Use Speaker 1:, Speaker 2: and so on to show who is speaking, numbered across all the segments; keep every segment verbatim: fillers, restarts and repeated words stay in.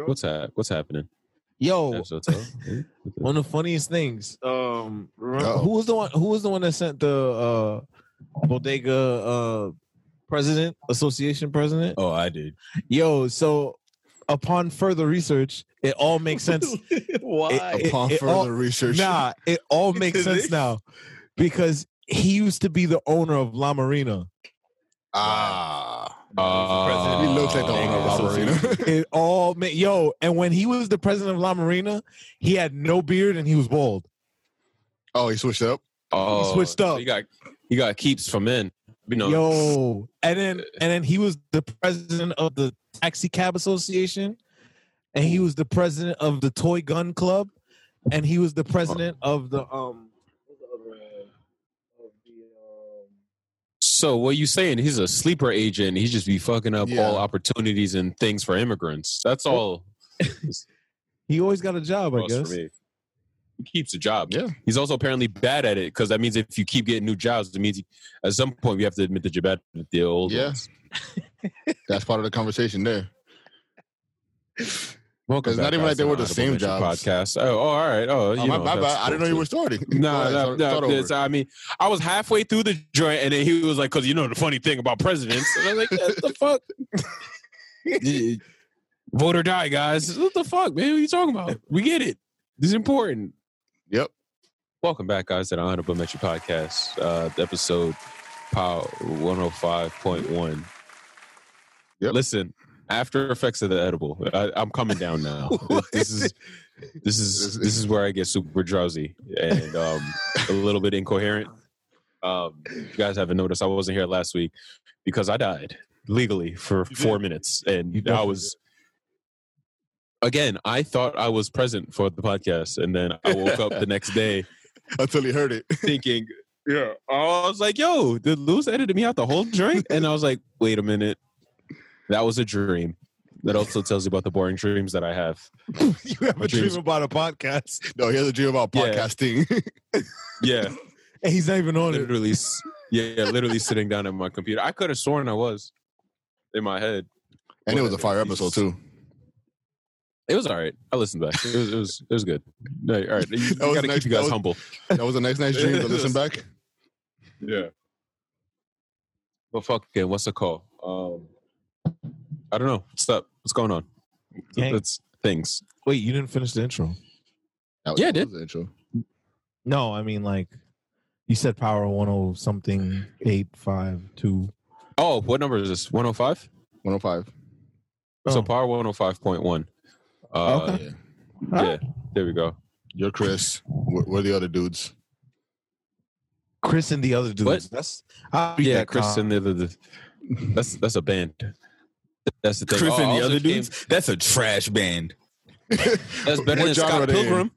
Speaker 1: What's that? What's happening?
Speaker 2: Yo,
Speaker 1: Episode two? Yeah.
Speaker 2: one of the funniest things. Um, remember-
Speaker 3: Uh-oh.
Speaker 2: who was the one? Who was the one that sent the uh, bodega uh, president, association president?
Speaker 4: Oh, I did.
Speaker 2: Yo, so upon further research, it all makes sense.
Speaker 4: Why?
Speaker 2: It-
Speaker 3: Upon
Speaker 2: it
Speaker 3: further
Speaker 2: all-
Speaker 3: research.
Speaker 2: Nah, it all makes sense now because he used to be the owner of La Marina.
Speaker 3: Ah.
Speaker 1: Uh,
Speaker 3: He looks like the owner of La Marina.
Speaker 2: It all ma- yo, and when he was the president of La Marina, he had no beard and he was bald.
Speaker 3: Oh, he switched up?
Speaker 1: Oh,
Speaker 2: He switched up.
Speaker 1: He got he got keeps from men. You know,
Speaker 2: Yo, and then and then he was the president of the Taxi Cab Association, and he was the president of the Toy Gun Club, and he was the president of the um. what's the other, uh, of the, um,
Speaker 1: So what you saying? He's a sleeper agent. He just be fucking up
Speaker 3: Yeah.
Speaker 1: all opportunities and things for immigrants. That's all.
Speaker 2: He always got a job, I
Speaker 1: goes
Speaker 2: guess.
Speaker 1: for me. He keeps a job.
Speaker 3: Yeah.
Speaker 1: He's also apparently bad at it because that means if you keep getting new jobs, it means you, at some point you have to admit that you're bad at the old
Speaker 3: Yeah.
Speaker 1: ones.
Speaker 3: That's part of the conversation there.
Speaker 1: Welcome
Speaker 3: It's not
Speaker 1: back,
Speaker 3: even
Speaker 1: guys,
Speaker 3: like they
Speaker 1: to
Speaker 3: were
Speaker 1: the
Speaker 3: the same
Speaker 1: Honorable Mention
Speaker 3: jobs.
Speaker 1: Podcast. Oh, oh, all right. Oh, you
Speaker 3: Oh, my,
Speaker 1: know,
Speaker 3: my
Speaker 1: that's
Speaker 3: bad. I didn't know you were starting. Go
Speaker 1: No,
Speaker 3: ahead,
Speaker 1: no,
Speaker 3: start-
Speaker 1: no.
Speaker 3: start over.
Speaker 1: it's- I mean, I was halfway through the joint, and then he was like, "Because you know the funny thing about presidents." And I was like, "What the fuck? Vote or die, guys. What the fuck, man? What are you talking about? We get it. This is important."
Speaker 3: Yep.
Speaker 1: Welcome back, guys, to the Honorable Mention Podcast, uh, episode Power one oh five point one.
Speaker 3: Yep.
Speaker 1: Listen, after effects of the edible, I, I'm coming down now. this is this is this is where I get super drowsy and um, a little bit incoherent. Um, if you guys haven't noticed, I wasn't here last week because I died legally for four minutes, and
Speaker 2: You
Speaker 1: I
Speaker 2: definitely
Speaker 1: was. Again, I thought I was present for the podcast, and then I woke up the next day
Speaker 3: Until he heard it.
Speaker 1: thinking, yeah, I was like, yo, did Luz edit me out the whole drink? And I was like, wait a minute. That was a dream. That also tells you about the boring dreams that I have.
Speaker 2: You have
Speaker 1: My
Speaker 2: a dream
Speaker 1: dreams-
Speaker 2: about a podcast,
Speaker 3: No, he has a dream about
Speaker 1: Yeah.
Speaker 3: podcasting.
Speaker 1: Yeah,
Speaker 2: and he's not even on it.
Speaker 1: literally, s- yeah, literally sitting down at my computer. I could have sworn I was in my head.
Speaker 3: and it was a fire episode, too.
Speaker 1: It was all right. I listened back. It was, it was, it was good. All right, all right. You, you
Speaker 3: That was
Speaker 1: got to
Speaker 3: nice-
Speaker 1: keep you
Speaker 3: that
Speaker 1: guys
Speaker 3: was-
Speaker 1: humble.
Speaker 3: That was a nice, nice dream to listen back.
Speaker 1: Yeah. But fucking, what's the call? Um, I don't know. What's up? What's going on?
Speaker 2: Gang.
Speaker 1: It's things.
Speaker 2: Wait, you didn't finish the intro.
Speaker 3: That
Speaker 1: Yeah, I
Speaker 3: that
Speaker 1: did.
Speaker 3: was the intro.
Speaker 2: No, I mean like you said power one oh something eight five two.
Speaker 1: Oh, what number is this? one oh five?
Speaker 3: one oh five.
Speaker 1: So
Speaker 2: Oh.
Speaker 1: power one oh five point one. Uh,
Speaker 2: Okay.
Speaker 3: Yeah.
Speaker 1: Yeah, there we go.
Speaker 3: You're Chris. We're, we're the other dudes.
Speaker 2: Chris and the other dudes.
Speaker 1: What?
Speaker 2: That's I'll read
Speaker 1: Yeah,
Speaker 2: that
Speaker 1: Chris
Speaker 2: com-
Speaker 1: and the other. The, that's that's a band. That's the thing.
Speaker 4: Chris
Speaker 1: Oh,
Speaker 4: and the
Speaker 1: also
Speaker 4: other
Speaker 1: came-
Speaker 4: dudes. That's a trash band.
Speaker 1: That's better
Speaker 3: What
Speaker 1: than
Speaker 3: genre
Speaker 1: Scott
Speaker 3: are they in?
Speaker 1: Pilgrim.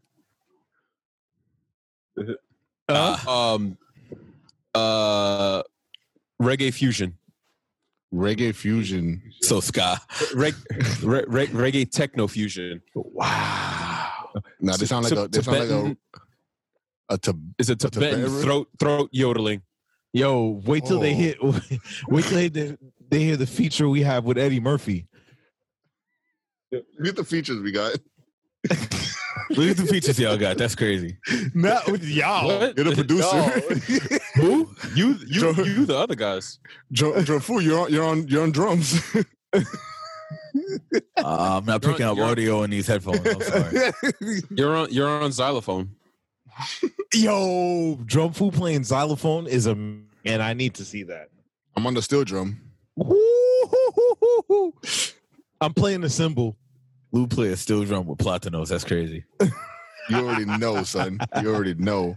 Speaker 4: Uh,
Speaker 1: Um, uh, reggae fusion,
Speaker 3: Reggae fusion.
Speaker 4: So ska.
Speaker 1: Reg, re, re, reggae techno fusion.
Speaker 2: Wow.
Speaker 3: Nah, they sound like a. They sound like a.
Speaker 1: Tibetan-
Speaker 3: A Tib-
Speaker 1: It's a Tibetan
Speaker 3: Tibetan?
Speaker 1: throat throat yodeling.
Speaker 2: Yo, wait till they
Speaker 3: Oh.
Speaker 2: hit wait till they, they hear the feature we have with Eddie Murphy.
Speaker 3: Look at the features we got.
Speaker 4: Look at the features y'all got. That's crazy.
Speaker 2: Not with y'all.
Speaker 1: What?
Speaker 3: You're the producer.
Speaker 1: Who? You you
Speaker 3: Joe-
Speaker 1: you the other guys.
Speaker 3: Dr- Drafu, you're on. You're on. You're on drums.
Speaker 4: Uh, I'm not
Speaker 1: You're
Speaker 4: picking
Speaker 1: on-
Speaker 4: up
Speaker 1: you're on-
Speaker 4: audio in these headphones. I'm sorry.
Speaker 1: You're on you're on xylophone.
Speaker 2: Yo, Drum Fu playing xylophone is a and I need to see that.
Speaker 3: I'm on the steel drum.
Speaker 2: Woo-hoo-hoo-hoo-hoo. I'm playing the cymbal.
Speaker 4: Lou plays steel drum with Platinos. That's crazy.
Speaker 3: You already know, son. You already know.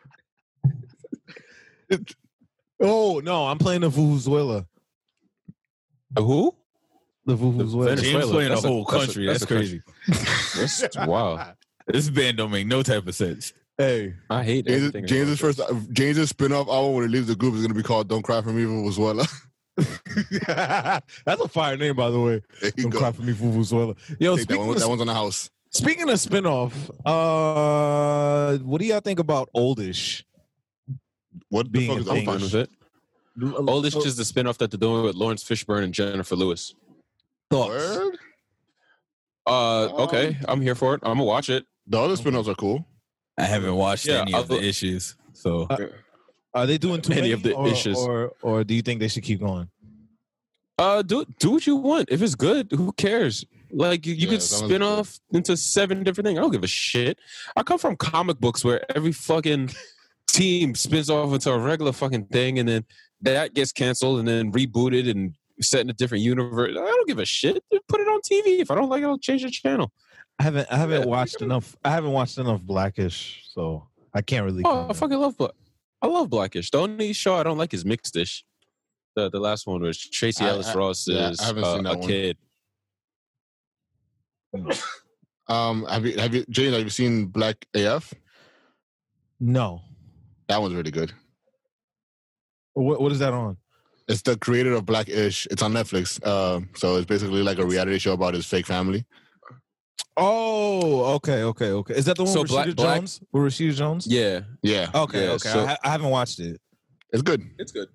Speaker 2: Oh no, I'm playing the Vuvuzuela.
Speaker 1: Who?
Speaker 2: The Vuvuzuela.
Speaker 1: Venezuela.
Speaker 4: James playing a
Speaker 1: That's a-
Speaker 4: whole
Speaker 1: that's a-
Speaker 4: country.
Speaker 1: that's
Speaker 4: That's,
Speaker 1: a
Speaker 4: crazy.
Speaker 1: That's wow.
Speaker 4: This band don't make no type of sense.
Speaker 2: Hey,
Speaker 1: I hate
Speaker 3: James,
Speaker 1: everything.
Speaker 3: James's
Speaker 1: about
Speaker 3: first James's spin-off album when he leaves the group is gonna be called "Don't Cry for Me, Vuvuzuela."
Speaker 2: that's a fire name, by the way.
Speaker 3: There you
Speaker 2: Don't
Speaker 3: go.
Speaker 2: cry for me, Vuvuzuela. Yo,
Speaker 3: Take that,
Speaker 2: speaking
Speaker 3: one,
Speaker 2: of,
Speaker 3: that one's on the house.
Speaker 2: speaking of spinoff, uh, what do y'all think about Oldish?
Speaker 3: What the
Speaker 2: Being
Speaker 3: fuck
Speaker 2: a
Speaker 3: is
Speaker 1: this. I'm
Speaker 2: thing.
Speaker 1: fine with it. Oldish is the spinoff that they're doing with Lawrence Fishburne and Jennifer Lewis.
Speaker 2: Thoughts?
Speaker 3: Word?
Speaker 1: Uh, okay, I'm here for it. I'm gonna watch it.
Speaker 3: The other spin-offs are cool.
Speaker 4: I haven't watched
Speaker 1: Yeah,
Speaker 4: any
Speaker 1: I'll
Speaker 4: of the
Speaker 1: go-
Speaker 4: issues, so
Speaker 2: Uh, Are they doing too
Speaker 1: Any
Speaker 2: many
Speaker 1: of the
Speaker 2: or,
Speaker 1: issues.
Speaker 2: or or do you think they should keep going?
Speaker 1: Uh, do do what you want. If it's good, who cares? Like you, you
Speaker 3: Yeah,
Speaker 1: could
Speaker 3: as long as
Speaker 1: spin
Speaker 3: it's good.
Speaker 1: off into seven different things. I don't give a shit. I come from comic books where every fucking team spins off into a regular fucking thing, and then that gets canceled and then rebooted and set in a different universe. I don't give a shit. Just put it on T V. If I don't like it, I'll change the channel.
Speaker 2: I haven't I haven't
Speaker 1: Yeah.
Speaker 2: watched enough. I haven't watched enough Blackish, so I can't really.
Speaker 1: Oh, I
Speaker 2: comment.
Speaker 1: fucking love Black. I love Blackish. The only show I don't like is Mixedish. The the last one was Tracy
Speaker 3: I-
Speaker 1: Ellis
Speaker 3: I-
Speaker 1: Ross
Speaker 3: yeah,
Speaker 1: is
Speaker 3: I haven't
Speaker 1: uh,
Speaker 3: seen that
Speaker 1: a
Speaker 3: one.
Speaker 1: kid.
Speaker 3: Um, have you have you Jane? Have you seen Black A F?
Speaker 2: No.
Speaker 3: That one's really good.
Speaker 2: What what is that on?
Speaker 3: It's the creator of Blackish. It's on Netflix. Uh, so it's basically like a reality show about his fake family.
Speaker 2: Oh, okay, okay, okay. Is that the one
Speaker 1: So
Speaker 2: with
Speaker 1: Black-
Speaker 2: Rashida
Speaker 1: Black-
Speaker 2: Jones? With Rashida Jones?
Speaker 1: Yeah,
Speaker 3: Yeah,
Speaker 2: Okay,
Speaker 1: Yeah,
Speaker 2: okay.
Speaker 1: so-
Speaker 2: I, ha- I haven't watched it.
Speaker 3: it's good.
Speaker 1: it's good.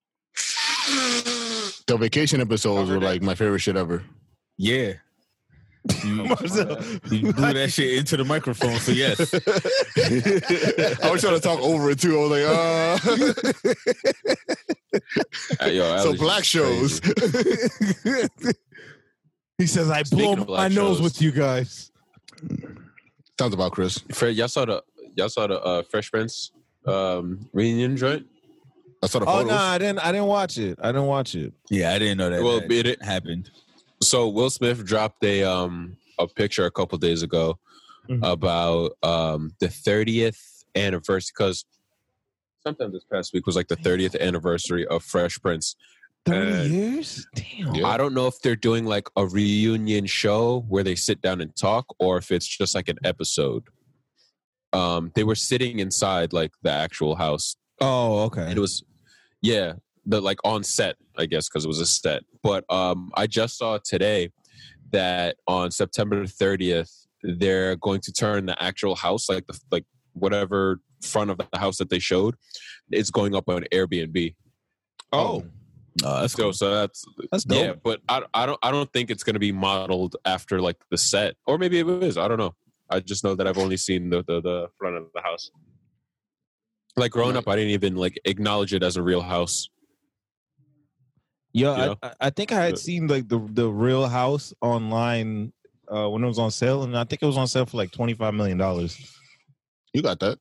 Speaker 3: The vacation episodes were
Speaker 1: Covered it.
Speaker 3: like my favorite shit ever.
Speaker 4: yeah. You,
Speaker 2: Marcel,
Speaker 4: you blew that shit into the microphone, so yes.
Speaker 3: I was trying to talk over it too. I was like, uh.
Speaker 1: Uh, yo,
Speaker 3: so
Speaker 1: Alex
Speaker 3: black
Speaker 1: is
Speaker 3: shows.
Speaker 1: crazy.
Speaker 2: He says, I
Speaker 1: Speaking
Speaker 2: blow
Speaker 1: of black
Speaker 2: my nose
Speaker 1: shows.
Speaker 2: with you guys.
Speaker 3: Sounds about Chris.
Speaker 1: Fred, y'all saw the y'all saw the uh, Fresh Prince um, reunion joint.
Speaker 3: I saw the
Speaker 2: Oh
Speaker 3: photos.
Speaker 2: no, I didn't I didn't watch it. I didn't watch it.
Speaker 4: Yeah, I didn't know that.
Speaker 1: Well,
Speaker 4: that
Speaker 1: it- it-
Speaker 4: happened.
Speaker 1: So Will Smith dropped a um a picture a couple days ago
Speaker 2: Mhm.
Speaker 1: about um the thirtieth anniversary, because sometime this past week was like the thirtieth anniversary of Fresh Prince.
Speaker 2: Thirty
Speaker 1: Uh,
Speaker 2: years? Damn.
Speaker 3: Yeah.
Speaker 1: I don't know if they're doing like a reunion show where they sit down and talk, or if it's just like an episode. Um, they were sitting inside like the actual house.
Speaker 2: Oh, okay.
Speaker 1: And it was, yeah, the like on set, I guess, because it was a set. But um, I just saw today that on September thirtieth, they're going to turn the actual house, like the like whatever front of the house that they showed, it's going up on Airbnb.
Speaker 2: Oh,
Speaker 4: Uh, that's
Speaker 1: So,
Speaker 4: cool.
Speaker 1: so that's
Speaker 2: that's dope.
Speaker 1: yeah, but I, I don't I don't think it's going to be modeled after like the set, or maybe it is. I don't know. I just know that I've only seen the the, the front of the house. Like growing
Speaker 3: Right.
Speaker 1: up, I didn't even like acknowledge it as a real house.
Speaker 2: Yeah,
Speaker 1: You know?
Speaker 2: I, I think I had
Speaker 1: But-
Speaker 2: seen like the the real house online uh, when it was on sale, and I think it was on sale for like twenty five million dollars.
Speaker 3: You got that.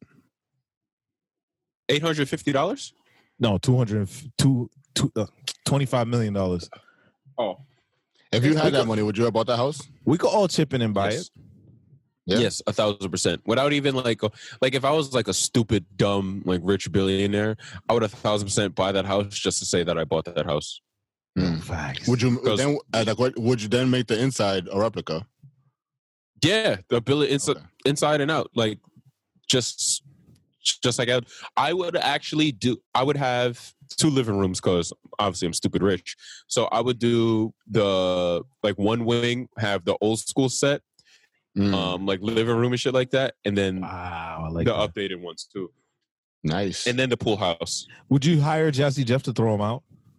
Speaker 1: Eight hundred fifty dollars.
Speaker 2: No, two hundred two two uh, twenty five million dollars.
Speaker 1: Oh,
Speaker 3: If you
Speaker 1: Yes,
Speaker 3: had
Speaker 1: we
Speaker 3: that
Speaker 1: could-
Speaker 3: money, would you have bought that house?
Speaker 2: We could all chip in and buy
Speaker 1: yes.
Speaker 2: it.
Speaker 3: Yeah.
Speaker 1: Yes, a thousand percent. Without even like, a- like if I was like a stupid, dumb, like rich billionaire, I would a thousand percent buy that house just to say that I bought that house.
Speaker 3: Mm.
Speaker 2: Facts.
Speaker 3: Would you
Speaker 1: Because-
Speaker 3: then? Uh, like, what- would you then make the inside a replica?
Speaker 1: Yeah, the ability inside,
Speaker 3: Okay.
Speaker 1: inside and out, like just, just like I, would, I would actually do. I would have two living rooms because obviously I'm stupid rich. So I would do the like one wing, have the old school set,
Speaker 3: Mm,
Speaker 1: um, like living room and shit like that, and then
Speaker 2: Wow, I like
Speaker 1: the
Speaker 2: that.
Speaker 1: updated ones too,
Speaker 3: nice.
Speaker 1: and then the pool house.
Speaker 2: Would you hire Jazzy Jeff to throw him out?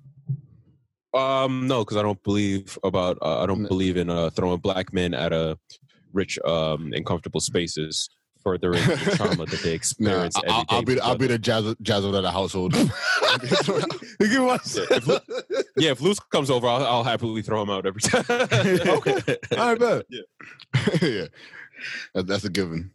Speaker 1: Um, no, because I don't believe about. Uh, I don't
Speaker 3: No.
Speaker 1: believe in uh, throwing black men at a rich um and comfortable spaces, furthering the trauma that they
Speaker 3: Nah,
Speaker 1: experience
Speaker 3: I-
Speaker 1: every
Speaker 3: I'll,
Speaker 1: day.
Speaker 3: I'll be the, I'll be
Speaker 1: together.
Speaker 3: the jazz jazzle of the household.
Speaker 2: You can watch.
Speaker 1: Yeah, if, Lu- yeah, if Luce comes over, I'll, I'll happily throw him out every time.
Speaker 2: Okay. All right, bet.
Speaker 3: yeah, that, that's a given.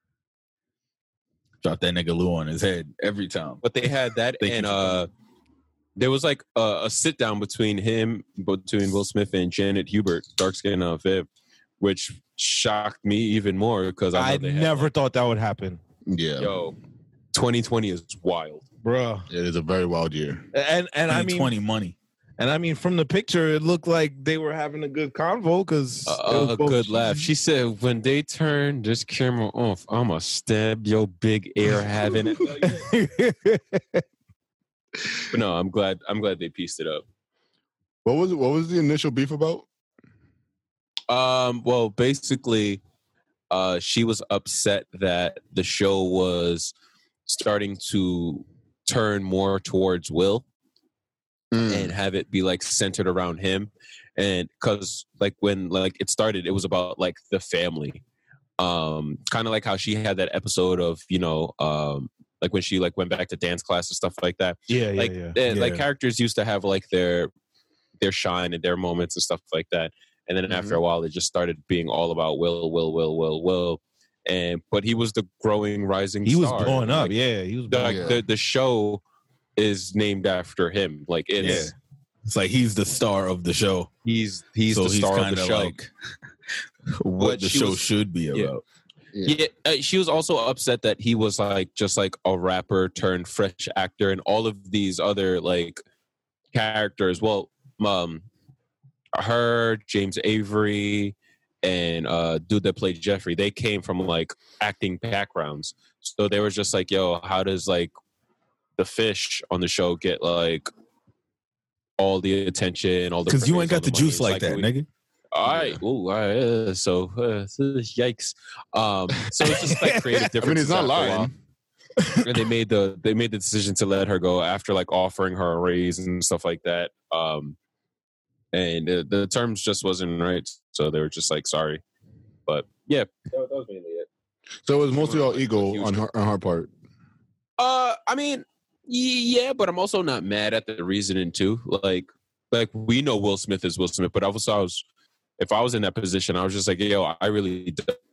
Speaker 4: Drop that nigga Lou on his head every time.
Speaker 1: But they had that,
Speaker 4: Thank you
Speaker 1: and
Speaker 4: for
Speaker 1: uh, there was like a, a sit down between him, between Will Smith and Janet Hubert, dark skin uh, Viv, which shocked me even more because I, know
Speaker 2: I
Speaker 1: they had,
Speaker 2: never thought that would happen,
Speaker 3: Yeah,
Speaker 1: yo, twenty twenty is wild.
Speaker 2: bro.
Speaker 3: it is a very wild year.
Speaker 2: And and I mean,
Speaker 4: twenty money.
Speaker 2: and I mean, from the picture, it looked like they were having a good convo because
Speaker 1: Uh, a good laugh. She said, "When they turn this camera off, I'ma stab your big air having it." But no, I'm glad. I'm glad they pieced it up.
Speaker 3: What was it? What was the initial beef about?
Speaker 1: Um, well, basically, uh, she was upset that the show was starting to turn more towards Will
Speaker 3: Mm.
Speaker 1: and have it be like centered around him. and because like when like it started, it was about like the family, um, kind of like how she had that episode of you know, um, like when she like went back to dance class and stuff like that.
Speaker 2: Yeah, yeah,
Speaker 1: like
Speaker 2: yeah.
Speaker 1: eh, like
Speaker 4: Yeah.
Speaker 1: characters used to have like their their shine and their moments and stuff like that, and then
Speaker 3: Mhm.
Speaker 1: after a while, it just started being all about Will, Will, Will, Will, Will, and but he was the growing, rising.
Speaker 2: He was
Speaker 1: star.
Speaker 2: blowing up.
Speaker 1: Like,
Speaker 2: Yeah, he was
Speaker 1: the,
Speaker 2: blowing
Speaker 1: like,
Speaker 3: Yeah.
Speaker 1: the the show is named after him. Like it's
Speaker 4: Yeah. It's like he's the star of the show.
Speaker 1: he's he's
Speaker 4: so
Speaker 1: the star of the
Speaker 4: kinda
Speaker 1: show.
Speaker 4: like what
Speaker 1: But
Speaker 4: the
Speaker 1: she
Speaker 4: show
Speaker 1: was-
Speaker 4: should be
Speaker 1: yeah.
Speaker 4: about.
Speaker 1: Yeah, uh, she was also upset that he was like just like a rapper turned fresh actor, and all of these other like characters. Well, um, her, James Avery, and uh, dude that played Jeffrey, they came from like acting backgrounds. So they were just like, "Yo, how does like the fish on the show get like all the attention, all the
Speaker 4: Because you
Speaker 1: praise,
Speaker 4: ain't
Speaker 1: all
Speaker 4: got the
Speaker 1: money?"
Speaker 4: juice
Speaker 1: It's
Speaker 4: like that,
Speaker 1: we-
Speaker 4: nigga.
Speaker 1: All right. Ooh, all right. uh, so, uh, yikes. Um, so it's just like creative
Speaker 3: I mean,
Speaker 1: differences.
Speaker 3: he's not
Speaker 1: after a while.
Speaker 3: lying.
Speaker 1: And they made the they made the decision to let her go after like offering her a raise and stuff like that. Um, and uh, the terms just wasn't right, so they were just like, sorry. But yeah, that, that was mainly it.
Speaker 3: So it was mostly all
Speaker 1: Like,
Speaker 3: ego
Speaker 1: huge-
Speaker 3: on her on her part.
Speaker 1: Uh, I mean, yeah, but I'm also not mad at the reasoning too. Like, like we know Will Smith is Will Smith, but also I was, if I was in that position, I was just like, yo, I really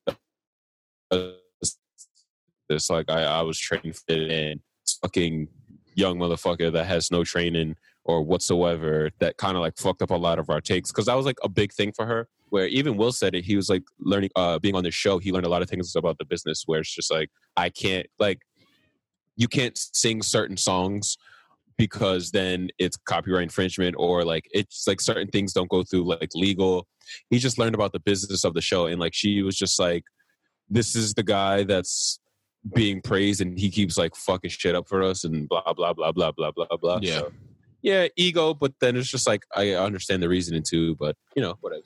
Speaker 1: this. Like, I, I was trained fit and fucking young motherfucker that has no training or whatsoever that kind of like fucked up a lot of our takes because that was like a big thing for her. Where even Will said it, he was like learning, uh, being on the show, he learned a lot of things about the business. Where it's just like I can't like. You can't sing certain songs because then it's copyright infringement or like it's like certain things don't go through like legal. He just learned about the business of the show and like she was just like, this is the guy that's being praised and he keeps like fucking shit up for us and blah blah blah blah blah blah blah.
Speaker 3: Yeah.
Speaker 1: So, yeah, ego, but then it's just like I understand the reasoning too, but you know, whatever.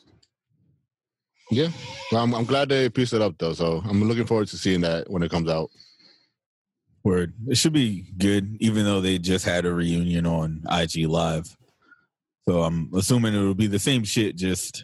Speaker 3: Yeah, well, I'm, I'm glad they pieced it up though. So I'm looking forward to seeing that when it comes out.
Speaker 4: Word. It should be good, even though they just had a reunion on I G Live. So I'm assuming it will be the same shit, just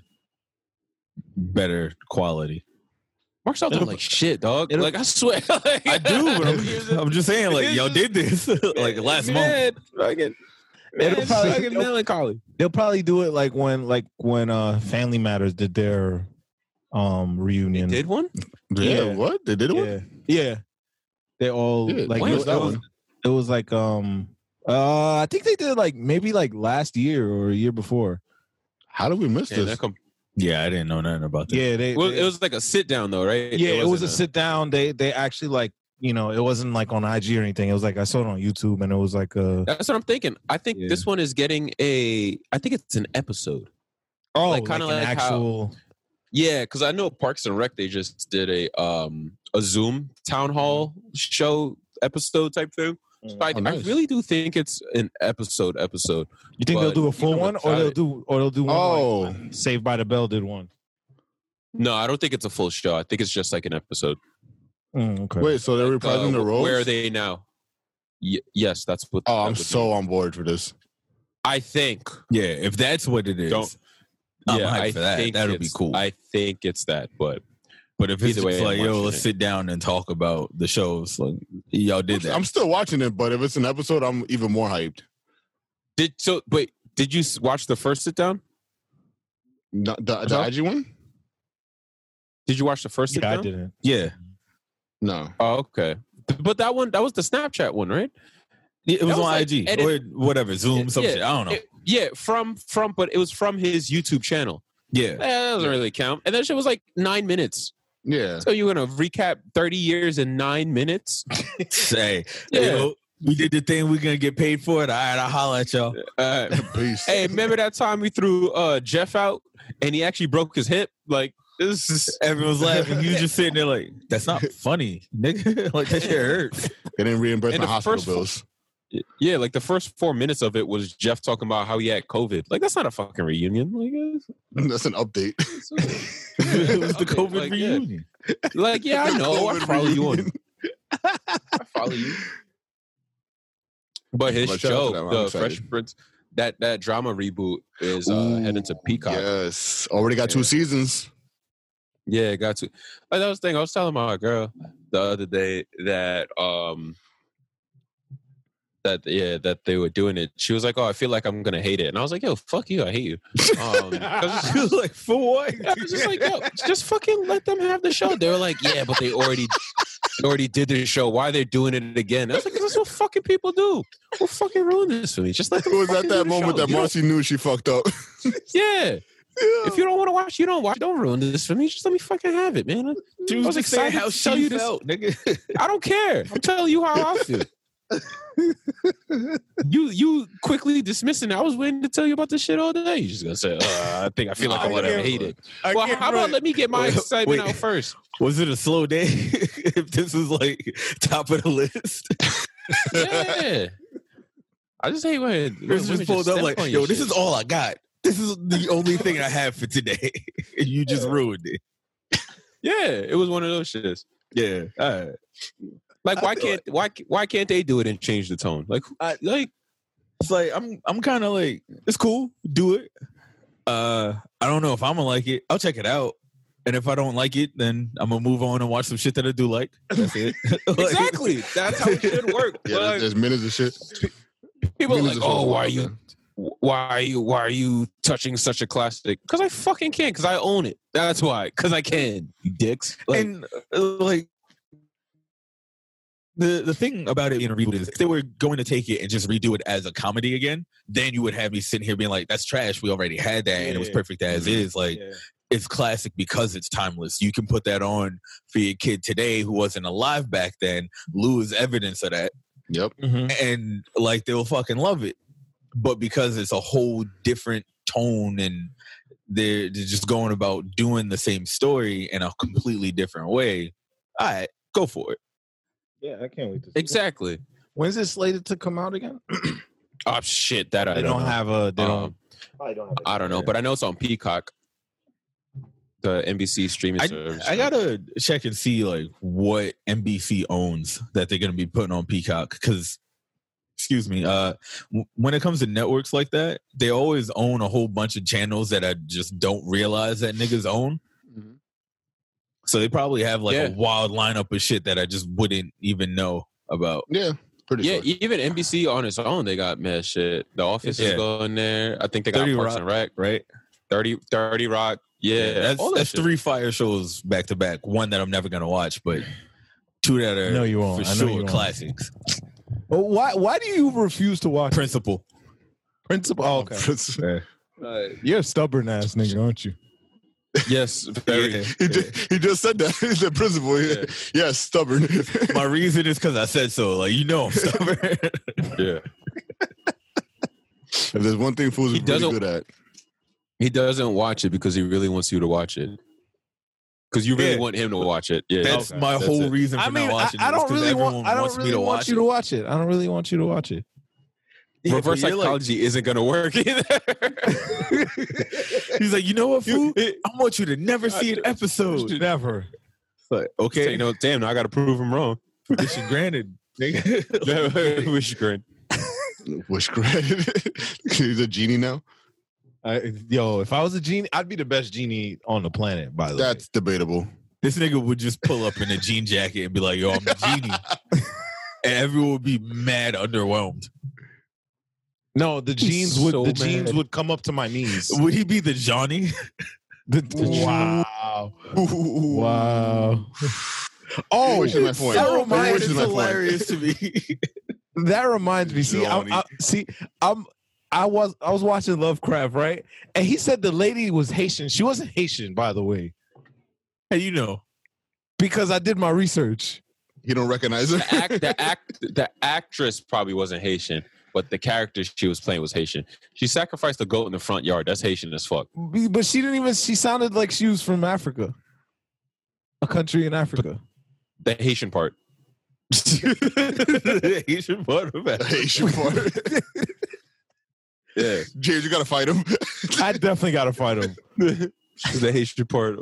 Speaker 4: better quality.
Speaker 1: Marcel don't
Speaker 2: It'll-
Speaker 1: like shit, dog.
Speaker 2: it'll-
Speaker 1: Like I swear,
Speaker 4: I do, but I'm, I'm just saying, like, y'all did this like last month.
Speaker 1: Man, fucking,
Speaker 2: It'll
Speaker 1: man,
Speaker 2: probably-
Speaker 1: fucking melancholy.
Speaker 2: They'll probably do it like when like when uh Family Matters did their um reunion.
Speaker 1: Did one?
Speaker 3: Yeah,
Speaker 2: Yeah.
Speaker 3: what they did it?
Speaker 2: yeah. Yeah. They all
Speaker 3: Yeah,
Speaker 2: like
Speaker 3: when
Speaker 2: it
Speaker 3: was
Speaker 2: was,
Speaker 3: that
Speaker 2: it was,
Speaker 3: one?
Speaker 2: it was like um uh I think they did like maybe like last year or a year before.
Speaker 3: How did we miss
Speaker 1: Yeah,
Speaker 3: this?
Speaker 1: that com-
Speaker 4: Yeah, I didn't know nothing about that.
Speaker 2: Yeah, they,
Speaker 1: well,
Speaker 2: they-
Speaker 1: it was like a sit down though, right?
Speaker 2: yeah, it, was a
Speaker 1: wasn't
Speaker 2: sit down. They they actually like you know it wasn't like on I G or anything. It was like I saw it on YouTube and it was like a
Speaker 1: That's what I'm thinking. I think
Speaker 2: Yeah.
Speaker 1: this one is getting a. I think it's an episode.
Speaker 2: oh
Speaker 1: like,
Speaker 2: like
Speaker 1: kinda
Speaker 2: an
Speaker 1: like how-
Speaker 2: actual.
Speaker 1: Yeah, because I know Parks and Rec they just did a um a Zoom town hall show episode type thing. So I,
Speaker 3: Oh,
Speaker 1: I
Speaker 3: nice.
Speaker 1: really do think it's an episode episode.
Speaker 2: You think they'll
Speaker 1: but
Speaker 2: do a full
Speaker 1: even
Speaker 2: one, or
Speaker 1: without
Speaker 2: they'll
Speaker 1: it-
Speaker 2: do, or they'll do one?
Speaker 3: Oh.
Speaker 2: like when Saved by the Bell did one.
Speaker 1: No, I don't think it's a full show. I think it's just like an episode.
Speaker 2: Mm, okay.
Speaker 3: Wait, so they're reprising
Speaker 1: Uh,
Speaker 3: the roles?
Speaker 1: Where are they now? Y- yes, that's what.
Speaker 3: Oh,
Speaker 1: that
Speaker 3: I'm
Speaker 1: would
Speaker 3: so
Speaker 1: be.
Speaker 3: on board for this.
Speaker 1: I think.
Speaker 4: Yeah, if that's what it is,
Speaker 1: Don't-
Speaker 4: I'm
Speaker 1: yeah,
Speaker 4: hyped
Speaker 1: I
Speaker 4: for that.
Speaker 1: think
Speaker 4: That'll be
Speaker 1: it's-
Speaker 4: cool.
Speaker 1: I think it's that, but
Speaker 4: but if it's
Speaker 1: either way,
Speaker 4: just
Speaker 1: I'm
Speaker 4: like, yo,
Speaker 1: watching
Speaker 4: let's
Speaker 1: it.
Speaker 4: sit down and talk about the shows, like y'all did that.
Speaker 3: I'm still watching it, but if it's an episode, I'm even more hyped.
Speaker 1: did so. Wait, did you s- watch the first sit down?
Speaker 3: The, the, the
Speaker 1: Huh?
Speaker 3: I G one?
Speaker 1: Did you watch the first sit
Speaker 2: yeah, I
Speaker 1: down?
Speaker 2: didn't.
Speaker 4: yeah,
Speaker 3: No.
Speaker 1: Oh, okay. But that one, that was the Snapchat one, right?
Speaker 4: it was
Speaker 1: That
Speaker 4: on
Speaker 1: was like
Speaker 4: I G
Speaker 1: edit-
Speaker 4: or whatever, Zoom, some
Speaker 1: Yeah,
Speaker 4: shit. I don't know.
Speaker 1: It- yeah, from from, but it was from his YouTube channel.
Speaker 4: yeah,
Speaker 1: Eh, that doesn't really count. And that shit was like nine minutes.
Speaker 3: Yeah.
Speaker 1: So you're gonna recap thirty years in nine minutes?
Speaker 4: say,
Speaker 1: Yeah.
Speaker 4: yo, we did the thing. We're gonna get paid for it. All right, I'll holler at y'all.
Speaker 1: Uh,
Speaker 3: Peace.
Speaker 1: hey, remember that time we threw uh, Jeff out and he actually broke his hip? Like this is
Speaker 4: Everyone's laughing. You just sitting there like, that's not funny, nigga. Like that shit hurts.
Speaker 3: They didn't reimburse
Speaker 1: And
Speaker 3: my
Speaker 1: the
Speaker 3: hospital
Speaker 1: first-
Speaker 3: bills.
Speaker 1: yeah. Like the first four minutes of it was Jeff talking about how he had COVID. Like that's not a fucking reunion. Like, it's-
Speaker 3: That's an update.
Speaker 4: It was the
Speaker 1: Okay,
Speaker 4: COVID
Speaker 1: like, yeah.
Speaker 4: reunion.
Speaker 1: like yeah, I know. I
Speaker 3: COVID
Speaker 1: follow you on.
Speaker 3: reunion.
Speaker 1: I follow you. But his
Speaker 3: But shout out to
Speaker 1: show,
Speaker 3: them. I'm
Speaker 1: the
Speaker 3: excited.
Speaker 1: Fresh Prince, that that drama reboot is uh,
Speaker 3: Ooh,
Speaker 1: heading to Peacock.
Speaker 3: Yes, already got two
Speaker 1: Yeah.
Speaker 3: seasons.
Speaker 1: Yeah, got to. Like, that was the thing. I was telling my girl the other day that um that yeah that they were doing it. She was like, "Oh, I feel like I'm gonna hate it," and I was like, "Yo, fuck you, I hate you." Um, 'cause
Speaker 4: She was like, for what?
Speaker 1: I was just like, "Yo, just fucking let them have the show." They were like, "Yeah, but they already they already did the show. Why are they doing it again?" I was like, "'Cause that's what fucking people do. Who fucking ruined this for me? Just let them."
Speaker 3: It was at
Speaker 1: fucking do
Speaker 3: that
Speaker 1: the
Speaker 3: moment
Speaker 1: show.
Speaker 3: that
Speaker 1: You don't-
Speaker 3: Marcy knew she fucked up.
Speaker 1: Yeah. If you don't want to watch, you don't watch. Don't ruin this for me. Just let me fucking have it, man.
Speaker 4: She
Speaker 1: I
Speaker 4: was
Speaker 1: was
Speaker 4: just saying
Speaker 1: excited
Speaker 4: how
Speaker 1: to tell
Speaker 4: she
Speaker 1: you this.
Speaker 4: felt, nigga.
Speaker 1: I don't care. I'm telling you how I feel. you you quickly dismissing it. I was waiting to tell you about this shit all day. You just gonna say, uh, I think I feel like
Speaker 4: I
Speaker 1: I'm gonna
Speaker 4: can't-
Speaker 1: hate it.
Speaker 2: I
Speaker 1: Well,
Speaker 2: can't
Speaker 1: how about
Speaker 2: really-
Speaker 1: let me get my
Speaker 4: Wait,
Speaker 1: excitement
Speaker 4: wait.
Speaker 1: out first?
Speaker 4: Was it a slow day? If this was like top of the list,
Speaker 1: Yeah. I just hate when
Speaker 4: Chris
Speaker 1: women
Speaker 4: just pulled up
Speaker 1: step
Speaker 4: like,
Speaker 1: on your
Speaker 4: "Yo, this
Speaker 1: shit.
Speaker 4: is all I got. This is the only thing I have for today." And you just ruined it.
Speaker 1: Yeah, it was one of those shits.
Speaker 4: Yeah. All right.
Speaker 1: Like,
Speaker 4: I
Speaker 1: why
Speaker 4: feel
Speaker 1: can't why why can't they do it and change the tone? Like,
Speaker 4: I-
Speaker 1: like
Speaker 4: It's like I'm I'm kind of like, it's cool, do it. Uh, I don't know if I'm gonna like it. I'll check it out, and if I don't like it, then I'm gonna move on and watch some shit that I do like. That's it. Like-
Speaker 1: exactly. That's how it should work.
Speaker 3: Yeah,
Speaker 1: But,
Speaker 3: there's, there's minutes of shit.
Speaker 1: people are
Speaker 3: Minutes
Speaker 1: like,
Speaker 3: of
Speaker 1: oh,
Speaker 3: shit.
Speaker 1: why are you, why are you, why are you touching such a classic? Because I fucking can. Because I own it. That's why. Because I can. You dicks. Like,
Speaker 4: and uh, like the the thing about it being a reboot is if they were going to take it and just redo it as a comedy again, then you would have me sitting here being like, "That's trash. We already had that, and it was
Speaker 2: Yeah.
Speaker 4: perfect as is." Like, it's classic because it's timeless. You can put that on for your kid today who wasn't alive back then, lose evidence of that,
Speaker 3: Yep.
Speaker 4: and like they'll fucking love it. But because it's a whole different tone and they're, they're just going about doing the same story in a completely different way, all right, go for it.
Speaker 2: Yeah, I can't wait to see it.
Speaker 1: exactly.
Speaker 2: When's it slated to come out again?
Speaker 1: Oh shit. That I
Speaker 2: They
Speaker 1: don't,
Speaker 2: don't
Speaker 1: know.
Speaker 2: have a. They
Speaker 1: Um,
Speaker 2: don't. Probably don't have.
Speaker 1: I don't know, but I know it's on Peacock, the N B C streaming
Speaker 4: I,
Speaker 1: service.
Speaker 4: I gotta check and see like what N B C owns that they're gonna be putting on Peacock because, excuse me, uh, w- when it comes to networks like that, they always own a whole bunch of channels that I just don't realize that niggas own.
Speaker 3: Mhm.
Speaker 4: So they probably have like
Speaker 1: Yeah.
Speaker 4: a wild lineup of shit that I just wouldn't even know about.
Speaker 3: Yeah. Pretty
Speaker 1: Yeah,
Speaker 3: sure.
Speaker 1: even N B C on its own, they got mad shit. The Office is
Speaker 4: Yeah.
Speaker 1: going there. I think they got
Speaker 4: thirty
Speaker 1: Parks
Speaker 4: Rock,
Speaker 1: and Rec.
Speaker 4: right?
Speaker 1: thirty, thirty Rock. Yeah,
Speaker 4: that's
Speaker 1: all that
Speaker 4: that's
Speaker 1: shit.
Speaker 4: three fire shows back to back. One that I'm never gonna watch, but two that are
Speaker 2: I know you won't.
Speaker 4: for
Speaker 2: I know
Speaker 4: sure
Speaker 2: you won't.
Speaker 4: classics.
Speaker 2: Well, why? Why do you refuse to watch
Speaker 4: Principal.
Speaker 2: Principal? Oh, okay. You're a stubborn ass nigga, aren't you?
Speaker 1: Yes, very.
Speaker 4: Yeah.
Speaker 3: He, just, he just said that. He said principal.
Speaker 1: Yeah.
Speaker 3: Yes, stubborn.
Speaker 4: My reason is because I said so. Like, you know I'm stubborn.
Speaker 1: Yeah,
Speaker 3: If there's one thing fools
Speaker 1: He
Speaker 3: are really
Speaker 1: doesn't-
Speaker 3: good at,
Speaker 1: he doesn't watch it because he really wants you to watch it. Because you really
Speaker 4: Yeah.
Speaker 1: want him to watch it. Yeah,
Speaker 4: That's
Speaker 2: Okay.
Speaker 4: my
Speaker 1: That's
Speaker 4: whole
Speaker 1: it.
Speaker 4: reason for
Speaker 2: I mean,
Speaker 4: not
Speaker 2: I,
Speaker 4: watching
Speaker 2: I
Speaker 4: it. is
Speaker 2: don't
Speaker 4: 'cause
Speaker 2: really
Speaker 4: everyone
Speaker 2: want. I don't
Speaker 4: wants me
Speaker 2: really
Speaker 4: to
Speaker 2: want
Speaker 4: watch
Speaker 2: you
Speaker 4: it.
Speaker 2: to watch it. I don't really want you to watch it.
Speaker 4: Yeah, but
Speaker 1: reverse
Speaker 4: you're like-
Speaker 1: psychology isn't gonna work either.
Speaker 4: He's like, you know what, fool?
Speaker 1: You-
Speaker 4: I want you to never see an episode.
Speaker 2: Never.
Speaker 4: Like,
Speaker 1: So,
Speaker 4: okay,
Speaker 1: you know, damn, now I got to prove him wrong.
Speaker 4: mission granted. nigga.
Speaker 1: Wish grin.
Speaker 3: wish granted. He's a genie now.
Speaker 2: I, yo, if I was a genie, I'd be the best genie on the planet. By the
Speaker 3: That's debatable.
Speaker 4: This nigga would just pull up in a jean jacket and be like, yo, I'm a genie. And everyone would be mad underwhelmed.
Speaker 2: way, no, the jeans would
Speaker 1: so
Speaker 2: the jeans
Speaker 1: mad.
Speaker 2: would come up to my knees.
Speaker 4: Would he be the Johnny?
Speaker 2: The- the- wow, wow.
Speaker 3: Oh,
Speaker 2: Oh,
Speaker 3: which is my point.
Speaker 2: that
Speaker 3: Which
Speaker 2: reminds
Speaker 3: is
Speaker 4: It's
Speaker 3: my point.
Speaker 4: hilarious to me.
Speaker 2: that reminds me. See, I'm,
Speaker 4: Johnny.
Speaker 2: I, see, I'm. I was I was watching Lovecraft, right? And he said the lady was Haitian. She wasn't Haitian, by the way,
Speaker 4: Hey, you know.
Speaker 2: because I did my research.
Speaker 3: You don't recognize her?
Speaker 1: The act, the act, the actress probably wasn't Haitian, but the character she was playing was Haitian. She sacrificed a goat in the front yard. That's Haitian as fuck.
Speaker 2: But she didn't even. She sounded like she was from Africa, a country in Africa.
Speaker 1: The Haitian part.
Speaker 4: Asian part of it.
Speaker 3: Haitian part.
Speaker 1: Yeah,
Speaker 3: James, you gotta fight him.
Speaker 2: I definitely got to fight him.
Speaker 1: the Haitian part.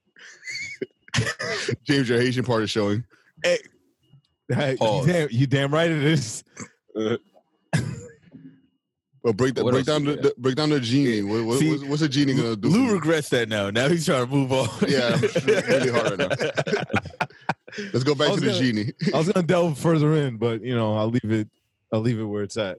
Speaker 3: James, your Haitian part is showing.
Speaker 2: Hey, you,
Speaker 4: Pause.
Speaker 2: damn, you damn right it is.
Speaker 3: Well, break, the,
Speaker 1: What
Speaker 3: break
Speaker 1: else
Speaker 3: down
Speaker 1: you
Speaker 3: the,
Speaker 1: got?
Speaker 3: the break down the genie. What, what,
Speaker 4: See,
Speaker 3: what's, what's a genie gonna do?
Speaker 4: Lou
Speaker 3: for you?
Speaker 4: regrets that now. Now he's trying to move on.
Speaker 3: Yeah, it's really hard right now. Let's go back
Speaker 2: I
Speaker 3: to
Speaker 2: was
Speaker 3: the
Speaker 2: gonna-
Speaker 3: genie.
Speaker 2: I was gonna delve further in, but you know, I'll leave it. I'll leave it where it's at.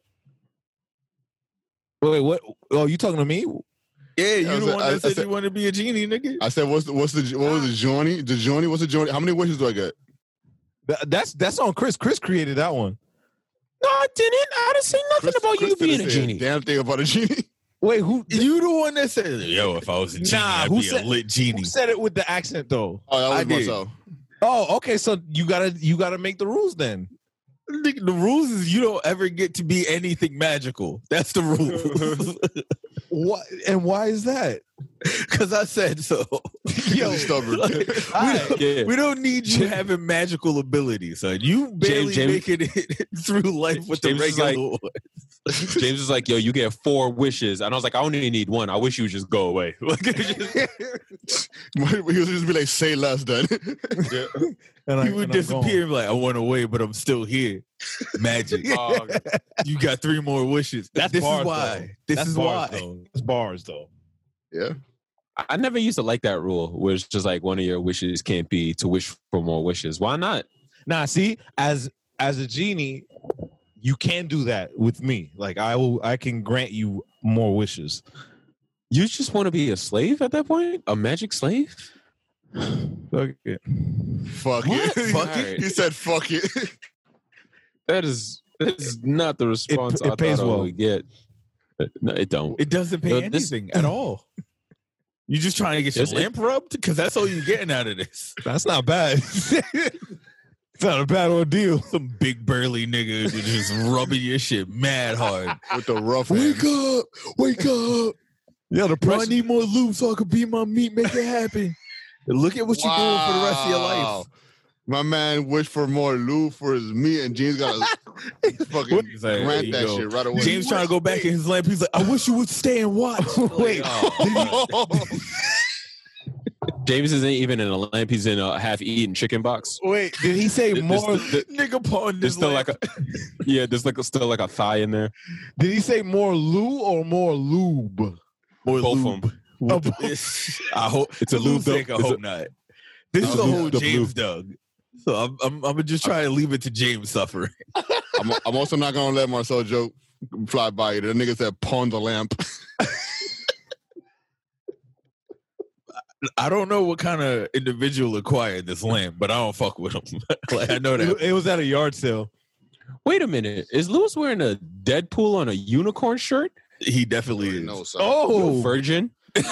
Speaker 2: Wait, what? Oh, you talking to me?
Speaker 4: Yeah, you
Speaker 3: I
Speaker 4: the
Speaker 3: said-
Speaker 4: one
Speaker 3: I- I
Speaker 4: that said
Speaker 3: said-
Speaker 4: you want to be a genie, nigga.
Speaker 3: I said, what's the, what's the what was the journey? The journey? What's the journey? How many wishes do I get?
Speaker 2: Th- That's that's on Chris. Chris created that one.
Speaker 1: No, I didn't. I didn't say nothing
Speaker 3: Chris-
Speaker 1: about
Speaker 3: Chris
Speaker 1: you being
Speaker 3: didn't
Speaker 1: a
Speaker 3: say
Speaker 1: genie.
Speaker 3: Damn thing about a genie.
Speaker 2: Wait, who?
Speaker 4: You the one that said, "Yo, if I was a genie,
Speaker 2: Nah,
Speaker 4: I'd
Speaker 2: who
Speaker 4: be
Speaker 2: said-
Speaker 4: a lit genie."
Speaker 2: Who said it with the accent though?
Speaker 3: Oh, that was
Speaker 4: I did.
Speaker 3: myself.
Speaker 2: Oh, okay. So you gotta you gotta make the rules then.
Speaker 4: Nigga, the rules is you don't ever get to be anything magical. That's the rule.
Speaker 2: What and why is that?
Speaker 4: Because I said so.
Speaker 3: Yo, he's stubborn.
Speaker 4: Like, we,
Speaker 2: Alright.
Speaker 4: don't,
Speaker 1: Yeah.
Speaker 4: we don't need you having magical abilities, son. You barely
Speaker 1: James-
Speaker 4: making it through life with
Speaker 1: James
Speaker 4: the
Speaker 1: is
Speaker 4: regular
Speaker 1: like-
Speaker 4: one.
Speaker 1: James was like, "Yo, you get four wishes," and I was like, "I only need one. I wish you would just go away." Like, just-
Speaker 3: he would just be like, say less then.
Speaker 2: And I,
Speaker 4: He would
Speaker 2: and I'm gone.
Speaker 4: disappear and be like, I went away, but I'm still here. Magic.
Speaker 1: Oh,
Speaker 4: You got three more wishes.
Speaker 2: That's
Speaker 4: this
Speaker 2: bars,
Speaker 4: is why.
Speaker 2: though.
Speaker 4: This
Speaker 2: That's
Speaker 4: is
Speaker 2: bars,
Speaker 4: why.
Speaker 2: Though. That's bars though.
Speaker 3: Yeah.
Speaker 1: I never used to like that rule, where it's just like one of your wishes can't be to wish for more wishes. Why not?
Speaker 2: Nah, see, as as a genie, you can do that with me. Like I will, I can grant you more wishes.
Speaker 1: You just want to be a slave at that point, a magic slave.
Speaker 2: Fuck it.
Speaker 3: Fuck
Speaker 1: What?
Speaker 3: it.
Speaker 1: Fuck it.
Speaker 3: He said, fuck it.
Speaker 1: That is that is not the response
Speaker 2: it
Speaker 1: I
Speaker 2: pays
Speaker 1: thought I
Speaker 2: well.
Speaker 1: would get. No, it don't.
Speaker 4: It doesn't pay
Speaker 1: Yo, this-
Speaker 4: anything at all. You just trying to get your
Speaker 1: Yes, it-
Speaker 4: lamp rubbed? Because that's all you're getting out of this.
Speaker 2: That's not bad. It's not a bad ordeal.
Speaker 4: Some big burly nigga who just rubbing your shit mad hard.
Speaker 3: With the rough
Speaker 4: Wake
Speaker 3: hands.
Speaker 4: up! Wake up!
Speaker 2: Yeah, the
Speaker 4: Bro, I
Speaker 2: pressure.
Speaker 4: need more lube so I can beat my meat, make it happen. Look at what you're doing for the rest of your life.
Speaker 3: Wow. My man wished for more lube for his meat, and James got to fucking
Speaker 4: He's like, there
Speaker 3: grant
Speaker 4: you
Speaker 3: that
Speaker 4: go.
Speaker 3: shit right away.
Speaker 4: James trying to go back in his lamp. He's like, I wish you would stay and watch.
Speaker 2: Wait,
Speaker 3: Oh.
Speaker 1: James isn't even in a lamp. He's in a half-eaten chicken box.
Speaker 2: wait. Did he say
Speaker 1: There's-
Speaker 2: more?
Speaker 1: there's-
Speaker 4: Nigga pawned
Speaker 1: There's
Speaker 4: his
Speaker 1: still
Speaker 4: lamp.
Speaker 1: like a yeah. There's like a, still like a thigh in there.
Speaker 2: Did he say more lube or more lube?
Speaker 4: More
Speaker 1: Both
Speaker 4: lube.
Speaker 1: of them.
Speaker 4: It's- I hope
Speaker 1: It's a
Speaker 4: for
Speaker 1: lube,
Speaker 4: Lube's
Speaker 1: though.
Speaker 4: sake, I
Speaker 1: It's a-
Speaker 4: hope not. This
Speaker 1: It's
Speaker 4: is
Speaker 1: a
Speaker 4: the
Speaker 1: lube,
Speaker 4: whole
Speaker 1: the
Speaker 4: James
Speaker 1: blue.
Speaker 4: Doug. So I'm, I'm, I'm just trying to leave it to James suffering.
Speaker 3: I'm, I'm also not gonna let Marcel joke fly by you. The nigga said pawn the lamp.
Speaker 4: I don't know what kind of individual acquired this lamp, but I don't fuck with him. Like I know that.
Speaker 2: It, it was at a yard sale.
Speaker 1: Wait a minute. Is Lewis wearing a Deadpool on a unicorn shirt?
Speaker 4: He definitely is.
Speaker 3: No, son.
Speaker 1: You a
Speaker 2: Oh,
Speaker 1: virgin.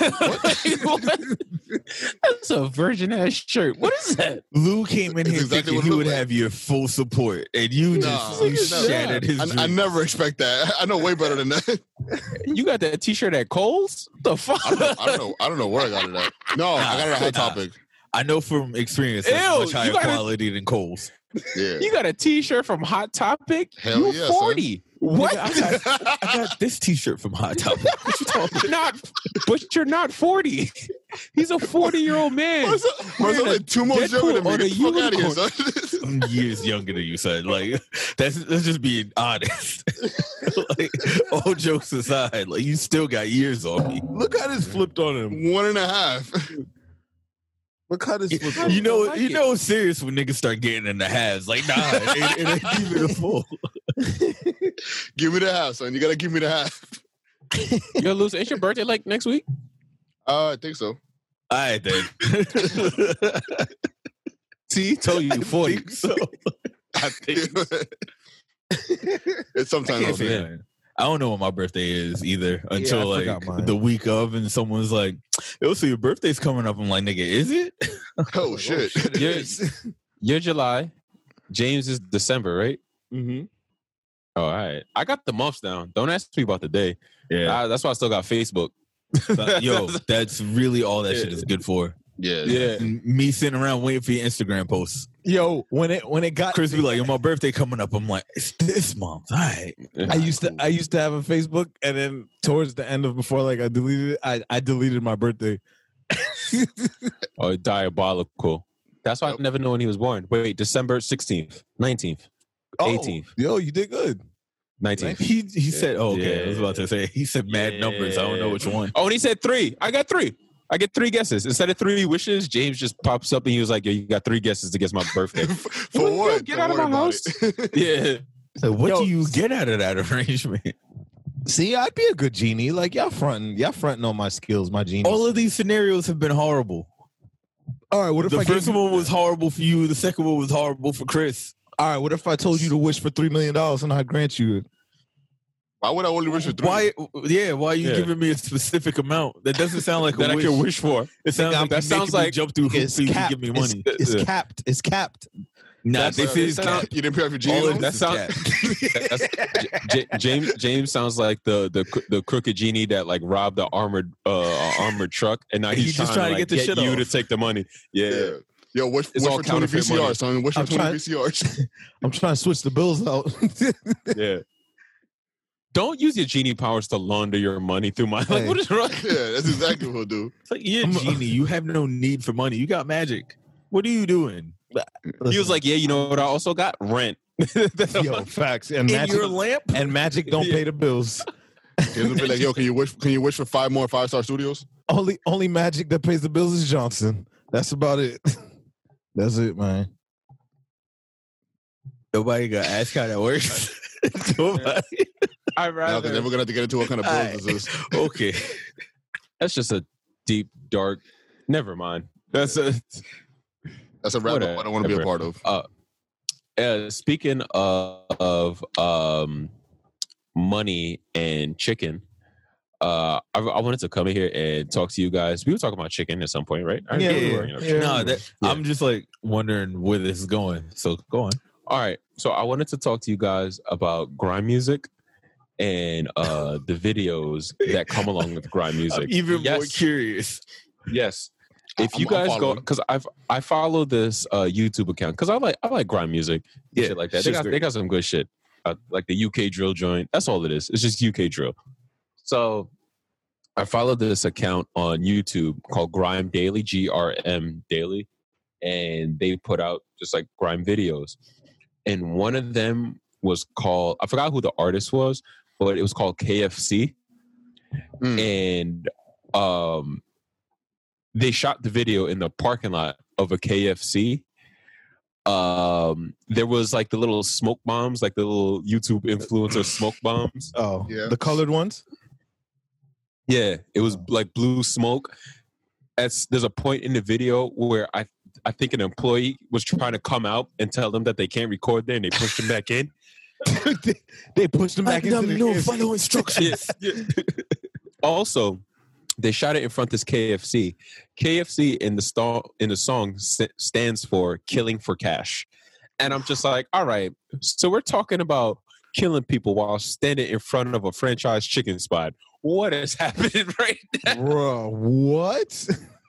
Speaker 1: That's a virgin ass shirt. What is that?
Speaker 4: Lou came in
Speaker 3: It's
Speaker 4: here
Speaker 3: exactly
Speaker 4: thinking
Speaker 3: what
Speaker 4: he
Speaker 3: it
Speaker 4: would
Speaker 3: looked like.
Speaker 4: have your full support, and you
Speaker 3: Nah,
Speaker 4: just you
Speaker 3: nah.
Speaker 4: shattered his
Speaker 3: I,
Speaker 4: dreams.
Speaker 3: I never expect that. I know way better than that.
Speaker 1: You got that T-shirt at Kohl's? The fuck?
Speaker 3: I don't know. I don't know. I don't know where I got it at. No, I got it at Hot
Speaker 4: Nah.
Speaker 3: Topic.
Speaker 4: I know from experience it's
Speaker 1: Ew,
Speaker 4: much
Speaker 1: you
Speaker 4: higher
Speaker 1: gotta-
Speaker 4: quality than Kohl's.
Speaker 3: Yeah.
Speaker 1: You got a T-shirt from Hot Topic?
Speaker 3: Hell
Speaker 1: you
Speaker 3: yeah, son.
Speaker 1: forty? What?
Speaker 4: Nigga, I got, I got this T-shirt from Hot Topic. What you talking?
Speaker 1: not, but you're not forty. He's a forty-year-old man.
Speaker 3: Marcel, Marcel like two more
Speaker 1: Deadpool
Speaker 3: younger than me.
Speaker 1: on
Speaker 3: Get
Speaker 1: a
Speaker 3: the fuck out of here,
Speaker 1: unicorn.
Speaker 3: son.
Speaker 4: I'm years younger than you, son. Like that's that's just being honest. Like all jokes aside, like you still got years on me.
Speaker 2: look how this flipped on him.
Speaker 3: One and a half.
Speaker 2: Look how this flipped.
Speaker 4: You know,
Speaker 1: like
Speaker 4: you
Speaker 1: it.
Speaker 4: know, it's serious when niggas start getting in the halves. Like, nah, it, it ain't even a full.
Speaker 3: Give me the half, son. You gotta give me the half.
Speaker 1: Yo, Lewis, ain't your birthday like next week?
Speaker 3: Uh, I think so.
Speaker 4: All right, then.
Speaker 1: See, told you you forty.
Speaker 4: Think so.
Speaker 1: I think.
Speaker 3: It's sometime
Speaker 4: I,
Speaker 3: else.
Speaker 4: can't say that. I don't know what my birthday is either until
Speaker 2: I
Speaker 4: like
Speaker 2: forgot mine.
Speaker 4: the week of, and someone's like, "Yo, so your birthday's coming up." I'm like, "Nigga, is it?"
Speaker 3: Oh shit.
Speaker 1: You're, you're July. James is December, right?
Speaker 2: Mm-hmm.
Speaker 1: Oh, all right. I got the months down. Don't ask me about the day.
Speaker 4: Yeah,
Speaker 1: I- that's why I still got Facebook.
Speaker 4: yo, that's really all that shit is good for.
Speaker 3: Yeah.
Speaker 1: Yeah.
Speaker 4: And me sitting around waiting for your Instagram posts.
Speaker 2: Yo, when it when it got
Speaker 4: Chris be like, "Yo, my birthday coming up." I'm like, "It's this month." All right.
Speaker 2: I used to I used to have a Facebook, and then towards the end of before like I deleted it, I, I deleted my birthday.
Speaker 1: Oh, diabolical. That's why
Speaker 3: Yep.
Speaker 1: I never know when he was born. Wait, wait, December sixteenth, nineteenth, eighteenth.
Speaker 2: Yo, you did good.
Speaker 1: nineteen.
Speaker 4: He he said, oh, okay.
Speaker 1: Yeah.
Speaker 4: I was about to say, he said mad numbers. I don't know which one.
Speaker 1: Oh, and he said three. I got three. I get three guesses. Instead of three wishes, James just pops up and he was like, yo, you got three guesses to guess my birthday.
Speaker 3: For
Speaker 1: Yo,
Speaker 3: what?
Speaker 1: Get
Speaker 3: Don't
Speaker 1: out of
Speaker 3: worry
Speaker 1: my
Speaker 3: about
Speaker 1: house.
Speaker 3: it.
Speaker 1: Yeah.
Speaker 4: So what
Speaker 2: Yo,
Speaker 4: do you get out of that arrangement?
Speaker 2: See, I'd be a good genie. Like y'all fronting, y'all fronting on my skills, my genie.
Speaker 4: All of these scenarios have been horrible.
Speaker 2: All right, what if
Speaker 4: The
Speaker 2: I
Speaker 4: first
Speaker 2: gave you,
Speaker 4: one was horrible for you. The second one was horrible for Chris.
Speaker 2: all right, what if I told you to wish for three million dollars and I grant you it?
Speaker 3: Why would I only wish for three?
Speaker 4: Why? Yeah, why are you
Speaker 1: Yeah.
Speaker 4: giving me a specific amount? That doesn't sound like a
Speaker 1: That I
Speaker 4: wish.
Speaker 1: can wish for.
Speaker 4: It sounds
Speaker 2: Nigga,
Speaker 4: like
Speaker 1: that
Speaker 4: you
Speaker 1: sounds
Speaker 4: making me
Speaker 1: like
Speaker 4: jump through hoops
Speaker 2: It's
Speaker 4: so you can
Speaker 2: capped.
Speaker 4: give me
Speaker 2: It's,
Speaker 4: money.
Speaker 2: it's
Speaker 1: Yeah.
Speaker 2: capped. It's capped.
Speaker 4: Nah,
Speaker 1: That's
Speaker 4: this
Speaker 1: what
Speaker 4: is
Speaker 1: it sounds-
Speaker 4: capped.
Speaker 3: You didn't pay for
Speaker 4: All
Speaker 3: Gino?
Speaker 4: of
Speaker 1: That
Speaker 4: this is
Speaker 1: sound-
Speaker 4: capped.
Speaker 1: That's, J- James James sounds like the the the crooked genie that like robbed the armored uh armored truck, and now he's,
Speaker 4: He's just
Speaker 1: trying,
Speaker 4: trying to
Speaker 1: to like,
Speaker 4: get the shit
Speaker 1: you
Speaker 4: off.
Speaker 1: to take the money. Yeah,
Speaker 3: Yeah. Yo, wish,
Speaker 1: It's
Speaker 3: wish
Speaker 1: all
Speaker 3: for twenty
Speaker 1: counterfeit
Speaker 3: V C Rs,
Speaker 1: money.
Speaker 3: son. Wish for
Speaker 2: I'm
Speaker 3: twenty
Speaker 2: trying-
Speaker 3: V C Rs.
Speaker 2: I'm trying to switch the bills out.
Speaker 1: yeah. Don't use your genie powers to launder your money through my. Like,
Speaker 2: Hey.
Speaker 1: what is wrong?
Speaker 3: Yeah, that's exactly what he'll do.
Speaker 4: It's like, you're a
Speaker 2: I'm-
Speaker 4: genie. You have no need for money. You got magic. What are you doing?
Speaker 1: He was like, yeah, you know what? I also got rent.
Speaker 2: yo, facts and
Speaker 4: In
Speaker 2: magic,
Speaker 4: your lamp?
Speaker 2: and magic don't
Speaker 1: Yeah.
Speaker 2: pay the bills.
Speaker 3: He'll be like, yo, can you wish? Can you wish for five more five star studios?
Speaker 2: Only only magic that pays the bills is Johnson. That's about it. That's it, man.
Speaker 4: Nobody got to ask how that works. Nobody.
Speaker 1: I
Speaker 3: Now
Speaker 1: rather.
Speaker 3: they're never gonna have to get into what kind of
Speaker 4: Alright.
Speaker 3: bills this is.
Speaker 4: Okay.
Speaker 1: That's just a deep, dark. Never mind. That's a.
Speaker 3: That's a rabbit hole I don't want to be a part of.
Speaker 1: Uh, speaking of, of um, money and chicken, uh, I, I wanted to come in here and talk to you guys. We were talking about chicken at some point, right? I
Speaker 2: Yeah,
Speaker 1: remember
Speaker 2: we were.
Speaker 1: bringing up
Speaker 2: Yeah.
Speaker 1: chicken.
Speaker 4: No, that,
Speaker 1: Yeah.
Speaker 4: I'm just like wondering where this is going. So go on.
Speaker 1: All right. So I wanted to talk to you guys about grime music and uh, the videos that come along with grime music.
Speaker 4: I'm even
Speaker 1: yes,
Speaker 4: more curious.
Speaker 1: Yes. If you
Speaker 3: I'm- I'm
Speaker 1: guys go,
Speaker 3: following.
Speaker 1: because I've I follow this uh, YouTube account because I like I like grime music, and
Speaker 4: Yeah,
Speaker 1: shit like that. They
Speaker 4: shit's
Speaker 1: got,
Speaker 4: great.
Speaker 1: they got some good shit, uh, like the U K drill joint. That's all it is. It's just U K drill. So I followed this account on YouTube called Grime Daily, G R M Daily, and they put out just like grime videos. And one of them was called, I forgot who the artist was, but it was called K F C.
Speaker 3: Mm.
Speaker 1: And um, they shot the video in the parking lot of a K F C. Um, there was like the little smoke bombs, like the little YouTube influencer smoke bombs.
Speaker 2: Oh,
Speaker 3: Yeah.
Speaker 2: the colored ones.
Speaker 1: Yeah, it was like blue smoke. As there's a point in the video where I I think an employee was trying to come out and tell them that they can't record there, and they pushed him back in.
Speaker 2: they, they pushed them back into the
Speaker 4: no
Speaker 2: K F C.
Speaker 4: follow instructions.
Speaker 1: Also, they shot it in front of this K F C. K F C in the sta- in the song st- stands for "Killing for Cash," and I'm just like, all right. So we're talking about killing people while standing in front of a franchise chicken spot. What is happening right now?
Speaker 2: Bro, what?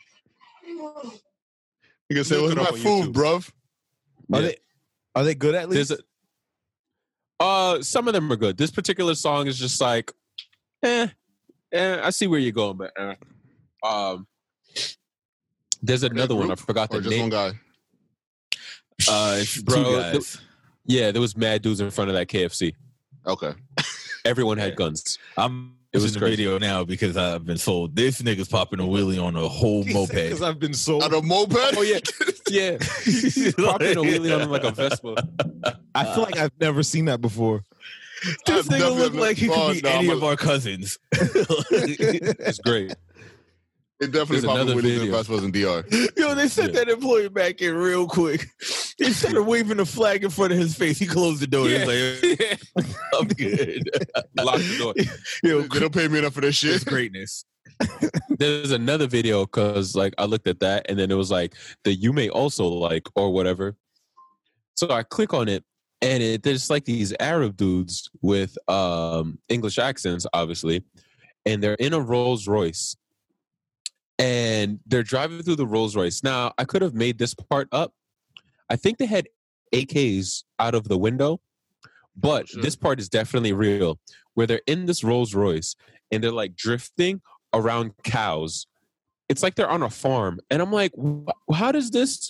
Speaker 3: You can say,
Speaker 1: Look
Speaker 3: "What's
Speaker 1: it
Speaker 3: my
Speaker 1: up on
Speaker 3: food,
Speaker 1: YouTube.
Speaker 3: bruv?"
Speaker 2: Are
Speaker 1: Yeah.
Speaker 2: they are they good at least?
Speaker 1: There's a, uh, some of them are good. This particular song is just like, eh, eh I see where you're going, but eh. um, there's another one. I
Speaker 3: Group
Speaker 1: forgot the
Speaker 3: Or just
Speaker 1: name.
Speaker 3: one guy.
Speaker 4: Uh, it's
Speaker 1: Bro,
Speaker 4: two guys.
Speaker 1: Yeah, there was mad dudes in front of that K F C.
Speaker 3: Okay.
Speaker 1: Everyone had
Speaker 4: Yeah.
Speaker 1: guns.
Speaker 4: I'm
Speaker 1: It
Speaker 4: it
Speaker 1: was
Speaker 4: was the
Speaker 1: crazy.
Speaker 4: video now because I've been sold. This nigga's popping a wheelie on a whole moped.
Speaker 2: Because I've been sold.
Speaker 3: On a moped?
Speaker 1: Oh yeah, yeah. Popping a wheelie on him like a Vespa.
Speaker 2: I feel like I've never seen that before.
Speaker 4: This
Speaker 3: I've
Speaker 4: nigga
Speaker 3: never-
Speaker 4: look like he
Speaker 3: oh,
Speaker 4: could be
Speaker 3: no,
Speaker 4: any
Speaker 3: I'm
Speaker 4: of
Speaker 3: a-
Speaker 4: our cousins.
Speaker 1: It's great.
Speaker 3: It definitely
Speaker 1: There's
Speaker 3: popped
Speaker 1: another
Speaker 3: with
Speaker 1: video.
Speaker 3: if I was in D R.
Speaker 4: Yo, they sent
Speaker 1: Yeah.
Speaker 4: that employee back in real quick. He started waving the flag in front of his face. He closed the door. He was like, I'm good.
Speaker 1: Lock the door.
Speaker 4: Yo,
Speaker 3: They don't pay me enough for this
Speaker 4: Chris
Speaker 3: shit.
Speaker 4: greatness.
Speaker 1: There's another video because like I looked at that and then it was like the you may also like or whatever. So I click on it and it there's like these Arab dudes with um English accents, obviously, and they're in a Rolls Royce. And they're driving through the Rolls Royce. Now, I could have made this part up. I think they had A Ks out of the window, but
Speaker 3: Sure.
Speaker 1: this part is definitely real. Where they're in this Rolls Royce and they're like drifting around cows. It's like they're on a farm. And I'm like, wh- how does this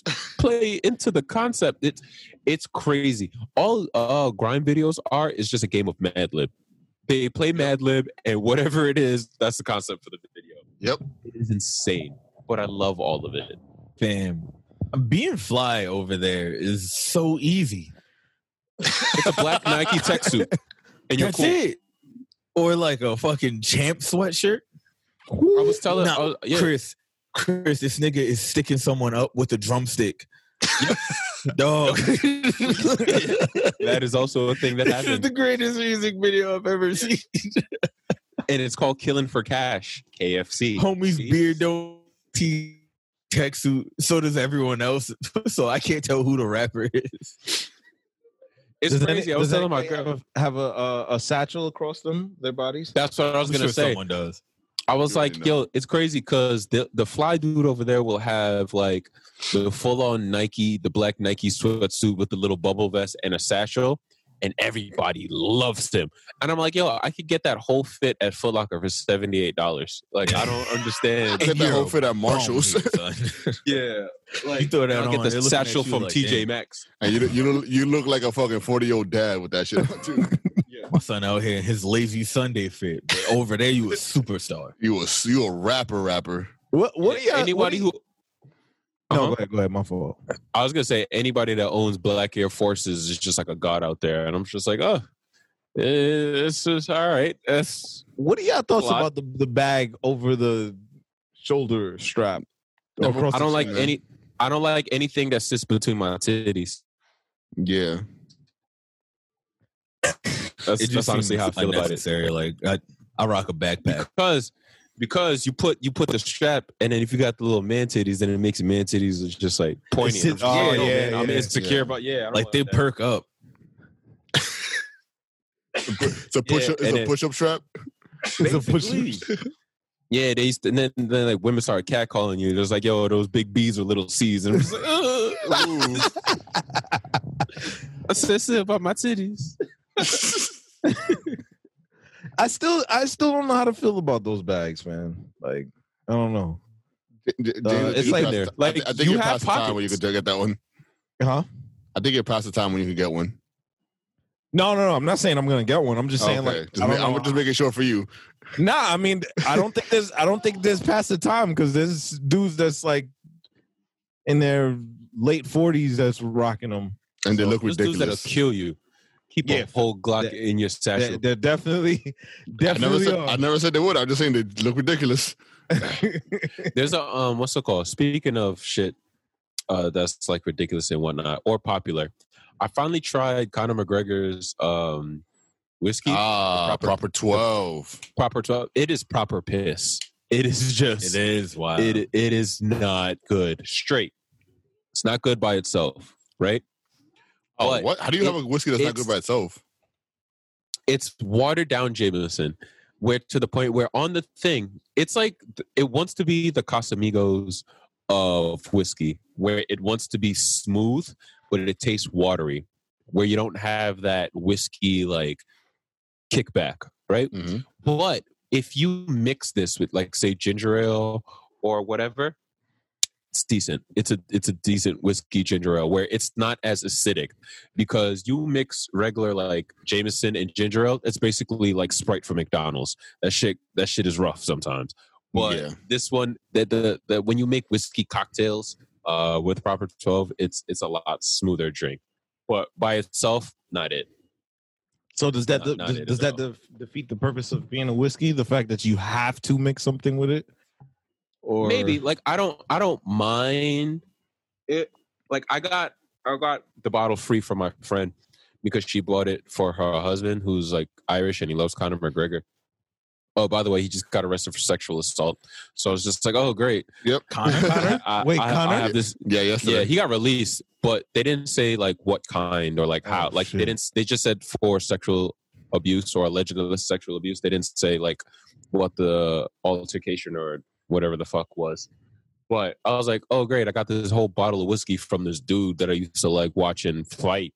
Speaker 1: play into the concept. It's it's crazy. All uh, grind videos are is just a game of Mad Lib. They play Mad Lib, and whatever it is, that's the concept for the video.
Speaker 3: Yep.
Speaker 1: It is insane, but I love all of it.
Speaker 4: Fam, being fly over there is so easy.
Speaker 1: It's a black Nike tech suit, and you're
Speaker 4: That's
Speaker 1: cool.
Speaker 4: it. Or like a fucking champ sweatshirt.
Speaker 1: I was telling
Speaker 4: Nah,
Speaker 1: I was- yeah.
Speaker 4: Chris, Chris, this nigga is sticking someone up with a drumstick. Dog.
Speaker 1: That is also a thing that
Speaker 4: This is
Speaker 1: happened,
Speaker 4: the greatest music video I've ever seen.
Speaker 1: and it's called "Killing for Cash." K F C.
Speaker 4: Homie's
Speaker 1: See?
Speaker 4: beard don't T tech suit. So does everyone else. So I can't tell who the rapper is.
Speaker 1: It's
Speaker 2: Does
Speaker 1: crazy.
Speaker 2: any-
Speaker 1: I was
Speaker 2: does
Speaker 1: telling my
Speaker 2: anybody
Speaker 1: girl.
Speaker 2: have, a, have a, a a satchel across them, their bodies?
Speaker 1: That's what I was
Speaker 4: I'm
Speaker 1: gonna
Speaker 4: sure
Speaker 1: say.
Speaker 4: someone does.
Speaker 1: I was
Speaker 3: You
Speaker 1: like,
Speaker 3: already know.
Speaker 1: yo, it's crazy because the the fly dude over there will have like the full on Nike, the black Nike sweatsuit with the little bubble vest and a satchel, and everybody loves him. And I'm like, yo, I could get that whole fit at Foot Locker for seventy-eight dollars. Like, I don't understand.
Speaker 3: Get that
Speaker 4: you're
Speaker 3: whole
Speaker 4: a
Speaker 3: fit at Marshalls.
Speaker 4: Bum, son.
Speaker 1: Yeah, like
Speaker 4: You throw that
Speaker 1: I'll
Speaker 4: on,
Speaker 1: get
Speaker 4: they're
Speaker 1: the
Speaker 4: looking
Speaker 1: satchel
Speaker 4: at you
Speaker 1: from
Speaker 4: like,
Speaker 1: T J
Speaker 4: damn.
Speaker 1: Maxx.
Speaker 3: And you you look, you look like a fucking forty year old dad with that shit on too.
Speaker 4: My son out here in his lazy Sunday fit. But over there, you a superstar.
Speaker 3: You a you a rapper rapper.
Speaker 2: What? What? do y'all-
Speaker 1: Anybody
Speaker 2: what
Speaker 1: who
Speaker 2: do you- No,
Speaker 1: Uh-huh.
Speaker 2: go ahead. Go ahead. My fault.
Speaker 1: I was gonna say anybody that owns black Air Forces is just like a god out there, and I'm just like, oh, it's just all right. That's
Speaker 2: What are y'all thoughts
Speaker 1: A lot.
Speaker 2: about the, the bag over the shoulder strap?
Speaker 3: Never-
Speaker 2: Across
Speaker 1: I
Speaker 2: the
Speaker 1: don't like
Speaker 3: man.
Speaker 1: any. I don't like anything that sits between my titties.
Speaker 3: Yeah.
Speaker 1: That's,
Speaker 4: It just
Speaker 1: that's honestly
Speaker 4: seems
Speaker 1: how I feel about it.
Speaker 4: unnecessary. Like I, I rock a backpack.
Speaker 1: Because because you put you put the strap, and then if you got the little man titties, then it makes your man titties it's just like pointy.
Speaker 2: It
Speaker 1: I'm
Speaker 2: sits-
Speaker 1: just like,
Speaker 2: oh,
Speaker 1: yo,
Speaker 2: yeah,
Speaker 1: man, I'm
Speaker 2: yeah,
Speaker 1: insecure
Speaker 3: yeah.
Speaker 1: about yeah. I don't
Speaker 4: Like
Speaker 1: want
Speaker 4: they
Speaker 1: that.
Speaker 4: perk up.
Speaker 3: It's a push
Speaker 1: Yeah,
Speaker 3: up. It's
Speaker 1: and
Speaker 3: a
Speaker 1: it-
Speaker 3: push up strap.
Speaker 2: It's a push-
Speaker 4: Basically.
Speaker 1: Yeah, they used to, and then, then like women started catcalling you. There's like, yo, those big B's are little C's, and I'm just like, uh,
Speaker 3: Ooh.
Speaker 1: I said shit about my titties.
Speaker 2: I still, I still don't know how to feel about those bags, man. Like, I don't know.
Speaker 3: J- J-
Speaker 2: Uh,
Speaker 3: James,
Speaker 1: it's
Speaker 3: you
Speaker 1: like
Speaker 3: passed-
Speaker 1: there.
Speaker 3: I
Speaker 1: Like,
Speaker 3: thi- I think
Speaker 1: you
Speaker 3: you're
Speaker 1: have
Speaker 3: past the time when you
Speaker 1: pockets.
Speaker 3: could get that one.
Speaker 2: Huh?
Speaker 3: I think you're past the time when you could get one.
Speaker 2: No, no, no. I'm not saying I'm gonna get one. I'm just saying
Speaker 3: Okay.
Speaker 2: like,
Speaker 3: Just
Speaker 2: I
Speaker 3: ma-
Speaker 2: don't
Speaker 3: I'm
Speaker 2: know.
Speaker 3: just making sure for you.
Speaker 2: Nah, I mean, I don't think there's, I don't think there's past the time because there's dudes that's like in their late forties that's rocking them.
Speaker 3: And they look
Speaker 1: Those dudes that'll
Speaker 3: ridiculous.
Speaker 1: kill you. Keep
Speaker 2: Yeah,
Speaker 1: a whole Glock
Speaker 2: that-
Speaker 1: in your
Speaker 2: They're,
Speaker 1: satchel.
Speaker 2: they're definitely,
Speaker 3: I never
Speaker 2: definitely.
Speaker 3: said
Speaker 2: are.
Speaker 3: I never said they would. I'm just saying they look ridiculous.
Speaker 1: There's a um, what's it called? Speaking of shit, uh, that's like ridiculous and whatnot or popular. I finally tried Conor McGregor's um whiskey.
Speaker 3: Ah,
Speaker 1: proper-
Speaker 3: proper twelve.
Speaker 1: Proper twelve. It is proper piss. It is just.
Speaker 4: It is wow.
Speaker 1: It it is not good. Straight. It's not good by itself, right?
Speaker 3: Oh,
Speaker 1: But
Speaker 3: what? How do you have
Speaker 1: it-
Speaker 3: a whiskey that's not
Speaker 1: it's-
Speaker 3: good by itself?
Speaker 1: It's watered down Jameson, where to the point where on the thing, it's like it wants to be the Casamigos of whiskey, where it wants to be smooth, but it tastes watery, where you don't have that whiskey like kickback, right?
Speaker 3: Mm-hmm.
Speaker 1: But if you mix this with like say ginger ale or whatever, it's decent. It's a it's a decent whiskey ginger ale where it's not as acidic because you mix regular like Jameson and ginger ale, it's basically like Sprite from McDonald's. That shit that shit is rough sometimes. But
Speaker 3: Yeah.
Speaker 1: this one that the that when you make whiskey cocktails uh with proper twelve, it's it's a lot smoother drink. But by itself, not it.
Speaker 2: So does that
Speaker 1: Not- not
Speaker 2: does,
Speaker 1: it
Speaker 2: does
Speaker 1: at
Speaker 2: that de- defeat the purpose of being a whiskey? The fact that you have to mix something with it, or
Speaker 1: Maybe like I don't I don't mind it. Like I got I got the bottle free from my friend because she bought it for her husband who's like Irish and he loves Conor McGregor. Oh, by the way, he just got arrested for sexual assault. So I was just like, oh, great.
Speaker 3: Yep.
Speaker 4: Connor?
Speaker 2: Connor?
Speaker 1: I,
Speaker 2: Wait,
Speaker 1: I,
Speaker 2: Connor?
Speaker 1: I have this.
Speaker 3: Yeah, yesterday.
Speaker 1: Yeah, he got released, but they didn't say like what kind or like how.
Speaker 2: Oh,
Speaker 1: like
Speaker 2: shit.
Speaker 1: they didn't. They just said for sexual abuse or alleged sexual abuse. They didn't say like what the altercation or whatever the fuck was. But I was like, oh great, I got this whole bottle of whiskey from this dude that I used to like watching fight.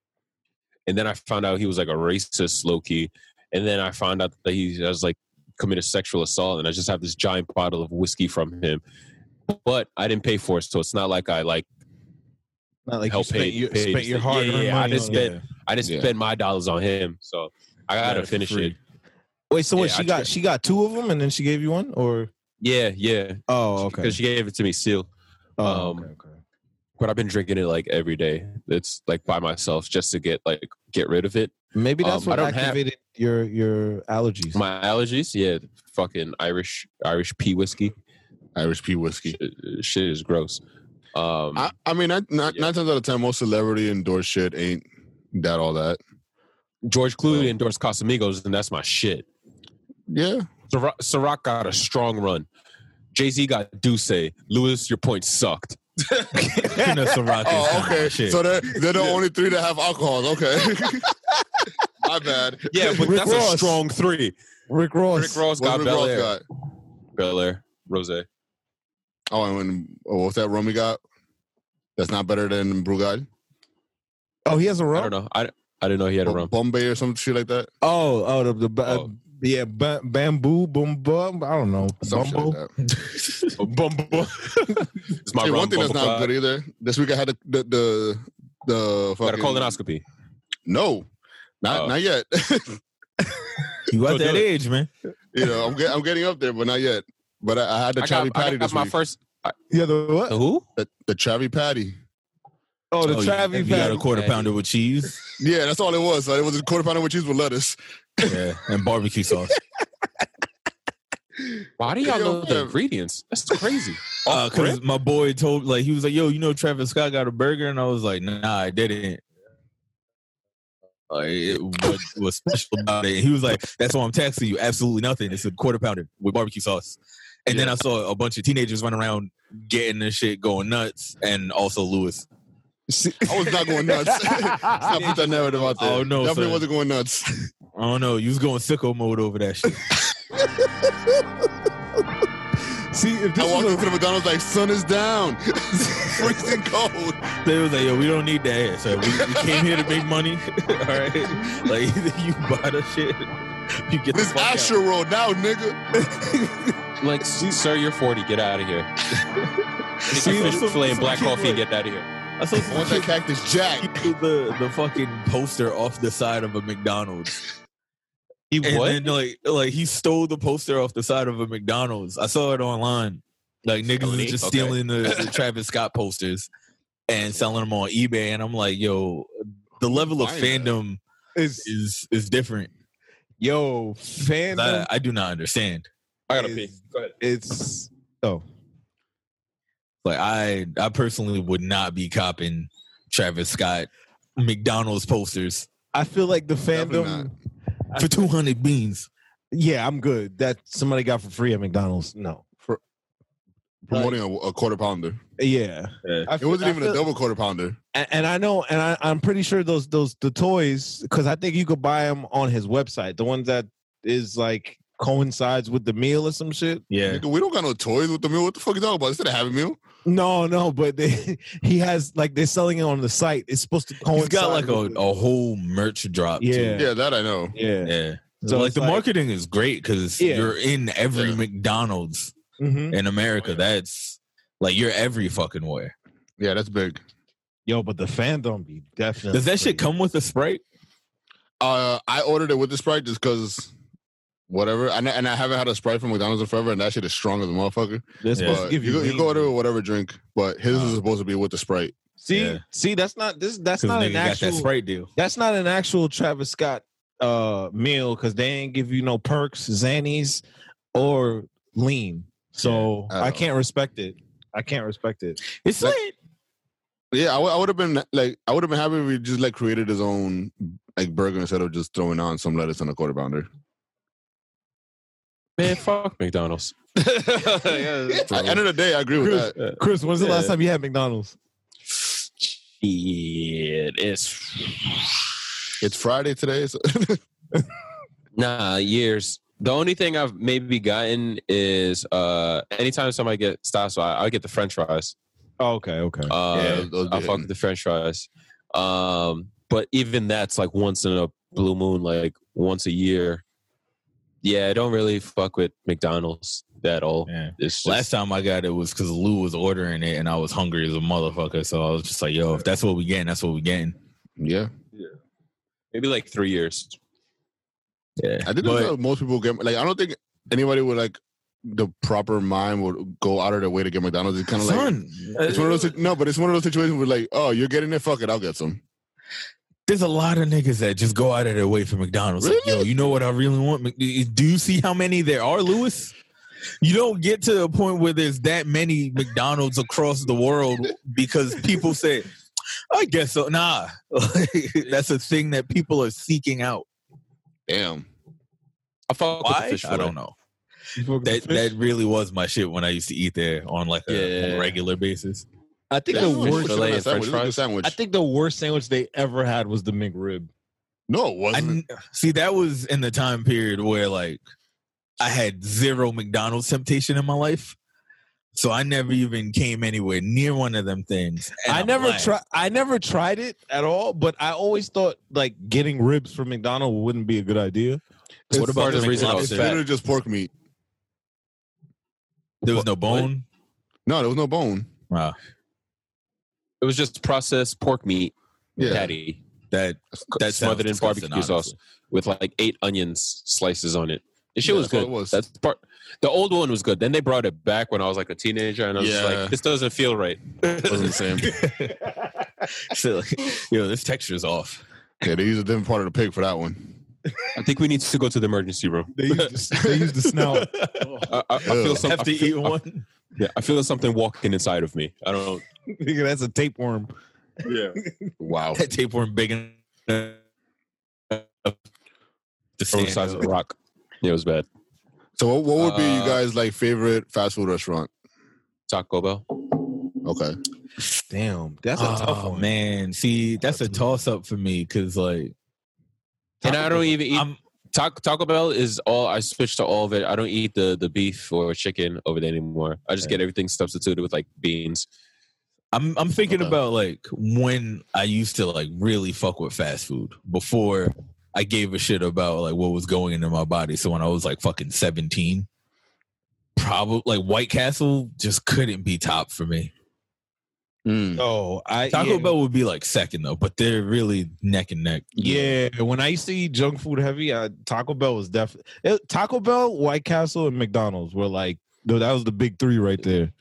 Speaker 1: And then I found out he was like a racist, low key. And then I found out that he has like committed sexual assault, and I just have this giant bottle of whiskey from him. But I didn't pay for it, so it's not like I like
Speaker 2: Not like
Speaker 1: help
Speaker 2: you spent
Speaker 1: pay,
Speaker 2: your,
Speaker 1: pay
Speaker 2: spent your
Speaker 1: yeah,
Speaker 2: hard
Speaker 1: yeah,
Speaker 2: earned
Speaker 1: yeah. I
Speaker 2: money.
Speaker 1: just
Speaker 2: on
Speaker 1: spent
Speaker 2: it.
Speaker 1: I just
Speaker 3: Yeah.
Speaker 1: spent my dollars on him, so I
Speaker 4: Got
Speaker 1: gotta
Speaker 4: it for
Speaker 1: finish
Speaker 4: free.
Speaker 1: it.
Speaker 2: Wait, so what?
Speaker 1: Yeah,
Speaker 2: She
Speaker 1: I
Speaker 2: got
Speaker 1: tried-
Speaker 2: she got two of them, and then she gave you one, or
Speaker 1: Yeah, yeah.
Speaker 2: oh, okay.
Speaker 1: Because she gave it to me sealed.
Speaker 2: Oh,
Speaker 1: um,
Speaker 2: okay, okay.
Speaker 1: But I've been drinking it like every day. It's like by myself just to get like get rid of it.
Speaker 2: Maybe that's
Speaker 1: um,
Speaker 2: what
Speaker 1: I don't have-
Speaker 2: activated your your allergies.
Speaker 1: My allergies, yeah, fucking Irish Irish pea whiskey.
Speaker 3: Irish pea whiskey.
Speaker 1: Shit, shit is gross. Um,
Speaker 3: I, I mean, nine, nine,
Speaker 1: Yeah.
Speaker 3: nine times out of ten, most celebrity endorsed shit ain't that all that.
Speaker 1: George Clooney endorsed Casamigos, and that's my shit.
Speaker 3: Yeah.
Speaker 1: Ciroc Ciroc got a strong run. Jay-Z got Douce. Lewis, your point sucked.
Speaker 4: You know, Ciroc is
Speaker 3: Oh,
Speaker 4: kinda
Speaker 3: okay.
Speaker 4: shit.
Speaker 3: So they're, they're the only three that have alcohols. Okay. My bad.
Speaker 1: Yeah, but
Speaker 2: Rick
Speaker 1: that's
Speaker 2: Ross.
Speaker 1: a strong three.
Speaker 2: Rick Ross.
Speaker 1: Rick Ross
Speaker 3: What
Speaker 1: got
Speaker 3: Rick
Speaker 1: Bel
Speaker 3: Ross
Speaker 1: Air.
Speaker 3: got?
Speaker 1: Bel Air, Rosé.
Speaker 3: Oh, and when, oh, what's that rum he got? That's not better than Brugal?
Speaker 2: Oh, he has a
Speaker 1: I
Speaker 2: rum.
Speaker 1: don't know. I, I didn't know he had a
Speaker 3: Or
Speaker 1: rum.
Speaker 3: Bombay or some shit like that?
Speaker 2: Oh, oh, the, the ba-
Speaker 1: Oh.
Speaker 2: yeah, ba- bamboo, boom, bum. I don't know,
Speaker 3: Some shit
Speaker 2: bumbo.
Speaker 3: like that.
Speaker 1: Bumble. It's my
Speaker 3: Hey,
Speaker 1: rum.
Speaker 3: one thing that's
Speaker 1: Bumble
Speaker 3: not
Speaker 1: Clyde.
Speaker 3: good either. This week I had the the the, the
Speaker 1: Got a
Speaker 3: fucking
Speaker 1: colonoscopy.
Speaker 3: No, not
Speaker 1: Oh.
Speaker 3: not yet.
Speaker 4: You
Speaker 1: Go
Speaker 4: got that
Speaker 1: do it.
Speaker 4: age, man.
Speaker 3: you know, I'm get, I'm getting up there, but not yet. But I, I had the
Speaker 1: I
Speaker 3: Chavi
Speaker 1: got, I
Speaker 3: Patty
Speaker 1: got
Speaker 3: this
Speaker 1: my
Speaker 3: week.
Speaker 1: first.
Speaker 2: Yeah, the what?
Speaker 1: The who?
Speaker 3: The, the Chavi Patty.
Speaker 2: Oh, the
Speaker 4: Oh,
Speaker 2: Travi
Speaker 4: you, you got a
Speaker 2: Patty.
Speaker 4: quarter
Speaker 1: Patty.
Speaker 4: pounder with cheese,
Speaker 3: Yeah, that's all it was. So it was a quarter pounder with cheese with lettuce.
Speaker 4: yeah, and barbecue sauce.
Speaker 1: Why do y'all
Speaker 3: Yo,
Speaker 1: know the
Speaker 3: fam.
Speaker 1: ingredients? That's crazy. Off
Speaker 4: Because
Speaker 1: rip?
Speaker 4: my boy told, like, he was like, "Yo, you know, Travis Scott got a burger," and I was like, "Nah, I didn't." Like, it, what was special about it? He was like, "That's why I'm texting you. Absolutely nothing. It's a quarter pounder with barbecue sauce." And then I saw a bunch of teenagers running around getting this shit going nuts, and also Lewis.
Speaker 3: I was not going nuts. Stop put that narrative out there.
Speaker 4: Oh, no,
Speaker 3: Definitely
Speaker 4: son.
Speaker 3: wasn't going nuts.
Speaker 4: I don't know. You was going sicko mode over that shit.
Speaker 2: See, if
Speaker 3: I
Speaker 2: this
Speaker 3: walked
Speaker 2: was
Speaker 3: into the McDonald's like, sun is down. Freezing cold.
Speaker 4: They was like, "Yo, we don't need that here. So we, we came here to make money. All right, like either you buy the shit, you get
Speaker 3: This
Speaker 4: the fuck
Speaker 3: Asher
Speaker 4: out."
Speaker 3: roll now, nigga.
Speaker 1: Like, sir, you're forty. Get out of here.
Speaker 4: See,
Speaker 1: Fish
Speaker 4: some-
Speaker 1: fillet and
Speaker 4: some
Speaker 1: black
Speaker 4: kid,
Speaker 1: coffee and
Speaker 4: like-
Speaker 1: get out of here.
Speaker 4: I saw
Speaker 3: I
Speaker 4: some
Speaker 3: want
Speaker 4: kid
Speaker 3: that Cactus Jack.
Speaker 4: keep the the fucking poster off the side of a McDonald's.
Speaker 1: He
Speaker 4: And
Speaker 1: what?
Speaker 4: then like like he stole the poster off the side of a McDonald's. I saw it online. Like niggas
Speaker 1: Felony?
Speaker 4: is just
Speaker 1: Okay.
Speaker 4: stealing the, the Travis Scott posters and selling them on eBay. And I'm like, yo, the level of
Speaker 3: Buying that.
Speaker 4: fandom
Speaker 2: is
Speaker 4: is is different.
Speaker 2: yo
Speaker 4: I,
Speaker 2: fandom.
Speaker 4: I do not understand.
Speaker 1: I gotta
Speaker 2: is-
Speaker 1: pee. Go ahead.
Speaker 2: It's oh
Speaker 4: Like I I personally would not be copping Travis Scott McDonald's posters
Speaker 2: I feel like the
Speaker 3: Definitely
Speaker 2: fandom.
Speaker 4: for two hundred beans.
Speaker 2: Yeah, I'm good. That somebody got for free at McDonald's. No, for
Speaker 3: Promoting a, a quarter pounder.
Speaker 2: yeah. I
Speaker 3: It
Speaker 2: feel-
Speaker 3: wasn't
Speaker 2: I
Speaker 3: even a
Speaker 2: feel-
Speaker 3: double quarter pounder.
Speaker 2: And, and I know, and I, I'm pretty sure those those the toys, because I think you could buy them on his website. The ones that is like coincides with the meal or some shit.
Speaker 4: Yeah.
Speaker 3: Nigga, we don't got no toys with the meal. What the fuck you talking about? Instead of Happy Meal.
Speaker 2: No, no, but they, he has like they're selling it on the site. It's supposed to coincide.
Speaker 4: He's got like a,
Speaker 2: with the-
Speaker 4: a whole merch drop.
Speaker 2: Yeah.
Speaker 4: Too.
Speaker 3: Yeah, that I know.
Speaker 2: yeah.
Speaker 4: Yeah.
Speaker 2: So
Speaker 4: like
Speaker 2: it's
Speaker 4: the
Speaker 2: like-
Speaker 4: marketing is great because
Speaker 2: Yeah.
Speaker 4: you're in every
Speaker 3: Yeah.
Speaker 4: McDonald's
Speaker 2: Mhm.
Speaker 4: in America.
Speaker 3: Oh, yeah.
Speaker 4: That's like you're every fucking where.
Speaker 3: Yeah, that's big.
Speaker 2: Yo, but the fandom be definitely.
Speaker 4: Does that shit come with a Sprite?
Speaker 3: Uh, I ordered it with the Sprite just because whatever. And, I- and I haven't had a Sprite from McDonald's in forever, and that shit is strong as a motherfucker.
Speaker 2: They're supposed to
Speaker 3: But
Speaker 2: give
Speaker 3: you,
Speaker 2: you.
Speaker 3: go- you
Speaker 2: lean.
Speaker 3: go order with whatever drink, but his
Speaker 4: Oh.
Speaker 3: is supposed to be with the Sprite.
Speaker 2: See,
Speaker 4: Yeah.
Speaker 2: see, that's not this. That's
Speaker 4: Because
Speaker 2: not
Speaker 4: nigga
Speaker 2: an
Speaker 4: got that
Speaker 2: actual.
Speaker 4: Sprite deal.
Speaker 2: That's not an actual Travis Scott uh meal because they ain't give you no perks, Xannies, or lean. So
Speaker 3: Yeah.
Speaker 2: I
Speaker 3: Oh.
Speaker 2: can't respect it. I can't respect it.
Speaker 4: It's
Speaker 3: Like-
Speaker 4: lit.
Speaker 3: Yeah, I would have been like, I would have been happy if he just like created his own like burger instead of just throwing on some lettuce on a quarter pounder.
Speaker 1: Man, fuck McDonald's.
Speaker 3: At the end of the day, I agree with
Speaker 2: Chris,
Speaker 3: that.
Speaker 2: Chris, when's the last
Speaker 1: Yeah.
Speaker 2: time you had McDonald's?
Speaker 1: Shit, it's
Speaker 3: It's Friday today, so
Speaker 1: nah years. The only thing I've maybe gotten is uh anytime somebody get stops, so I, I get the French fries.
Speaker 2: Oh, okay, okay.
Speaker 1: Uh,
Speaker 3: Yeah, those be
Speaker 1: I fuck
Speaker 3: hitting.
Speaker 1: with the French fries. Um, but even that's like once in a blue moon, like once a year. Yeah, I don't really fuck with McDonald's. at all.
Speaker 4: Yeah.
Speaker 1: It's just,
Speaker 4: Last time I got it was because Lou was ordering it and I was hungry as a motherfucker. So I was just like, yo, if that's what we getting, that's what we getting.
Speaker 3: Yeah.
Speaker 1: maybe like three years.
Speaker 4: Yeah.
Speaker 3: I think that's how most people get. Like, I don't think anybody with like the proper mind would go out of their way to get McDonald's. It's kind of like
Speaker 4: Son,
Speaker 3: it's one of those. No, but it's one of those situations where like, oh, you're getting it. Fuck it, I'll get some.
Speaker 4: there's a lot of niggas that just go out of their way for McDonald's. Like,
Speaker 3: Really?
Speaker 4: yo, you know what I really want? Mc- Do you see how many there are, Lewis? You don't get to a point where there's that many McDonald's across the world because people say, I guess so. Nah, that's a thing that people are seeking out.
Speaker 3: Damn.
Speaker 1: I fuck with the
Speaker 4: Why?
Speaker 1: fish
Speaker 4: I don't
Speaker 1: fillet.
Speaker 4: know. That that really was my shit when I used to eat there on like a,
Speaker 1: Yeah.
Speaker 4: on a regular basis.
Speaker 2: I think
Speaker 3: Yeah,
Speaker 2: the
Speaker 3: fish
Speaker 2: worst.
Speaker 3: fillet and
Speaker 1: French
Speaker 3: sandwich. It's a
Speaker 1: fries.
Speaker 3: good sandwich.
Speaker 2: I think the worst sandwich they ever had was the McRib.
Speaker 3: no, it
Speaker 4: I
Speaker 3: wasn't.
Speaker 4: n- see that was in the time period where like I had zero McDonald's temptation in my life, so I never even came anywhere near one of them things. And
Speaker 2: I
Speaker 4: I'm
Speaker 2: never
Speaker 4: glad.
Speaker 2: tried. I never tried it at all. But I always thought like getting ribs from McDonald's wouldn't be a good idea.
Speaker 1: What
Speaker 4: It's
Speaker 1: about
Speaker 4: part
Speaker 1: the
Speaker 4: of the
Speaker 1: reason I
Speaker 3: It's
Speaker 1: was
Speaker 4: lobster.
Speaker 1: fat?
Speaker 3: literally just pork meat.
Speaker 4: There was no bone.
Speaker 3: No, there was no bone.
Speaker 4: Wow,
Speaker 1: It was just processed pork meat
Speaker 3: Yeah.
Speaker 1: patty
Speaker 4: that that
Speaker 1: smothered in
Speaker 4: sounds
Speaker 1: barbecue
Speaker 4: disgusting,
Speaker 1: sauce with like eight onions slices on it. The shit
Speaker 3: Yeah,
Speaker 1: was
Speaker 3: that's all
Speaker 1: good.
Speaker 3: it was.
Speaker 1: That's part. The old one was good. Then they brought it back when I was like a teenager, and I was just
Speaker 3: Yeah.
Speaker 1: like, "This doesn't feel right."
Speaker 3: It wasn't the same.
Speaker 4: So, like, yo, this texture is off.
Speaker 3: Yeah, they used a different part of the pig for that one.
Speaker 1: I think we need to go to the emergency room.
Speaker 2: They used the, they used the snout.
Speaker 1: I, I, I feel
Speaker 3: Ugh.
Speaker 1: some,
Speaker 4: Have
Speaker 1: I
Speaker 4: to
Speaker 1: feel-
Speaker 4: eat
Speaker 1: I-
Speaker 4: one.
Speaker 1: yeah, I feel something walking inside of me. I don't.
Speaker 2: Nigga, that's a tapeworm.
Speaker 1: Yeah,
Speaker 3: Wow.
Speaker 4: That tapeworm big enough to
Speaker 1: from the
Speaker 4: stand
Speaker 1: size of
Speaker 4: up.
Speaker 1: a rock. Yeah, it was bad.
Speaker 3: So what, what would be you
Speaker 1: Uh,
Speaker 3: guys' like favorite fast food restaurant?
Speaker 1: Taco Bell.
Speaker 3: Okay.
Speaker 2: Damn, that's a tough
Speaker 4: Oh
Speaker 2: one.
Speaker 4: man, see, that's a toss up for me because like,
Speaker 1: And I don't even eat
Speaker 4: I'm
Speaker 1: Taco, Taco Bell is all I switched to all of it. I don't eat the the beef or chicken over there anymore. I just
Speaker 4: Yeah.
Speaker 1: get everything substituted with like beans.
Speaker 4: I'm I'm thinking
Speaker 3: Okay.
Speaker 4: about like when I used to like really fuck with fast food before I gave a shit about like what was going into my body. So when I was like fucking seventeen, probably like White Castle just couldn't be top for me.
Speaker 3: Mm.
Speaker 2: Oh, I
Speaker 4: Taco
Speaker 2: yeah,
Speaker 4: Bell would be like second though, but they're really neck and neck.
Speaker 2: Yeah, when I used to eat junk food heavy, I, Taco Bell was definitely Taco Bell, White Castle, and McDonald's were like no, that was the big three right there.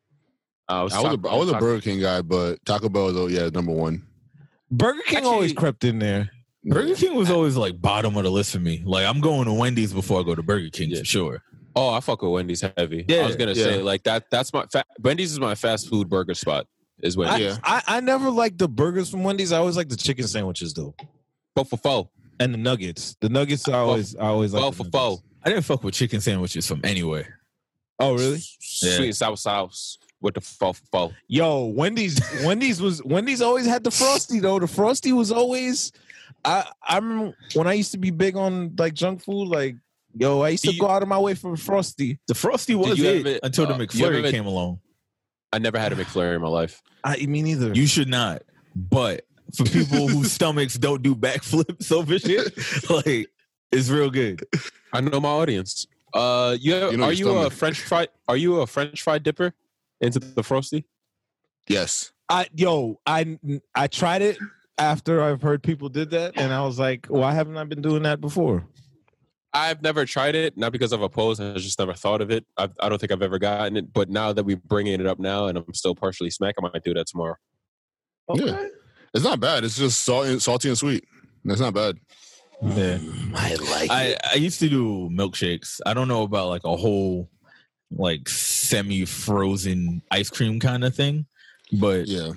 Speaker 1: I was,
Speaker 3: I was a, I was a
Speaker 1: Taco-
Speaker 3: Burger King guy, but Taco Bell is oh yeah number one.
Speaker 2: Burger King
Speaker 1: Actually-
Speaker 2: always crept in there.
Speaker 4: Burger King was always like bottom of the list for me. Like I'm going to Wendy's before I go to Burger King
Speaker 1: Yeah.
Speaker 4: for sure.
Speaker 1: Oh, I fuck with Wendy's heavy.
Speaker 4: Yeah,
Speaker 1: I was gonna
Speaker 3: yeah.
Speaker 1: say like that. That's my fa- Wendy's is my fast food burger spot. Is
Speaker 2: I,
Speaker 1: Wendy's.
Speaker 3: Yeah.
Speaker 2: I, I never liked the burgers from Wendy's. I always like the chicken sandwiches though,
Speaker 1: Fo for fo.
Speaker 2: and the nuggets. The nuggets I always I always like.
Speaker 1: Fo
Speaker 2: the
Speaker 1: for
Speaker 2: nuggets.
Speaker 1: fo.
Speaker 4: I didn't fuck with chicken sandwiches from anywhere.
Speaker 2: Oh really?
Speaker 1: Sweet
Speaker 4: Yeah.
Speaker 1: and sour sauce with the fo for fo.
Speaker 2: Yo, Wendy's Wendy's was Wendy's always had the frosty though. The frosty was always I I remember when I used to be big on like junk food, like yo, I used to
Speaker 1: Do you-
Speaker 2: go out of my way for frosty.
Speaker 4: The Frosty was
Speaker 1: you
Speaker 4: it
Speaker 1: ever-
Speaker 4: until the
Speaker 1: uh, you
Speaker 4: McFlurry
Speaker 1: ever-
Speaker 4: came along.
Speaker 1: I never had a McFlurry in my life.
Speaker 2: I me neither.
Speaker 4: You should not. But for people whose stomachs don't do backflips over shit, like it's real good.
Speaker 1: I know my audience. Uh, you,
Speaker 3: You know
Speaker 1: are
Speaker 3: your
Speaker 1: you a
Speaker 3: stomach.
Speaker 1: French fry? Are you a French fry dipper into the frosty?
Speaker 3: Yes.
Speaker 2: I yo, I I tried it after I've heard people did that, and I was like, why haven't I been doing that before?
Speaker 1: I've never tried it, not because I've opposed. I just never thought of it. I've, I don't think I've ever gotten it. But now that we're bringing it up now, and I'm still partially smack, I might do that tomorrow.
Speaker 3: Yeah. It's not bad. It's just salty, salty and sweet. That's not bad.
Speaker 4: Yeah.
Speaker 2: I like
Speaker 4: I, I used to do milkshakes. I don't know about like a whole like semi frozen ice cream kind of thing, but
Speaker 3: Yeah.